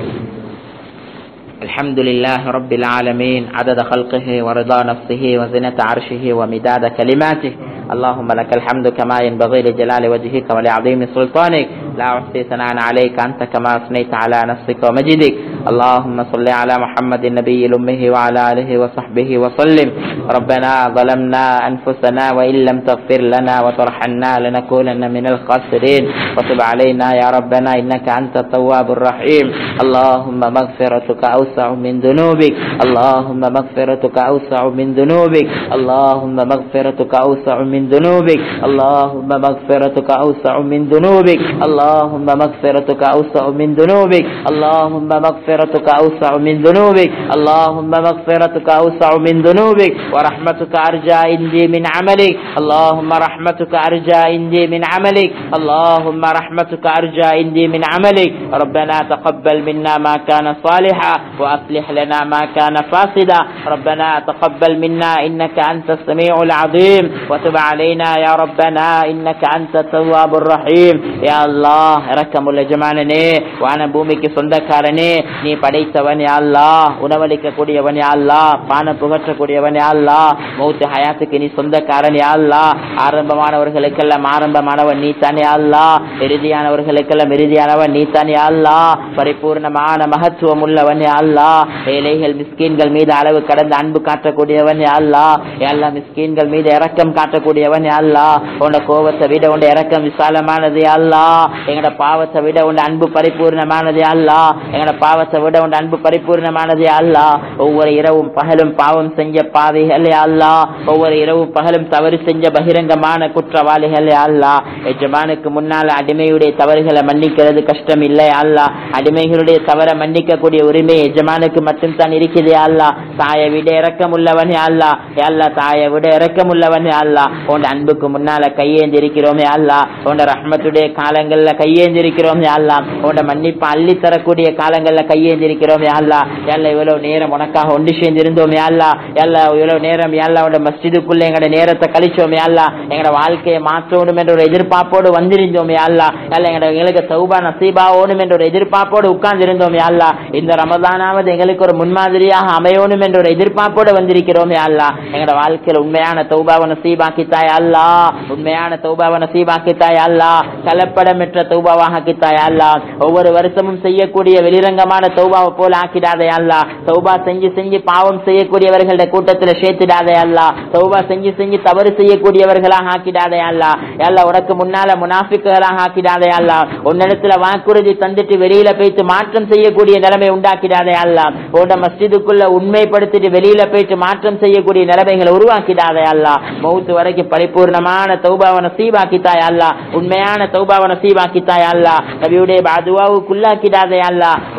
الحمد لله رب العالمين عدد خلقه ورضا نفسه وزنة عرشه ومداد كلماته. اللهم لك الحمد كما ينبغي لجلال وجهك ولعظيم سلطانك. لا أحصي ثناء عليك أنت كما أثنيت على نفسك ومجدك. اللهم صل على محمد النبي الأمي وعلى آله وصحبه وسلم. ربنا ظلمنا أنفسنا وإن لم تغفر لنا وترحمنا لنكونن من الخاسرين. وتب علينا يا ربنا إنك أنت التواب الرحيم. اللهم مغفرتك أوسع من ذنوبك. اللهم مغفرتك أوسع من ذنوبك. اللهم مغفرتك أوسع من ذنوبك. اللهم مغفرتك أوسع من ذنوبك. اللهم مغفرتك أوسع من ذنوبك. اللهم مغفرتك أوسع من ذنوبك. اللهم مغفرتك أوسع من ذنوبك. ورحمتك أرجى عندي من عملك. اللهم رحمتك أرجى عندي من عملك. اللهم رحمتك أرجى عندي من عملك. ربنا تقبل منا ما كان صالحا وأصلح لنا ما كان فاسدا. ربنا تقبل منا إنك أنت السميع العظيم وتب علينا يا ربنا إنك أنت التواب الرحيم. يا الله இரக்கமுள்ள ஜமானனே, வான பூமிக்கு சொந்தக்காரனே, நீ படைத்தவன் யா அல்லாஹ், உணவளிக்க கூடியவன் யா அல்லாஹ், பான புகற்றக்கூடியவன் யா அல்லாஹ், மௌத் ஹயாத்துக்கு நீ சொந்தக்காரன் யா அல்லாஹ். ஆரம்பமானவர்களுக்கெல்லாம் ஆரம்பமானவன் நீ தானே யா அல்லாஹ், இறுதியானவர்களுக்கெல்லாம் இறுதியானவன் நீ தானே யா அல்லாஹ். பரிபூர்ணமான மகத்துவம் உள்ளவன் யா அல்லாஹ். ஏழைகள் மிஸ்கீன்கள் மீது அளவு கடந்த அன்பு காட்டக்கூடியவன் யா அல்லாஹ். யா அல்லாஹ் மிஸ்கீன்கள் மீது இரக்கம் காட்டக்கூடியவன் யா அல்லாஹ். உன்ட கோபத்தை விட உன்ட இரக்கம் விசாலமானது யா அல்லாஹ். எங்கட பாவத்தை விட உன் அன்பு பரிபூர்ணமானது யா அல்லாஹ். எங்கட பாவத்தை விட உன் அன்பு பரிபூர்ணமானது யா அல்லாஹ். ஒவ்வொரு இரவும் பகலும் பாவம் செஞ்ச பாவிகள் யா அல்லாஹ். ஒவ்வொரு இரவும் பகலும் தவறு செஞ்ச பகிரங்கமான குற்றவாளிகள் யா அல்லாஹ். எஜமானுக்கு முன்னால அடிமையுடைய தவறுகளை மன்னிக்கிறது கஷ்டம் இல்லை யா அல்லாஹ். அடிமைகளுடைய தவறை மன்னிக்க கூடிய உரிமை எஜமானுக்கு மட்டும் தான் இருக்குது யா அல்லாஹ். தாயை விட இரக்கம் உள்ளவன் யா அல்லாஹ். யா அல்லாஹ் தாயை விட இரக்கம் உள்ளவன் யா அல்லாஹ். உன் அன்புக்கு முன்னால கையேந்தி இருக்கிறோம் யா அல்லாஹ். உன் ரஹ்மத்துடைய காலங்கள்ல கையேந்தி இருக்கிறோம் யா அல்லாஹ். உன் மன்னிப்பு அள்ளி தரக்கூடிய காலங்கள்ல கையேந்தி இருக்கிறோம் யா அல்லாஹ். யா அல்லாஹ் இவ்வளவு நேரம் உனக்காக ஒன்று சேர்ந்து இருந்தோம் யா அல்லாஹ். யா அல்லாஹ் இவ்வளவு நேரம் யா அல்லாஹ் உன் மஸ்ஜிதுக்குள்ள எங்கட நேரத்தை கழிச்சோம் யா அல்லாஹ். எங்கட வாழ்க்கையை மாற்றணும் என்ற ஒரு எதிர்பார்ப்போடு வந்திருந்தோம் யா அல்லாஹ். யா அல்லாஹ் எங்களுக்கு தௌபா நசீபா ஓடும் என்ற ஒரு எதிர்பார்ப்போடு உட்கார்ந்து இருந்தோம் யா அல்லாஹ். இந்த ரமதானாவது எங்களுக்கு ஒரு முன்மாதிரியாக அமையணும் என்ற ஒரு எதிர்பார்ப்போடு வந்திருக்கிறோம் யா அல்லாஹ். எங்கட வாழ்க்கையில் உண்மையான தௌபாவை நசீபாக்கித்தாய் யா அல்லாஹ். உண்மையான தௌபாவை நசீபாக்கித்தாய் யா அல்லாஹ். கலப்படமற்ற தௌபாவாக ஆக்கித்தாய் யா அல்லாஹ். ஒவ்வொரு வருஷமும் செய்யக்கூடிய வெளிரங்கமான தௌபாவை போல ஆக்கிடாதே யா அல்லாஹ். தௌபா செஞ்சு செஞ்சு பாவம் செய்யக்கூடியவர்களுடைய கூட்டத்தில் சேர்த்துடாதே யா அல்லாஹ். தௌபா செஞ்சு செஞ்சு தவறு செய்யக்கூடியவர்களாக ஆக்கிடாதே யா அல்லாஹ். யா அல்லாஹ் உனக்கு முன்னால முனாஃபிக்குகளாக ஆக்கிடாதே யா அல்லாஹ். உன்னிடத்துல வாக்குறுதி தந்துட்டு வெளியில போயிட்டு மாற்றம் செய்யக்கூடிய நிலைமை உண்டாக்கிடாதே யா அல்லாஹ். உன்ன மஸ்ஜிதுக்குள்ள உண்மைப்படுத்திட்டு வெளியில போயிட்டு மாற்றம் செய்யக்கூடிய நிலைமைகளை உருவாக்கிடாதே யா அல்லாஹ். மௌத் வரைக்கும் பரிபூர்ணமான தௌபாவை நசீபாக்கித்தாய் யா அல்லாஹ். உண்மையான தௌபாவை நசீபாக்கித்தாய் யா அல்லாஹ். நபியுடைய துஆவுக்குள்ளாக்கிடாதே யா அல்லாஹ். வானவ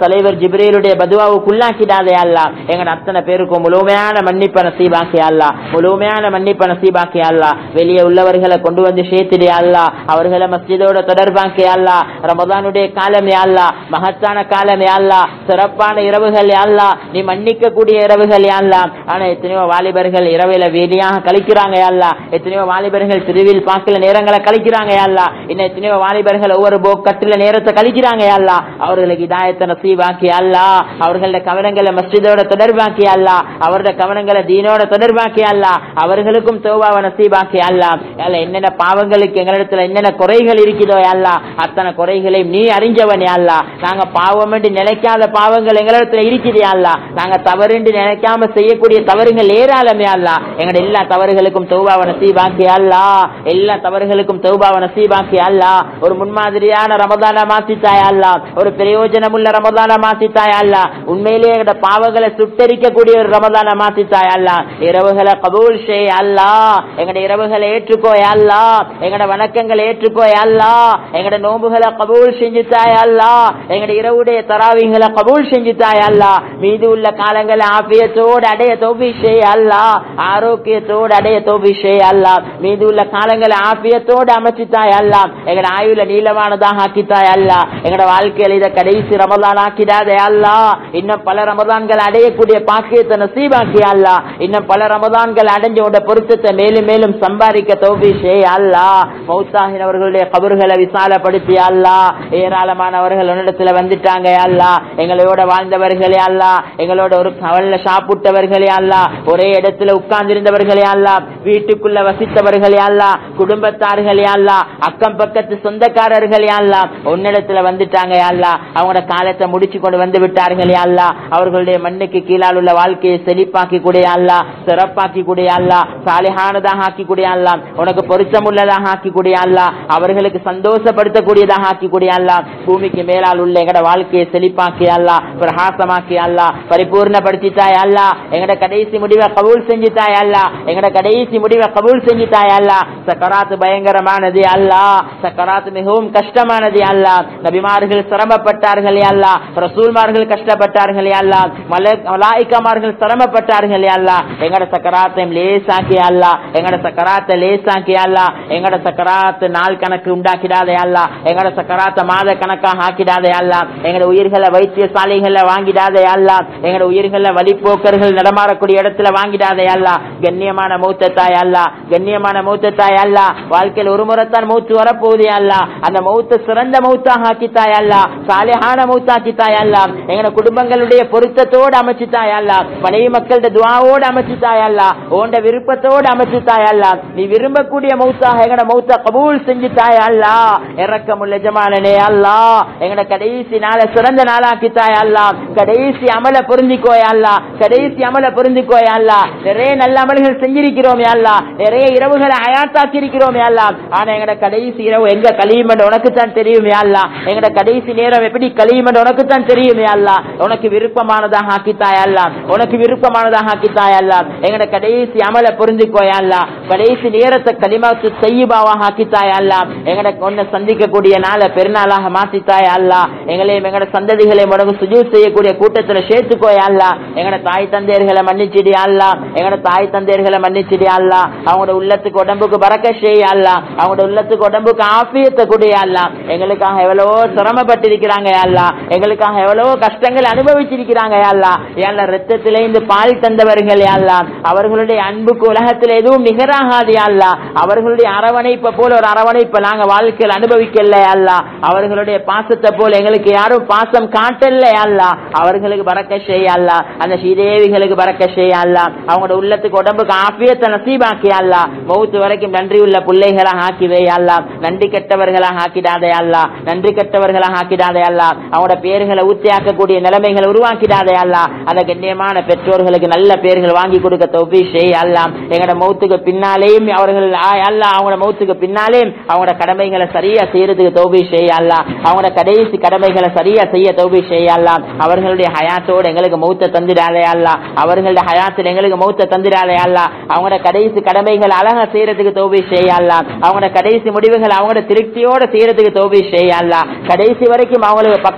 தலைவர் ஜிப்ரீலுடைய பதுவாவுக்குள்ளாக்கிடாதே அல்லா. எங்கட அத்தனை பேருக்கும் முழுமையான மன்னிப்பை நசீபாக்கி அல்லா, முழுமையான மன்னிப்பை நசீபாக்கி அல்லா. வெளியே உள்ளவர்களை கொண்டு வந்து சேர்த்துடே அல்லா, அவர்களை மஸ்ஜிதோட தொடர்பாக்கி அல்லா. ரமதானுடைய காலம் அல்லா, மகத்தான காலம் அல்லா, சிறப்பான இரவுகள் அல்லா, நீ மன்னிக்க கூடிய இரவுகள் அல்லா. ஆனா எத்தனையோ வாலிபர்கள் இரவில வேலையாக கழிக்கிறாங்க அல்லா, எத்தனையோ வாலிபர்கள் திருவில் பார்க்கல நேரங்களை கழிக்கிறாங்க அல்லா, இன்னும் எத்தனையோ வாலிபர்கள் ஒவ்வொரு போக்கட்டில நேரத்தை கழிக்கிறாங்க அல்லா. அவர்களுக்கு இதாயத்தை நசீபாக்கி அல்லா, அவர்களோட கவனங்களை மஸ்ஜிதோட தொடர்பாக்கி அல்லா, அவருடைய கவனங்களை தீனோட தொடர்பாக்கி அல்லா, அவர்களுக்கும் தௌபாவை நசீபாக்கி அல்லா. என்னென்ன பாவங்களுக்கு எங்களிடத்துல என்னென்ன குறைகள் இருக்குதோ அல்லா, அத்தனை குறைகளையும் நீ அறிஞ்சவனே அல்லா. நாங்க பாவம் என்று நினைக்காத பாவங்கள் எங்களிடத்துல இருக்குது அல்லா, நாங்க தவறு என்று நினைக்காம செய்யக்கூடிய தவறுகள் ஏராளமே அல்லா. எங்களோட எல்லா தவறுகளுக்கும் தௌபாவை நசீபாக்கி அல்லா, எல்லா தவறுகளுக்கும் தௌபாவை நசீபாக்கி அல்லா. ஒரு முன்மாதிரியான ரமதான மாத்தித்தாய் அல்லா, ஒரு பிரயோஜனம் உள்ள ரமதான மாத்தித்தாய் அல்லா. உண்மையிலேயே எங்கட பாவங்களை சுட்டரிக்கக்கூடிய ஒரு ரமதான மாத்தித்தாய் அல்லா. இரவுகளை கபூல் செய் அல்லா, எங்கட இரவுகளை ஏற்றுக்கோய் அல்லா, எங்கட வணக்கங்களை ஏற்றுக்கோய் அல்லா, எங்கட நோம்புகளை கபூல் செஞ்சுத்தாய் அல்லா, எங்கட இரவுடைய தராவிகளை கபூல் செஞ்சுத்தாய் அல்லா. மீது உள்ள காலங்களை ஆபியத்தோடு அடைய தௌபீக் செய் அல்லா, ஆரோக்கியத்தோடு அடைய தௌபீக் செய் அல்லா. மீது உள்ள காலங்களை ஆபியத்தோடு அமைச்சுத்தாய் அல்லா, எங்கட ஆயுள நீளமானதாக ஆக்கித்தாய் அல்லா. எங்கட வாழ்க்கையில் இதை கடைசி ரமதான் ஆக்கிடாதே அல்லா. இன்னும் பல ரமதான்கள் அடையக்கூடிய பாக்கியத்தை நசீபாக்கி அல்லா. இன்னும் பல ரமதான்கள் அடைஞ்சோட பொருத்தத்தை மேலும் மேலும் சம்பாதிக்க தௌபீக் செய் அல்லா. மௌத்தாகினவர்களுடைய கபர்களை விசாலப்படுத்தி அல்லா. ஏராளமானவர்கள் உன்னிடத்துல வந்துட்டாங்க அல்லா, எங்களோட வாழ்ந்தவர்களே அல்லா, எங்களோட ஒரு கவல்ல சாப்பிட்டவர்களே அல்லா, ஒரே இடத்துல உட்கார்ந்திருந்தவர்களே அல்லா, வீட்டுக்குள்ள வசித்தவர்களே அல்லா, குடும்பத்தார்களே அல்லா, அக்கம் பக்கத்து சொந்தக்காரர்களே அல்லா, உன்னிடத்துல வந்துட்டாங்க அல்லா. அவங்களோட காலத்தை முடிச்சு கொண்டு வந்து விட்டார்களே அல்லா. அவர்களுடைய மண்ணுக்கு கீழால் உள்ள வாழ்க்கையை செழிப்பாக்கி கூடிய அல்லா, சிறப்பாக்கி கூடிய அல்லா, சாலிஹானதாக ஆக்கி கூடிய அல்லா, உனக்கு பொருத்தமுள்ளதாக ஆக்கி கூடிய அல்லா, அவர்களுக்கு சந்தோஷப்படுத்தக்கூடியதாக ஆக்கி கூடிய அல்லா. பூமிக்கு மேலால் உள்ள எங்கட வாழ்க்கையை செழிப்பாக்கி அல்லா, பிரகாசமாக்கி அல்லா, பரிபூர்ணப்படுத்தித்தாய் அல்லா. எங்கட கடைசி முடிவை கபூல் செஞ்சுத்தாய் அல்லா, எங்கட கடைசி முடிவை கபூல் செஞ்சுத்தாய் அல்லா. சக்கராத்து பயங்கரமானது அல்லா, சக்கராத்து மிகவும் கஷ்டமானது அல்லா. நபிமார்கள் சிரமப்பட்டார்கள் அல்லா, ரசூல்மார்கள் கஷ்டப்பட்டார்கள் அல்லா, மலாயிகமார்கள் சிரமப்பட்டார்கள் அல்லா. எங்கட சக்கராத்தை லேசாக்கி அல்லா, எங்கட சக்கராத்தை லேசாக்கி அல்லா. எங்கட சக்கராத்து நாள் கணக்கு உண்டாக்கிடாதே அல்லா, எங்கட சக்கராத்தை மாத கணக்காக ஆக்கிடாதே அல்லா. எங்கட உயிர்களை வைத்தியசாலைகள்ல வாங்கிடாதே அல்லா, எங்கட உயிர்களை வழிபோக்கர்கள் நடமாறக்கூடிய இடத்துல வாங்கிடாதே அல்லா. கண்ணியமான மௌத்தத்தாய் அல்லா, கண்ணியமான மௌத்தத்தாய் அல்லா. வாழ்க்கையில் ஒரு முறைத்தான் மௌத்து வரப்போகுதே அல்லா, அந்த மௌத்த சிறந்த மௌத்தாக ஆக்கித்தாய் அல்லா, சாலிஹான மௌத்தாக்கித்தாய் அல்லா. எங்கட குடும்பங்களுடைய பொருத்தத்தோடு அமைச்சுத்தாய் அல்லா, மனைவி மக்களோட துஆவோடு அமைச்சுத்தாய் அல்லா, உன்ட விருப்பத்தோடு அமைச்சுத்தாய் அல்லா. நீ விரும்பக்கூடிய மௌத்தாக எங்கட மௌத்த கபூல் செஞ்சுத்தாய் அல்லா. இரக்கமுள்ள ஜமானனே அல்லா, எங்கட கடைசி நாளை சிறந்த நாளாக்கித்தாய் அல்லா. கடைசி அமல பொருந்திக்கோய் அல்லா, கடைசி அமல பொருந்திக்கோய் அல்லா. நிறைய நல்ல அமல்கள் செஞ்சிருக்கிறோம் அல்லா, நிறைய இரவுகளை ஹயாத்தாக்கி இருக்கிறோம் அல்லா. ஆனா எங்கட கடைசி இரவு எங்க கழியும் என்று உனக்கு தான் தெரியும் அல்லா. எங்கட கடைசி நேரம் எப்படி கழியும் என்று உனக்கு தான் தெரியும் அல்லா. உனக்கு விருப்பமானதாக ஆக்கித்தாய் அல்லா, உனக்கு விருப்பமானதாக ஆக்கித்தாய் அல்லா. எங்கட கடைசி அமல பொருந்திக்கோய் அல்லா, கடைசி நேரத்தை கலிமாத்து தய்யிபாவாக ஆக்கித்தாய் அல்லா. எங்கட ஒன்ன சந்திக்கக்கூடிய நாளை பெருநாளாக மாத்தித்தாய் அல்லா. எங்களையும் எங்கட சந்ததிகளையும் உனக்கு சுஜூத் செய்யக்கூடிய கூட்டத்தில் சேர்த்துக்கோய் அல்லா. எங்கட தாய் தந்தையர்களை மன்னிச்சிடி அல்லா, எங்கட தாய் தந்தையர்களை மன்னிச்சிடி அல்லா. அவங்களோட உள்ளத்துக்கு உடம்புக்கு பரக்கத் செய் அல்லா, அவங்களோட உள்ளத்துக்கு உடம்புக்கு ஆஃபியத்தை கொடு அல்லா. எங்களுக்காக எவ்வளவோ சிரமப்பட்டிருக்கிறாங்க அல்லா, எங்களுக்காக எவ்வளவோ கஷ்டங்கள் அனுபவிச்சிருக்கிறாங்க அல்லா. ஏன்னா ரத்தத்திலே இந்த பால் தந்தவர்கள் அல்லா, அவர்களுடைய அன்புக்கு உலகத்தில் எதுவும் நிகராகாது அல்லா. அவர்களுடைய அரவணைப்பை போல ஒரு அரவணைப்பை நாங்க வாழ்க்கையில் அனுபவிக்கல அல்லா. அவர்களுடைய பாசத்தை போல எங்களுக்கு யாரும் பாசம் காட்டல அல்லா. அவர்களுக்கு பரக்கத் செய் அல்லா, அந்த ஸ்ரீதேவிகளுக்கு பரக்கத் செய் அல்லா. அவங்களோட உள்ளத்துக்கு உடம்புக்கு ஆஃபியத்தை நசீபாக்கி அல்லா. மௌத்து வரைக்கும் நன்றி உள்ள பிள்ளைகளாக ஆக்கிவே அல்லா, நன்றி கெட்டவர்களாக ஆக்கிடாதே அல்லா, நன்றி கெட்டவர்களாக ஆக்கிடாதே அல்லா. அவங்களோட பேர்களை ஊத்தியாக்கக்கூடிய நிலைமைகளை உருவாக்கிடாதே அல்லா. அந்த கண்ணியமான பெற்றோர்களுக்கு நல்ல பேர்கள் வாங்கி கொடுக்க தௌபீக் செய் அல்லா. எங்களோட மௌத்துக்கு பின்னாலேயும் அவர்கள் அல்லா, அவங்களோட மௌத்துக்கு பின்னாலேயும் அவங்களோட கடமைகளை சரியா செய்யறதுக்கு தௌபீக் செய் அல்லா. அவங்களோட கடைசி கடமைகளை சரியா செய்ய தௌபீக் செய் அல்லா. அவர்களுடைய ஹயாத்தோடு எங்களுக்கு மௌத்த தந்திடாதே அல்லா, அவர்களுடைய ஹயாத்தில் எங்களுக்கு மௌத்த தந்திடாதே அல்லா. அவங்களோட கடைசி கடமைகள் அழகா செய்யறதுக்கு தௌபீக் செய் அல்லா. அவங்களோட கடைசி முடிவுகள் அவங்களோட திருப்தியோட செய்யறதுக்கு தௌபீக் செய் அல்லா. கடைசி வரைக்கும் அவங்களுக்கு பக்கத்தில் இருந்து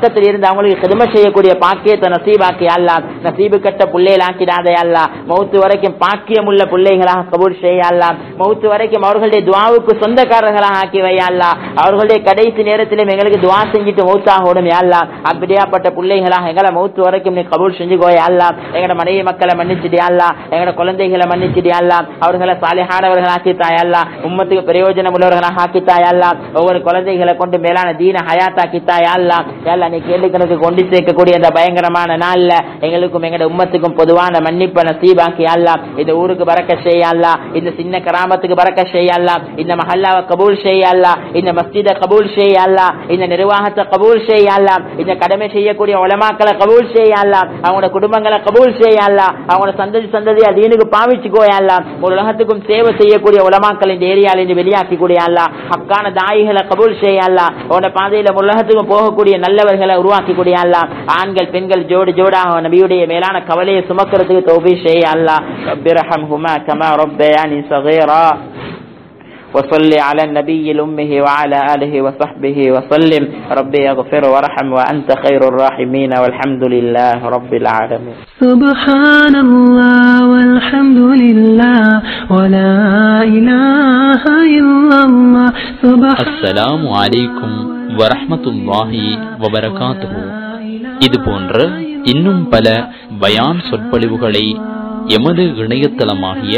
இருந்து அவங்களுக்கு கிதுமத் செய்யக்கூடிய பாக்கியத்தை நசீபாக்கி அல்லா. நசீபு கட்ட பிள்ளைகள் ஆக்கிடாதே அல்லா. மௌத்து வரைக்கும் பாக்கியம் உள்ள பிள்ளைகளாக கபூல் செய்ய அல்லா. மௌத்து வரைக்கும் அவர்களுடைய துஆவுக்கு சொந்தக்காரர்களாக ஆக்கி வை அல்லா. அவர்களுடைய கடைசி நேரத்திலும் எங்களுக்கு துஆ செஞ்சுட்டு மௌத்தாகணும் யா அல்லா. அப்படியாப்பட்ட பிள்ளைகளாக எங்களை மௌத்து வரைக்கும் நீ கபூல் செஞ்சுக்கோயா அல்லா. எங்களோட மனைவி மக்களை மன்னிச்சிடு அல்லா. எங்களோட குழந்தைகளை மன்னிச்சிடு அல்லா. அவர்களை சாலிஹானவர்களாக ஆக்கித்தாய் அல்லா. உம்மத்துக்கு பிரயோஜனம் உள்ளவர்களாக ஆக்கித்தாய் அல்லா. ஒவ்வொரு குழந்தைகளை கொண்டு மேலான தீன ஹயாத்தாக்கித்தாய் அல்லா. யல்லா நீ கேள்விக்கணக்கு கொண்டு சேர்க்கக்கூடிய அந்த பயங்கரமான நாள்ல எங்களுக்கும் எங்களோட உம்மத்துக்கும் பொதுவான மன்னிப்பை நசீபாக்கி அல்லா. இந்த ஊருக்கு பரக்கத் செய்ய அல்லா. இந்த சின்ன கிராமத்துக்கு பரக்கத் செய்ய அல்லா. இந்த மஹல்லாவை கபூல் செய்ய அல்லா. இந்த மஸ்ஜிதை கபூல் செய்ய அல்லா. இந்த நிர்வாகத்தை கபூல் செய்ய அல்லா. இந்த கடமை செய்யக்கூடிய உலமாக்களை கபூல் செய்ய அல்லா. அவங்களோட குடும்பங்களை கபூல் செய்ய அல்லா. அவங்களோட சந்ததியா தீனுக்கு பாவிச்சுக்கோயா அல்லா. ஒரு உலகத்துக்கும் சேவை செய்யக்கூடிய உலமாக்கள் இந்த ஏரியால இருந்து வெளியாக்கி கூடிய அல்லா. ஹக்கான தாயிகளை கபூல் செய்ய அல்லா. அவனோட பாதையில உலகத்துக்கும் போகக்கூடிய நல்லவர்களை உருவாக்கி கூடிய அல்லா. ஆண்கள் பெண்கள் ஜோடு ஜோடாக நபியுடைய மேலான கவலையை சுமக்கிறதுக்கு தௌஃபீக் செய்ய அல்லா. ரப்பிர்ஹம்ஹுமா கமா ரப்பயானி ஸகீரா. وصل على النبي الأمه وعلى آله وصحبه وسلم. ربي اغفر وارحم وأنت خير الراحمين والحمد لله رب العالمين. سبحان الله والحمد لله ولا إله إلا الله. السلام عليكم ورحمة الله وبركاته. இது போன்ற இன்னும் பல பயான் சொற்பொழிவுகளை எமது இணையதளமாகிய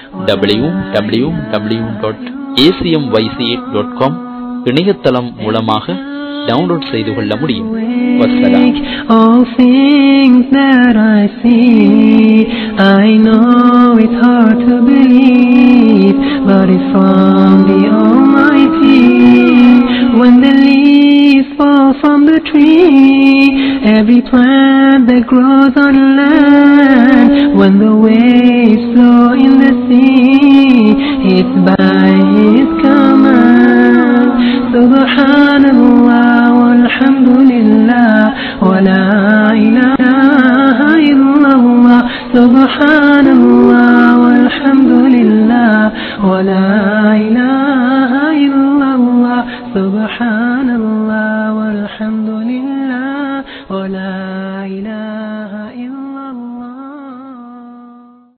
www.acmyc.com இணையதளம் மூலமாக டவுன்லோட் செய்து கொள்ள முடியும். All things that I see, I know it's hard to believe, but it's from the Almighty. When the leaves fall from the tree, every plant that grows on land, when the waves flow in the sea, it's by His command. Subhanallah walhamdulillah wa la ilaha illallah. Subhanallah walhamdulillah wa la ilaha illallah. Subhanallah walhamdulillah.